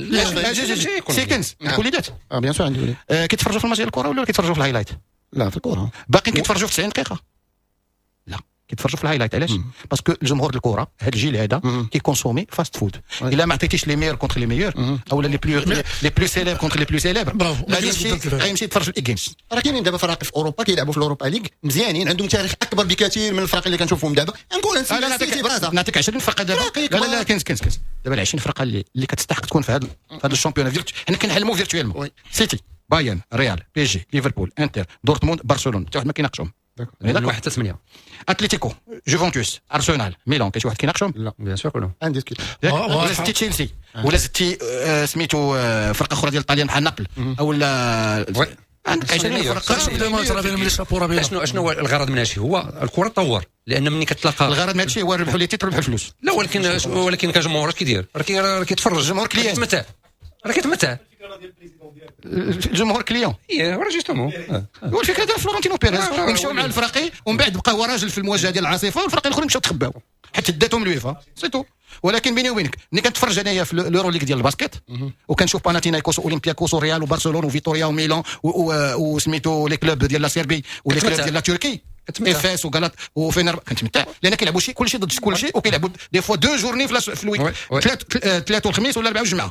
سيكنس وليدات اه بيان سور عندي وليد كيتفرجوا في الماتش ديال الكره ولا كيتفرجوا في الهايلايت لا في الكره باقيين كيتفرجوا في تسعين دقيقه لا كيتفرجوا في الهايلايت علاش باسكو الجمهور الكره هذا الجيل هذا كيكونسومي فاست فود الا ما عطيتيش لي ميور كونتر لي ميور او لي بلو لي بلو سيليبر كونتر لي بلو سيليبر غادي يمشي غيمشي يتفرج في الجيمز راه كاينين دابا فرق في اوروبا كيلعبوا في الاوروبا ليغ مزيانين عندهم تاريخ اكبر بكثير من الفرق اللي كنشوفوهم دابا نقول نسيتي برازا نعطيك عشرين فرقه دابا لا لا لا كنز كنز كنز دابا ال عشرين فرقه اللي اللي كتستحق تكون في هذا في هذا الشامبيون فيرتو حنا كنحلموا فيرتويلمون سيتي بايرن ريال بي جي ليفربول انتر دورتموند برشلونه حتى واحد ما كيناقشهم هذاك واحد حتى ثمانية اتليتيكو جوفنتوس ارسنال ميلان كاين شي واحد كيناقشهم لا بيان سور كلهم عندي كيف ولا زدتي تشيلسي ولا زدتي سميتو فرقه اخرى ديال الطاليان بحال نابل او لا عندك عشرين فرقه شنو شنو هو الغرض من هادشي هو الكره تطور لان ملي كتلاقى الغرض من هادشي هو ربحوا لي تيتر ربحوا الفلوس لا ولكن ولكن كجمهور اش كيدير راه كيتفرج الجمهور كليان كيتمتع راه كيتمتع الجمهور كليون ايه راه جوستومون هو الفكره ديال فلورنتينو بيريز ومشاو مع الفرقي ومن بعد بقى هو راجل في المواجهه ديال العاصفه والفرقين الاخرين مشاو تخباو حتى داتهم الويفا سيتو ولكن بيني وبينك ملي كنتفرج انايا في لورو ليغ ديال الباسكيت وكنشوف باناتينايكوس واولمبياكوس وريال وبرشلونه وفيتوريا وميلان وسميتو لي كلوب ديال لا سيربي ولي كلوب ديال لا تركي افاس وغلط وفينر كنتمتع لان كيلعبوا شي كلشي ضد كلشي وكيلعبوا دي فوا دو جورني في الويك ثلاث ثلاث والخميس ولا الاربعاء والجمعه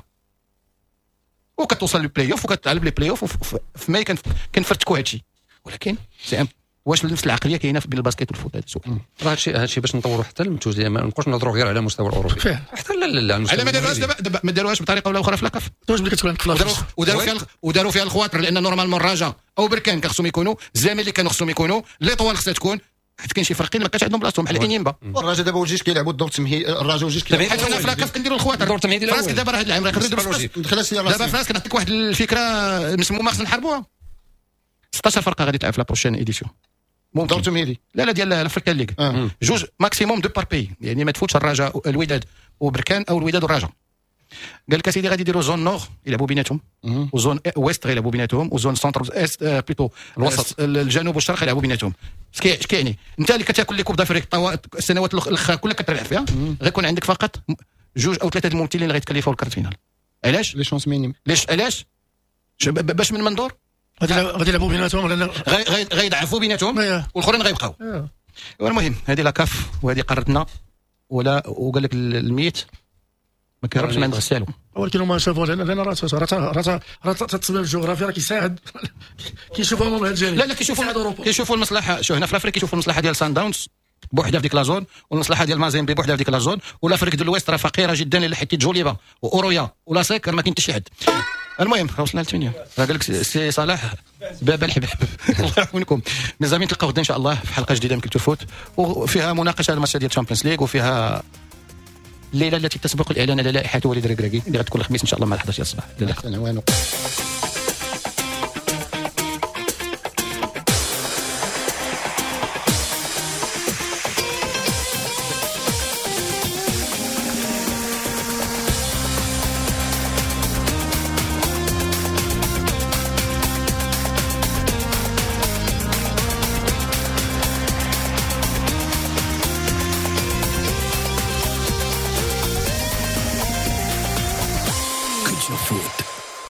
وكتوصل للبلاي اوف وكتلعب لي بلاي اوف في ماي كنفرتكوا هادشي ولكن سي واش نفس العقليه كاينه بين الباسكيت والفوت هذا السؤال راه هادشي هادشي باش نطوروا حتى المنتوج ما نبقاوش نهضروا غير على المستوى الاوروبي حتى لا لا لا على ما داروهاش دابا ما داروهاش بطريقه ولا اخرى في لاكاف واش ملي كتكون عندك وداروا فيها وداروا فيها الخواطر لان نورمالمون الرجاء او بركان كان خصهم يكونوا الزمالك اللي كانوا خصهم يكونوا لي طوال خصها تكون حيت كاين شي فرقين ما كانش عندهم بلاصتهم بحال انيمبا الرجاء دابا والجيش كيلعبوا الدور التمهيدي الرجاء والجيش كيلعبوا حيت حنا في لاكاف كنديروا الخواطر الدور التمهيدي الاول فراسك دابا راه هاد العام راه كنديروا دابا فراسك نعطيك واحد الفكره مسمومه خصنا نحاربوها ستة عشر فرقه غادي تلعب في لا بروشين ايديسيون دور التمهيدي لا لا ديال الافريكان ليغ آه. جوج ماكسيموم دو بار بي يعني ما تفوتش الرجاء الوداد وبركان او الوداد والرجاء قال لك اسيدي غادي يديروا زون نور يلعبوا بيناتهم وزون ويست يلعبوا بيناتهم وزون سنتر است بليتو الوسط الجنوب والشرق يلعبوا بيناتهم اش كيعني انت اللي كتاكل لي كوب دافريك السنوات الاخرى كلها كتربح فيها غيكون عندك فقط جوج او ثلاثه الممثلين اللي غيتكلفوا الكارت فينال علاش لي شونس مينيم ليش علاش باش من منظور غادي يلعبوا بيناتهم ولا غيضعفوا بيناتهم والاخرين غيبقاو المهم هذه لا كاف وهذه قررتنا ولا وقال لك الميت ما كيهربش من عند غسالو ولكن هما شافوا لان راه راه راه التصميم الجغرافي راه كيساعد كيشوفوا من هذا الجانب لا لا كيشوفوا كيشوفوا المصلحه شو هنا في افريقيا كيشوفوا المصلحه ديال سان داونز بوحدها في ديك لا زون والمصلحه ديال مازيمبي بوحدها في ديك لا زون والافريك ديال الويست راه فقيره جدا الا حيتي جوليبا واورويا ولا سيك ما كاين حتى شي حد المهم وصلنا للثمانيه راه قال لك سي صلاح باب الحباب الله يعاونكم مزامين نتلاقاو غدا ان شاء الله في حلقه جديده من كلتور فوت وفيها مناقشه على الماتش ديال الشامبيونز ليغ وفيها الليله التي تسبق الاعلان على لائحه وليد الركراكي اللي غتكون الخميس ان شاء الله مع الحداش ديال الصباح.